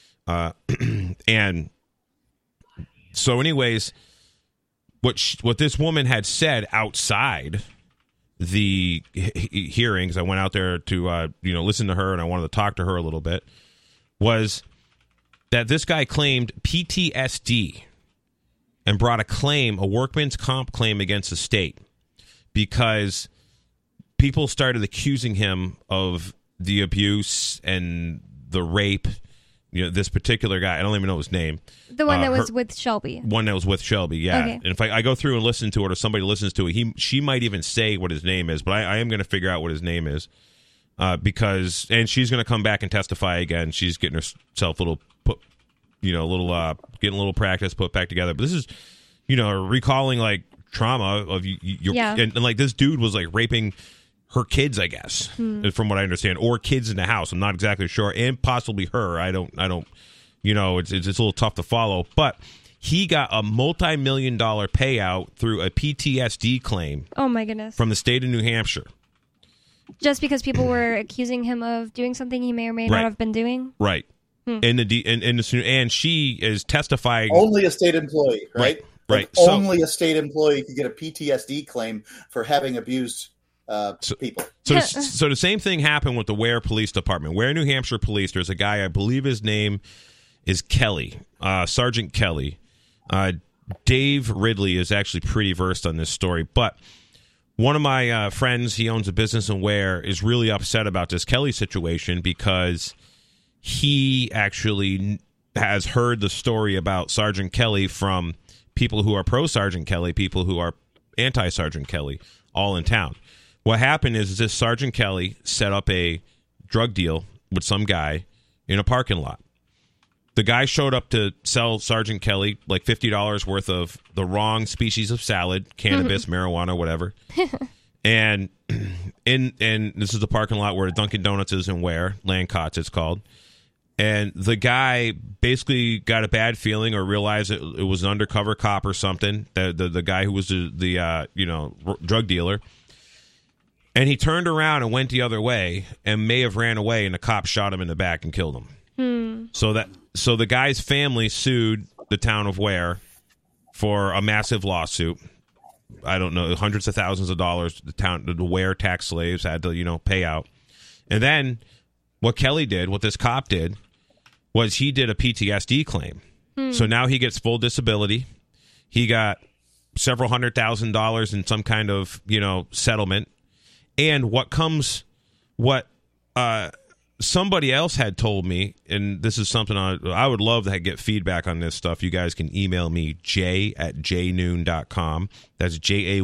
And so anyways, what this woman had said outside the hearings, I went out there to listen to her, and I wanted to talk to her a little bit, was that this guy claimed PTSD and brought a workman's comp claim against the state because people started accusing him of the abuse and the rape. This particular guy, I don't even know his name. The one that was with Shelby. One that was with Shelby, yeah. Okay. And if I go through and listen to it, or somebody listens to it, she might even say what his name is, but I am going to figure out what his name is and she's going to come back and testify again. She's getting herself getting a little practice put back together. But this is, recalling like trauma of and like this dude was like raping her kids, I guess, from what I understand, or kids in the house. I'm not exactly sure, and possibly her. I don't. It's a little tough to follow, but he got a multi-million-dollar payout through a PTSD claim. Oh my goodness! From the state of New Hampshire, just because people were accusing him of doing something he may or may not have been doing. Right. And she is testifying. Only a state employee, right? Right. Only a state employee could get a PTSD claim for having abused people. So the same thing happened with the Ware Police Department. Ware, New Hampshire Police. There's a guy, I believe his name is Kelly, Sergeant Kelly. Dave Ridley is actually pretty versed on this story, but one of my friends, he owns a business in Ware, is really upset about this Kelly situation because he actually has heard the story about Sergeant Kelly from people who are pro Sergeant Kelly, people who are anti Sergeant Kelly, all in town. What happened is this Sergeant Kelly set up a drug deal with some guy in a parking lot. The guy showed up to sell Sergeant Kelly like $50 worth of the wrong species of salad, cannabis, marijuana, whatever. And this is the parking lot where Dunkin' Donuts is in Ware, Landcots it's called. And the guy basically got a bad feeling or realized it was an undercover cop or something, the guy who was the drug dealer. And he turned around and went the other way and may have ran away, and the cop shot him in the back and killed him. So the guy's family sued the town of Ware for a massive lawsuit. I don't know, hundreds of thousands of dollars. The Ware tax slaves had to, pay out. And then what Kelly did, what this cop did, was he did a PTSD claim. So now he gets full disability. He got several $100,000 in some kind of, settlement. And what somebody else had told me, and this is something I would love to get feedback on this stuff. You guys can email me, jay@jaynoon.com. That's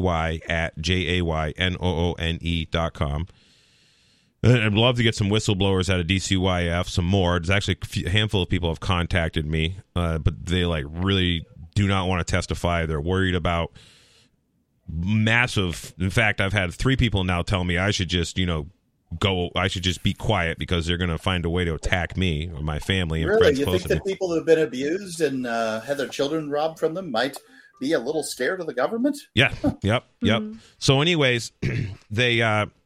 JAY@JAYNOONE.com. I'd love to get some whistleblowers out of DCYF, some more. There's actually a handful of people have contacted me, but they really do not want to testify. They're worried about massive. In fact, I've had 3 people now tell me I should just, I should just be quiet because they're going to find a way to attack me or my family. And really? You think that people who've been abused and had their children robbed from them might be a little scared of the government? Yeah. Yep. So anyways, they,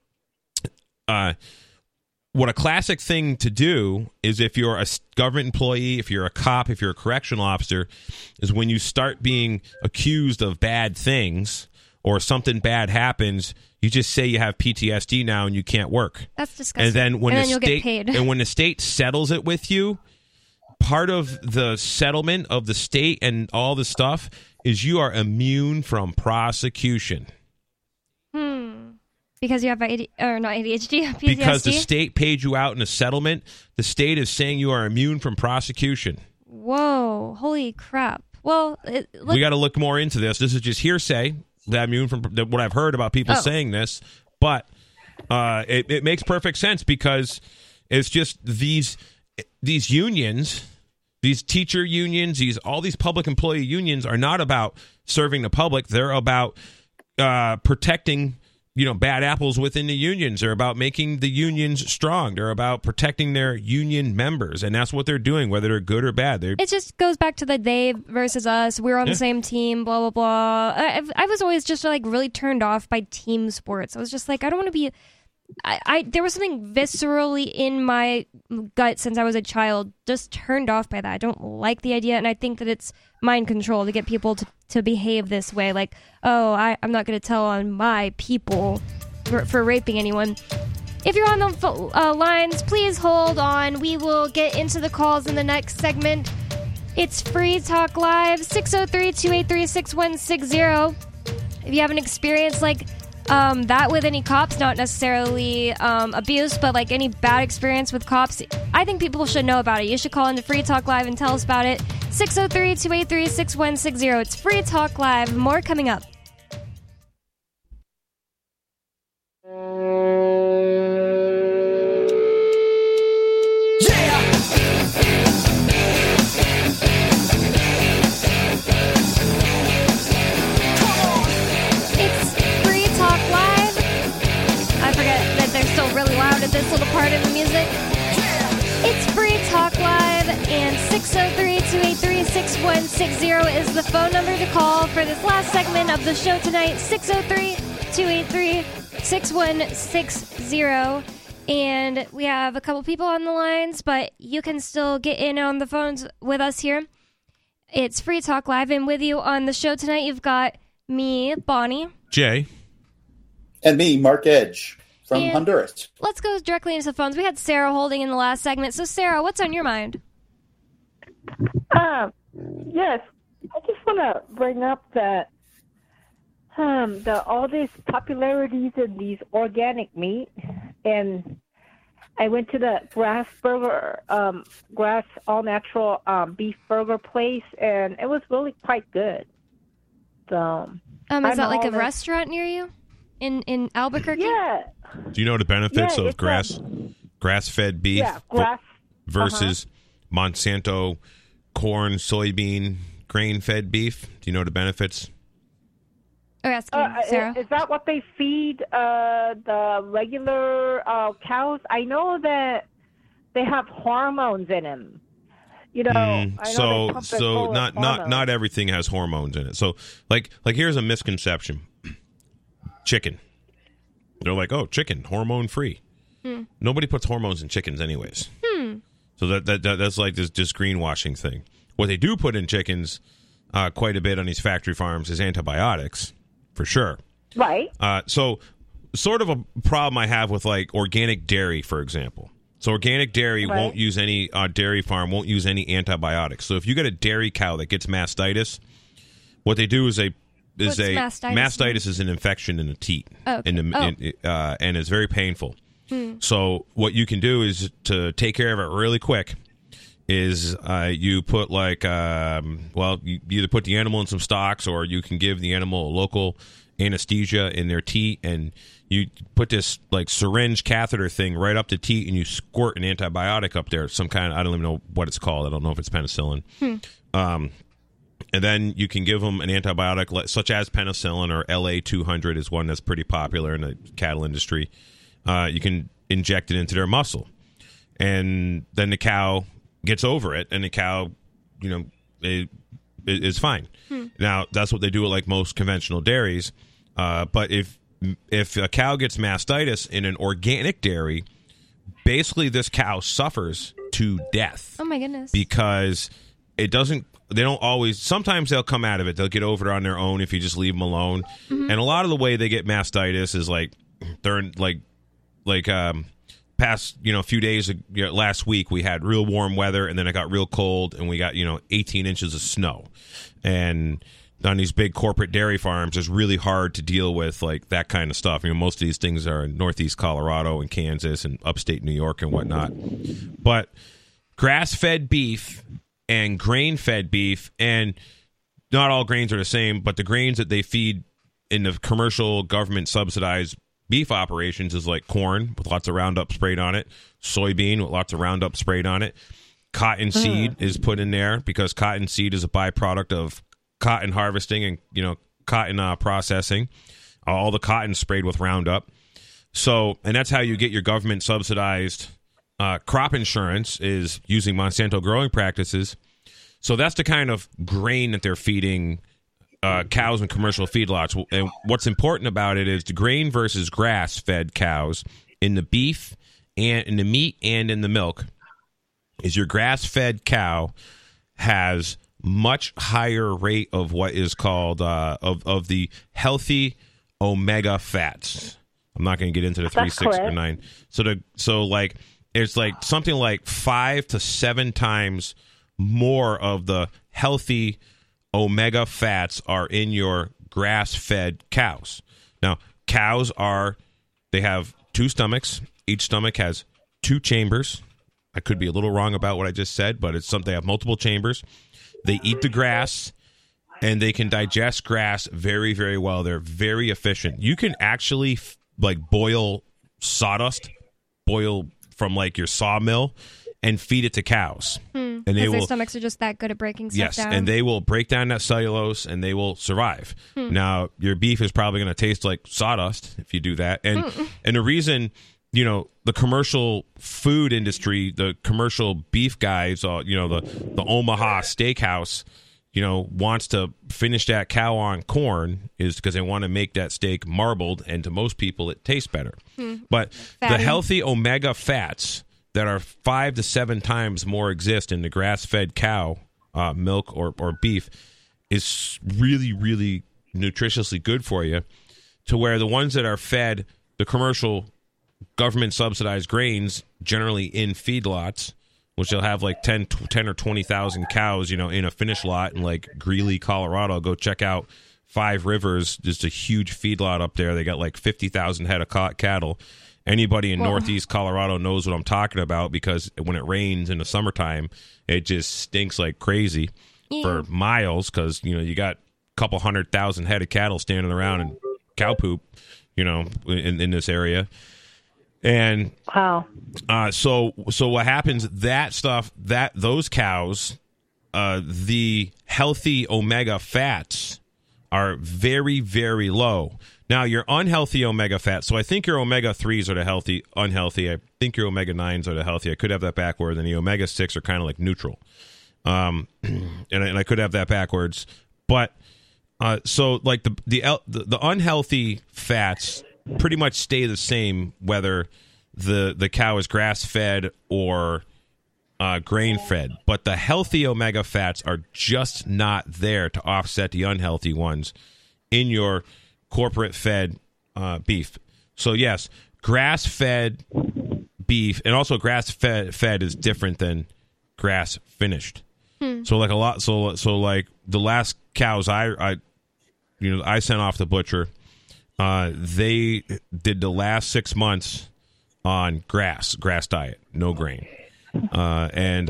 what a classic thing to do is if you're a government employee, if you're a cop, if you're a correctional officer, is when you start being accused of bad things or something bad happens, you just say you have PTSD now and you can't work. That's disgusting. And then when you'll get paid. And when the state settles it with you, part of the settlement of the state and all the stuff is you are immune from prosecution. Because you have not ADHD, PTSD? Because the state paid you out in a settlement, the state is saying you are immune from prosecution. Whoa, holy crap. Well, we got to look more into this. This is just hearsay that I'm hearing from what I've heard about people saying this, but it makes perfect sense because it's just these unions, these teacher unions, all these public employee unions are not about serving the public. They're about protecting, bad apples within the unions. They're about making the unions strong. They're about protecting their union members, and that's what they're doing, whether they're good or bad. It just goes back to the they versus us. We're on the same team, blah, blah, blah. I was always just really turned off by team sports. I was just like, I don't want to be... there was something viscerally in my gut since I was a child, just turned off by that. I don't like the idea, and I think that it's mind control to get people to behave this way. Like, I'm not going to tell on my people for raping anyone. If you're on the lines, please hold on. We will get into the calls in the next segment. It's Free Talk Live, 603-283-6160. If you have an experience like that with any cops, not necessarily abuse, but like any bad experience with cops, I think people should know about it. You should call into Free Talk Live and tell us about it. 603-283-6160. It's Free Talk Live. More coming up. This little part of the music. It's Free Talk Live, and 603-283-6160 is the phone number to call for this last segment of the show tonight. 603-283-6160. And we have a couple people on the lines, but you can still get in on the phones with us here. It's Free Talk Live, and with you on the show tonight, you've got me, Bonnie. Jay. And me, Mark Edge. From Honduras. Let's go directly into the phones. We had Sarah holding in the last segment. So, Sarah, what's on your mind? Yes. I just want to bring up that all these popularities of these organic meat. And I went to the Grass all-natural beef burger place, and it was really quite good. So, is that like a restaurant near you? In Albuquerque? Yeah. Do you know the benefits of grass-fed beef versus Monsanto corn, soybean, grain-fed beef? Do you know the benefits? Sarah. Is that what they feed the regular cows? I know that they have hormones in them. So not everything has hormones in it. So like here's a misconception. Chicken. They're like, chicken, hormone free. Nobody puts hormones in chickens anyways. So that's like this greenwashing thing. What they do put in chickens quite a bit on these factory farms is antibiotics, for sure. Right. So sort of a problem I have with like organic dairy, for example. So organic dairy won't use any dairy farm won't use any antibiotics. So if you get a dairy cow that gets mastitis, what they do is mastitis is an infection in the teat, and it's very painful. So what you can do is to take care of it really quick. Is you put you either put the animal in some stocks, or you can give the animal a local anesthesia in their teat, and you put this like syringe catheter thing right up the teat, and you squirt an antibiotic up there, some kind of, I don't even know what it's called. I don't know if it's penicillin. And then you can give them an antibiotic such as penicillin, or LA-200 is one that's pretty popular in the cattle industry. You can inject it into their muscle. And then the cow gets over it, and the cow, is fine. Now, that's what they do at like most conventional dairies. But if a cow gets mastitis in an organic dairy, basically this cow suffers to death. Oh, my goodness. Because it doesn't... They don't always. Sometimes they'll come out of it. They'll get over it on their own if you just leave them alone. And a lot of the way they get mastitis is like they're past a few days. Last week we had real warm weather, and then it got real cold, and we got 18 inches of snow. And on these big corporate dairy farms, it's really hard to deal with like that kind of stuff. Most of these things are in Northeast Colorado and Kansas and upstate New York and whatnot. But grass-fed beef and grain-fed beef, and not all grains are the same, but the grains that they feed in the commercial government subsidized beef operations is like corn with lots of Roundup sprayed on it, soybean with lots of Roundup sprayed on it. Cottonseed is put in there because cottonseed is a byproduct of cotton harvesting and, cotton processing. All the cotton sprayed with Roundup. So, and that's how you get your government subsidized crop insurance, is using Monsanto growing practices. So that's the kind of grain that they're feeding cows and commercial feedlots. And what's important about it is the grain versus grass-fed cows in the beef and in the meat and in the milk is your grass-fed cow has much higher rate of what is called of the healthy omega fats. I'm not going to get into the 3, 6, or 9. So it's like something like 5 to 7 times more of the healthy omega fats are in your grass-fed cows. Now, cows they have 2 stomachs. Each stomach has 2 chambers. I could be a little wrong about what I just said, but it's something. They have multiple chambers. They eat the grass, and they can digest grass very, very well. They're very efficient. You can actually boil sawdust, boil from your sawmill, and feed it to cows. And because their stomachs are just that good at breaking stuff down. Yes, and they will break down that cellulose, and they will survive. Now, your beef is probably going to taste like sawdust if you do that. And the reason, the commercial food industry, the commercial beef guys, the Omaha Steakhouse, wants to finish that cow on corn is because they want to make that steak marbled, and to most people it tastes better. But the healthy omega fats that are 5 to 7 times more exist in the grass-fed cow milk or beef is really, really nutritiously good for you, to where the ones that are fed the commercial government-subsidized grains, generally in feedlots, which they'll have 10 or 20,000 cows, in a finished lot in Greeley, Colorado. Go check out 5 Rivers, just a huge feedlot up there. They got 50,000 head of cattle. Anybody in Northeast Colorado knows what I'm talking about, because when it rains in the summertime, it just stinks like crazy for miles, because, you got a couple 100,000 head of cattle standing around in cow poop, in this area. And so what happens, those cows, the healthy omega fats are very, very low. Now, your unhealthy omega fats, so I think your omega-3s are the unhealthy. I think your omega-9s are the healthy. I could have that backwards, and the omega-6 are kind of neutral. And I could have that backwards. But so the unhealthy fats pretty much stay the same whether the cow is grass-fed or grain-fed. But the healthy omega fats are just not there to offset the unhealthy ones in your corporate-fed beef. So yes, grass-fed beef, and also grass-fed is different than grass-finished. So the last cows I sent off the butcher, they did the last 6 months on grass diet, no grain. But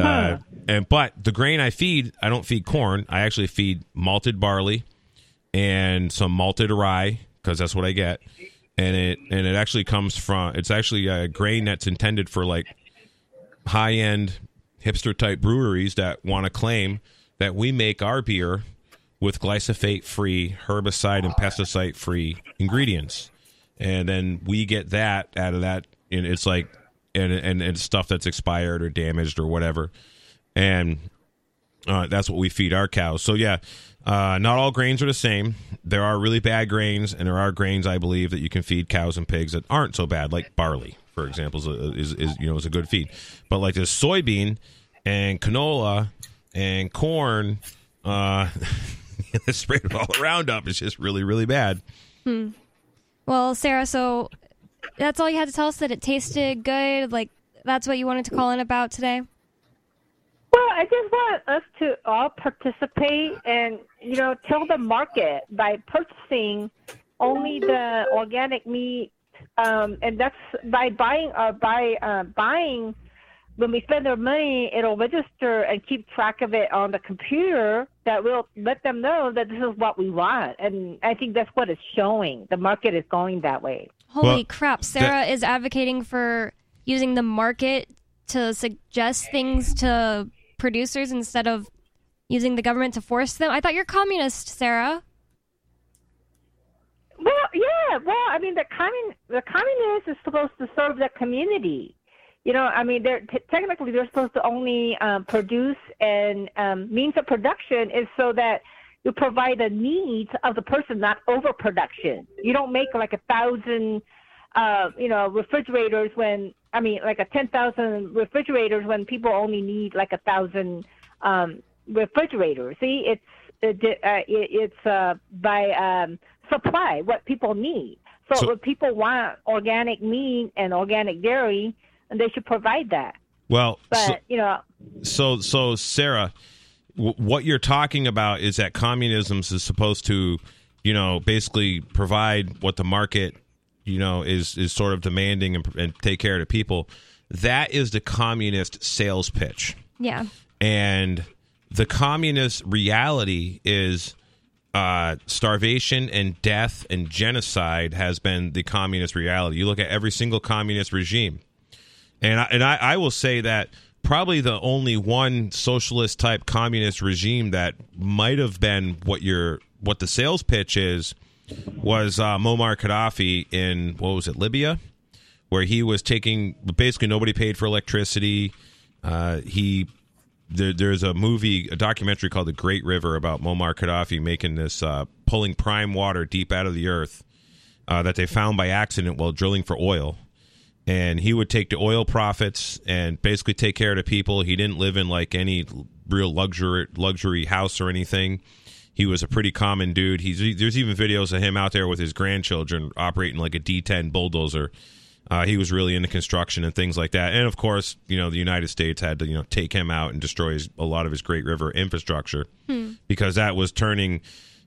the grain I feed, I don't feed corn. I actually feed malted barley and some malted rye, because that's what I get. And it actually comes from, it's actually a grain that's intended for high-end hipster-type breweries that want to claim that we make our beer with glyphosate-free, herbicide and pesticide-free ingredients. And then we get that out of that, and it's and it's stuff that's expired or damaged or whatever. And that's what we feed our cows. So yeah, not all grains are the same. There are really bad grains, and there are grains, I believe, that you can feed cows and pigs that aren't so bad, like barley, for example, is a good feed. But there's soybean and canola and corn, sprayed with all the Roundup. It's just really, really bad. Well, Sarah, so that's all you had to tell us, that it tasted good? That's what you wanted to call in about today? Well, I just want us to all participate and, tell the market by purchasing only the organic meat, and that's by buying when we spend our money, it'll register and keep track of it on the computer that will let them know that this is what we want. And I think that's what it's showing. The market is going that way. Holy crap. Sarah is advocating for using the market to suggest things to producers instead of using the government to force them. I thought you're communist, Sarah. Well, yeah. Well, I mean, the communist is supposed to serve the community. You know, I mean, technically they're supposed to only produce, and means of production is so that you provide the needs of the person, not overproduction. You don't make like 1,000, refrigerators like 10,000 refrigerators when people only need like 1,000 refrigerators. See, it's by supply what people need. So if people want organic meat and organic dairy, and they should provide that. Well, but so Sarah, what you're talking about is that communism is supposed to, basically provide what the market, is sort of demanding and take care of the people. That is the communist sales pitch. Yeah. And the communist reality is starvation and death and genocide has been the communist reality. You look at every single communist regime. And I will say that probably the only one socialist type communist regime that might have been what the sales pitch is was Muammar Gaddafi in, Libya, where he was taking, basically nobody paid for electricity. There's a documentary called The Great River about Muammar Gaddafi making this, pulling prime water deep out of the earth that they found by accident while drilling for oil. And he would take the oil profits and basically take care of the people. He didn't live in like any real luxury house or anything. He was a pretty common dude. There's even videos of him out there with his grandchildren operating like a D10 bulldozer. He was really into construction and things like that. And of course, the United States had to, take him out and destroy a lot of his Great River infrastructure because that was turning.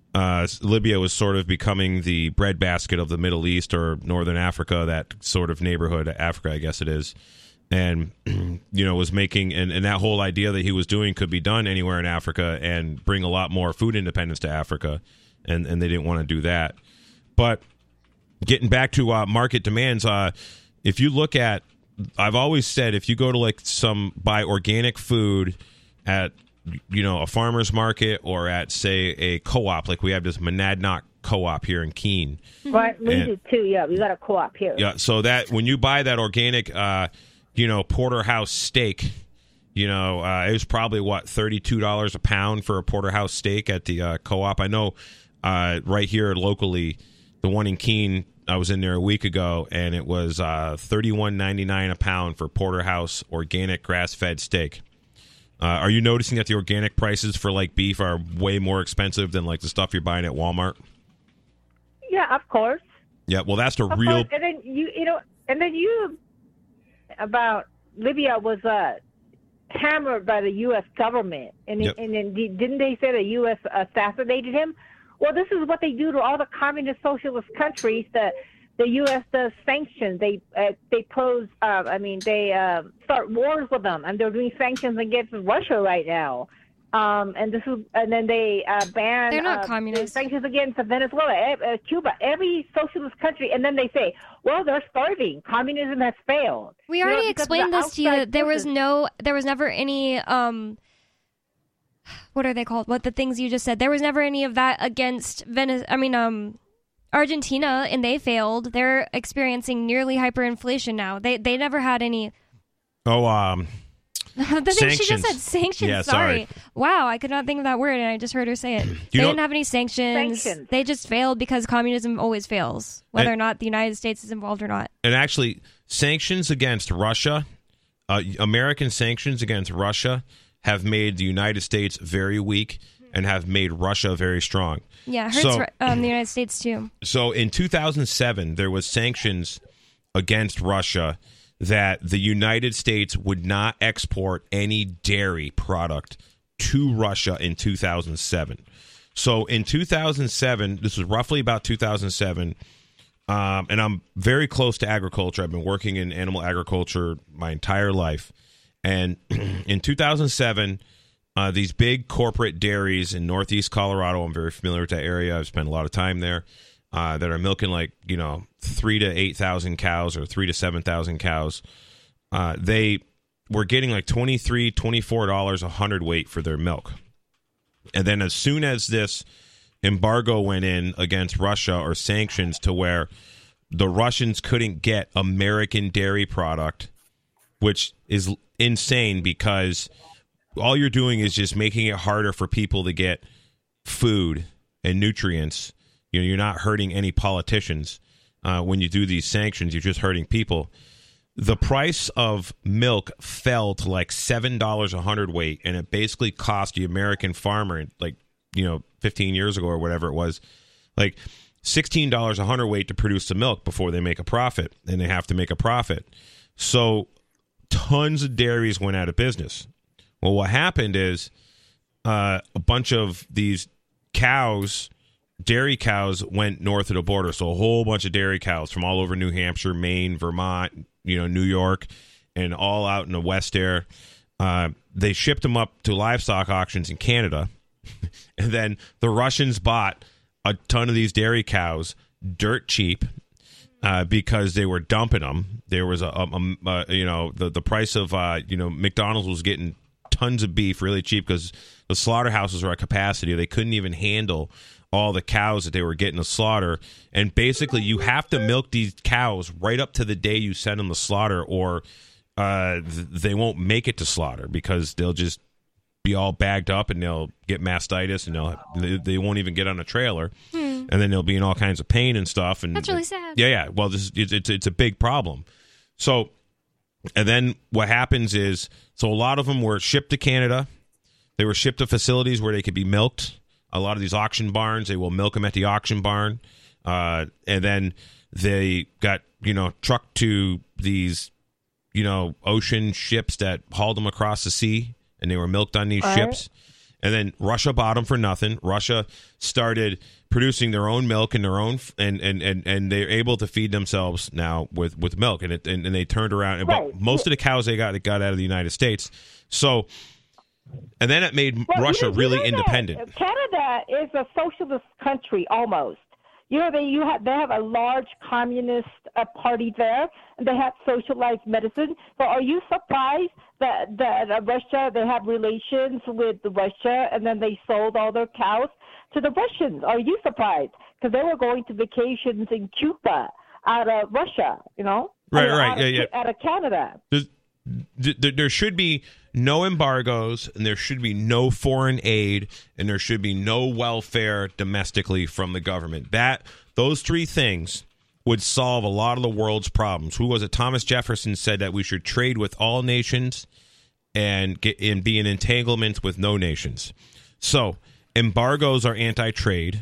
Libya was sort of becoming the breadbasket of the Middle East or Northern Africa, that sort of neighborhood, Africa, I guess it is. And, was making, and that whole idea that he was doing could be done anywhere in Africa and bring a lot more food independence to Africa. And they didn't want to do that. But getting back to market demands, if you look at, I've always said, if you go to buy organic food at, a farmer's market or at, say, a co-op, like we have this Monadnock co-op here in Keene. Right, we do too, yeah. We got a co-op here. Yeah, so that when you buy that organic, porterhouse steak, it was probably, $32 a pound for a porterhouse steak at the co-op. I know right here locally, the one in Keene, I was in there a week ago, and it was $31.99 a pound for porterhouse organic grass-fed steak. Are you noticing that the organic prices for beef are way more expensive than the stuff you're buying at Walmart? Yeah, of course. Yeah, well, that's the of real. Course. And then you about Libya was hammered by the U.S. government, and and then didn't they say the U.S. assassinated him? Well, this is what they do to all the communist socialist countries. The U.S. does sanctions. They pose. They start wars with them, and they're doing sanctions against Russia right now. And then they ban. They're not communist. Sanctions against Venezuela, Cuba, every socialist country, and then they say, "Well, they're starving. Communism has failed." We already explained this to you. There was never any. What are they called? What the things you just said? There was never any of that against Argentina, and they failed. They're experiencing nearly hyperinflation now. They never had any. The thing she just said, sanctions. Yeah, sorry. Wow, I could not think of that word, and I just heard her say it. They didn't have any sanctions. They just failed because communism always fails, whether or not the United States is involved or not. And actually, sanctions against Russia, American sanctions against Russia, have made the United States very weak and have made Russia very strong. Yeah, it hurts the United States too. So in 2007, there was sanctions against Russia that the United States would not export any dairy product to Russia in 2007. So in 2007, this was roughly about 2007, and I'm very close to agriculture. I've been working in animal agriculture my entire life. And in 2007, these big corporate dairies in Northeast Colorado. I'm very familiar with that area. I've spent a lot of time there. That are milking 3,000 to 8,000 cows or 3,000 to 7,000 cows. They were getting $23, $24 a hundredweight for their milk. And then as soon as this embargo went in against Russia, or sanctions, to where the Russians couldn't get American dairy product, which is insane because all you're doing is just making it harder for people to get food and nutrients. You're not hurting any politicians when you do these sanctions. You're just hurting people. The price of milk fell to $7 a hundredweight, and it basically cost the American farmer, 15 years ago or whatever it was, $16 a hundredweight to produce the milk before they make a profit, and they have to make a profit. So tons of dairies went out of business. Well, what happened is a bunch of these dairy cows went north of the border. So a whole bunch of dairy cows from all over New Hampshire, Maine, Vermont, New York, and all out in the west there. They shipped them up to livestock auctions in Canada. And then the Russians bought a ton of these dairy cows dirt cheap because they were dumping them. There was the price of, McDonald's was getting tons of beef really cheap because the slaughterhouses were at capacity. They couldn't even handle all the cows that they were getting to slaughter. And basically you have to milk these cows right up to the day you send them to slaughter, or they won't make it to slaughter because they'll just be all bagged up and they'll get mastitis and they won't even get on a trailer. And then they'll be in all kinds of pain and stuff. And that's really sad. Yeah. Well, it's a big problem. So, and then what happens is, so a lot of them were shipped to Canada. They were shipped to facilities where they could be milked. A lot of these auction barns, they will milk them at the auction barn. And then they got, trucked to these, ocean ships that hauled them across the sea, and they were milked on these ships. And then Russia bought them for nothing. Russia started producing their own milk and their own, and they're able to feed themselves now with milk. And they turned around. But most of the cows they got out of the United States. So, and then it made Russia really independent. Canada is a socialist country almost. They have a large communist party there, and they have socialized medicine. So are you surprised that Russia, they have relations with Russia, and then they sold all their cows to the Russians? Are you surprised? Because they were going to vacations in Cuba out of Russia, Right. Out of Canada. There should be no embargoes, and there should be no foreign aid, and there should be no welfare domestically from the government. Those three things would solve a lot of the world's problems. Who was it? Thomas Jefferson said that we should trade with all nations and be in entanglements with no nations. So embargoes are anti-trade,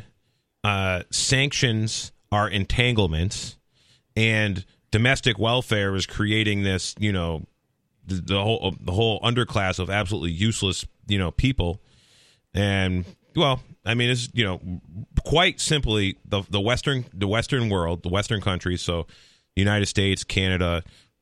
sanctions are entanglements, and domestic welfare is creating this, the whole underclass of absolutely useless, people. And well, I mean, it's quite simply the Western world, the Western countries. So, United States, Canada,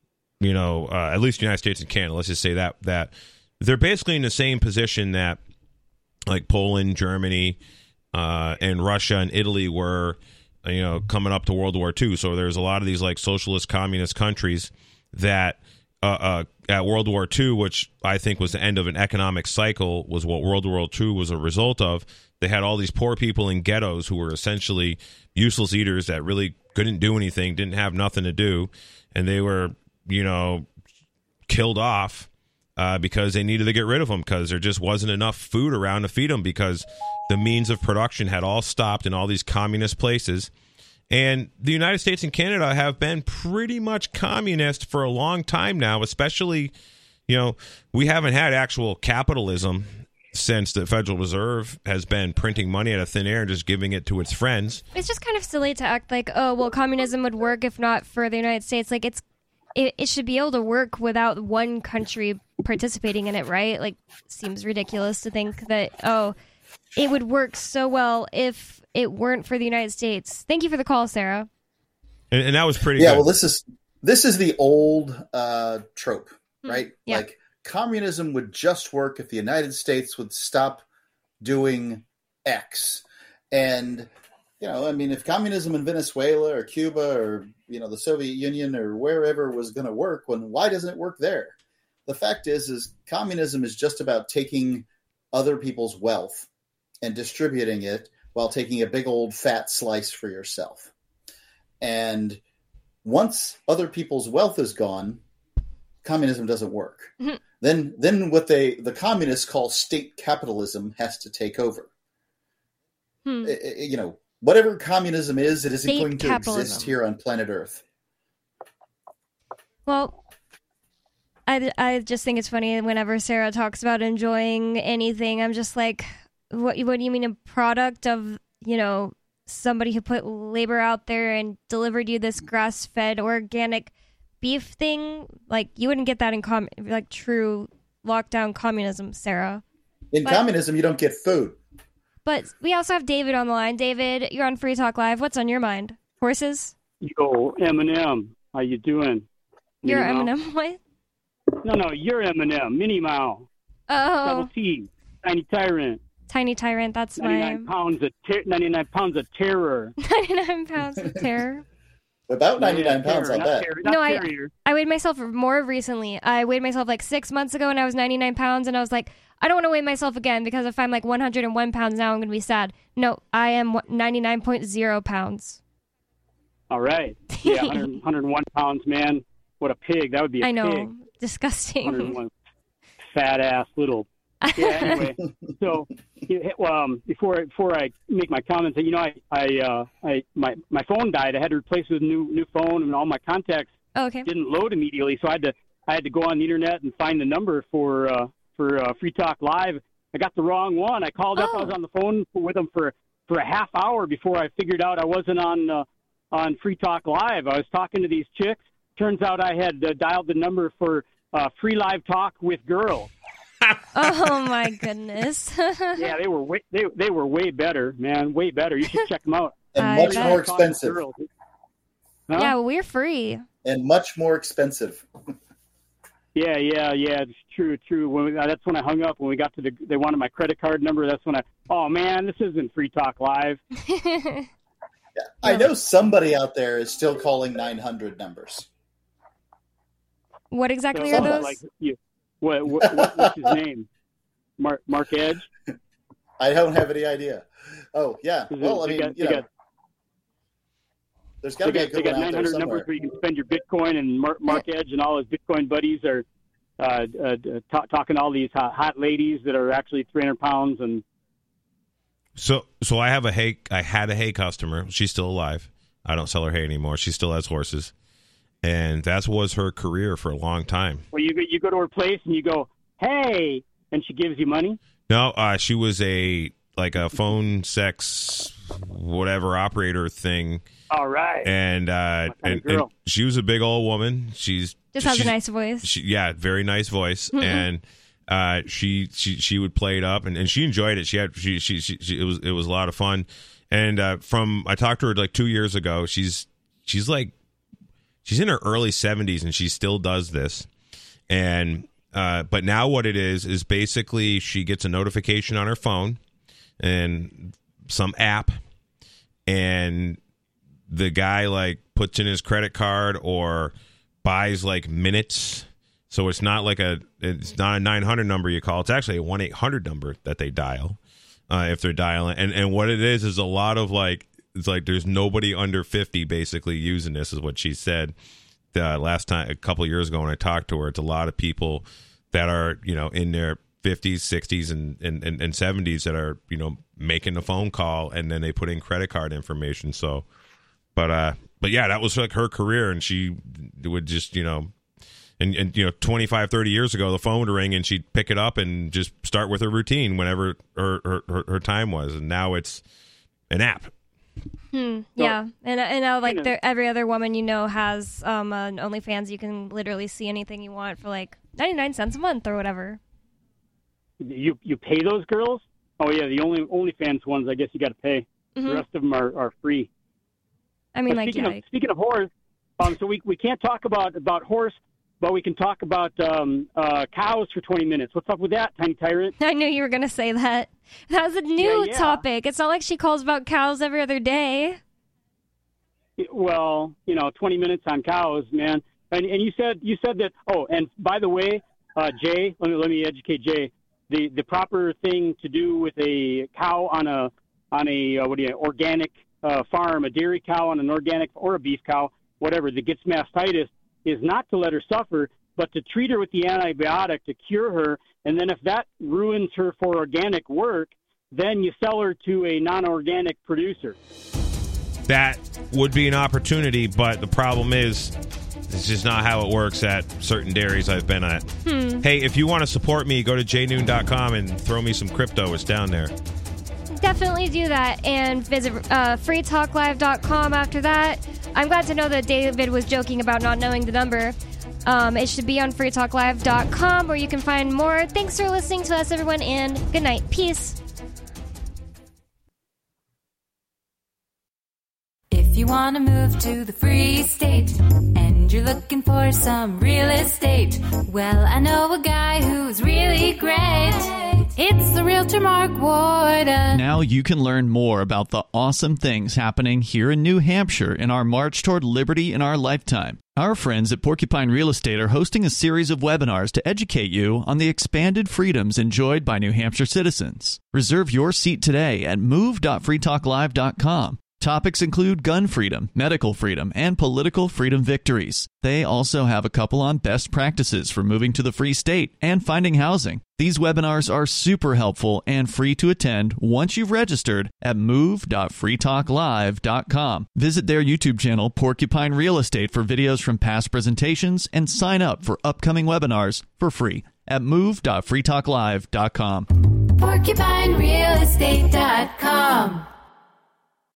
at least United States and Canada. Let's just say that they're basically in the same position that like Poland, Germany, and Russia and Italy were, coming up to World War II. So there's a lot of these like socialist communist countries that. At World War II, which I think was the end of an economic cycle, was what World War II was a result of. They had all these poor people in ghettos who were essentially useless eaters that really couldn't do anything, didn't have nothing to do, and they were, killed off because they needed to get rid of them because there just wasn't enough food around to feed them because the means of production had all stopped in all these communist places. And the United States and Canada have been pretty much communist for a long time now, especially, we haven't had actual capitalism since the Federal Reserve has been printing money out of thin air and just giving it to its friends. It's just kind of silly to act like, oh, well, communism would work if not for the United States. Like, it should be able to work without one country participating in it, right? Like, seems ridiculous to think that, oh, it would work so well if it weren't for the United States. Thank you for the call, Sarah. And that was pretty good. Well, this is the old trope, right? Yeah. Like communism would just work if the United States would stop doing X. And, if communism in Venezuela or Cuba or, the Soviet Union or wherever was going to work, why doesn't it work there? The fact is communism is just about taking other people's wealth and distributing it while taking a big old fat slice for yourself. And once other people's wealth is gone, communism doesn't work. Mm-hmm. Then what the communists call state capitalism has to take over. Whatever communism is, it isn't state going to capitalism. Exist here on planet Earth. Well, I just think it's funny whenever Sarah talks about enjoying anything. I'm just like, what do you mean a product of, somebody who put labor out there and delivered you this grass-fed organic beef thing? Like, you wouldn't get that in true lockdown communism, Sarah. In communism, you don't get food. But we also have David on the line. David, you're on Free Talk Live. What's on your mind? Horses? Yo, Eminem. How you doing? You're Eminem? What? No, you're Eminem. Minnie Mouse. Oh. Double T. Tiny Tyrant. Tiny Tyrant, that's 99 pounds of 99 pounds of terror. 99 pounds of terror. About 99 pounds, I'll bet. No, I weighed myself more recently. I weighed myself 6 months ago and I was 99 pounds and I was like, I don't want to weigh myself again because if I'm 101 pounds now, I'm going to be sad. No, I am 99.0 pounds. All right. Yeah, 101 pounds, man. What a pig. That would be a pig. I know. Disgusting. 101 fat ass little. Yeah, anyway. So, before I make my comments, my phone died. I had to replace it with a new phone, and all my contacts didn't load immediately. So I had to go on the internet and find the number for Free Talk Live. I got the wrong one. I called up. I was on the phone with them for a half hour before I figured out I wasn't on Free Talk Live. I was talking to these chicks. Turns out I had dialed the number for Free Live Talk with Girls. Oh my goodness! Yeah, they were way better, man. Way better. You should check them out. And much more expensive. Huh? Yeah, we're free. And much more expensive. Yeah. It's true. That's when I hung up. When we got to they wanted my credit card number. That's when oh man, this isn't Free Talk Live. Yeah, I know somebody out there is still calling 900 numbers. What exactly are those? What's his name? Mark Edge? I don't have any idea. Oh, yeah. Well, there's got to be a good one out there somewhere. They got 900 numbers where you can spend your Bitcoin, and Mark Edge and all his Bitcoin buddies are talking to all these hot ladies that are actually 300 pounds. And So I had a hay customer. She's still alive. I don't sell her hay anymore. She still has horses. And that was her career for a long time. Well, you go to her place and you go, hey, and she gives you money? No, she was a phone sex whatever operator thing. All right. And she was a big old woman. She's has a nice voice. Very nice voice. And she would play it up and she enjoyed it. It was a lot of fun. And I talked to her 2 years ago. She's in her early 70s and she still does this. And but now what it is basically she gets a notification on her phone and some app, and the guy puts in his credit card or buys minutes. So it's not it's not a 900 number you call. It's actually a 1-800 number that they dial if they're dialing. And what it is a lot of it's there's nobody under 50 basically using this, is what she said last time, a couple of years ago when I talked to her. It's a lot of people that are, in their 50s, 60s, and 70s that are, making a phone call and then they put in credit card information. So, but yeah, that was her career, and she would just, and 25, 30 years ago, the phone would ring and she'd pick it up and just start with her routine whenever her time was. And now it's an app. Yeah, and now every other woman has an OnlyFans. You can literally see anything you want for 99 cents a month or whatever. You pay those girls? Oh yeah, the OnlyFans ones, I guess you got to pay. Mm-hmm. The rest of them are free. I mean, speaking of horse, so we can't talk about horse but we can talk about cows for 20 minutes. What's up with that, Tiny Tyrant? I knew you were going to say that. That was a new topic. It's not like she calls about cows every other day. Well, 20 minutes on cows, man. And you said that. Oh, and by the way, Jay, let me educate Jay. The proper thing to do with a cow on a organic farm, a dairy cow on an organic or a beef cow, whatever, that gets mastitis, is not to let her suffer, but to treat her with the antibiotic to cure her. And then if that ruins her for organic work, then you sell her to a non-organic producer. That would be an opportunity, but the problem is it's just not how it works at certain dairies I've been at. Hey, if you want to support me, go to jnoon.com and throw me some crypto. It's down there. Definitely do that, and visit freetalklive.com after that. I'm glad to know that David was joking about not knowing the number. It should be on freetalklive.com where you can find more. Thanks for listening to us, everyone, and good night. Peace. If you want to move to the free state and you're looking for some real estate, well, I know a guy who's really great. It's the Realtor Mark Warden. Now you can learn more about the awesome things happening here in New Hampshire in our march toward liberty in our lifetime. Our friends at Porcupine Real Estate are hosting a series of webinars to educate you on the expanded freedoms enjoyed by New Hampshire citizens. Reserve your seat today at move.freetalklive.com. Topics include gun freedom, medical freedom, and political freedom victories. They also have a couple on best practices for moving to the free state and finding housing. These webinars are super helpful and free to attend once you've registered at move.freetalklive.com. Visit their YouTube channel, Porcupine Real Estate, for videos from past presentations and sign up for upcoming webinars for free at move.freetalklive.com. PorcupineRealEstate.com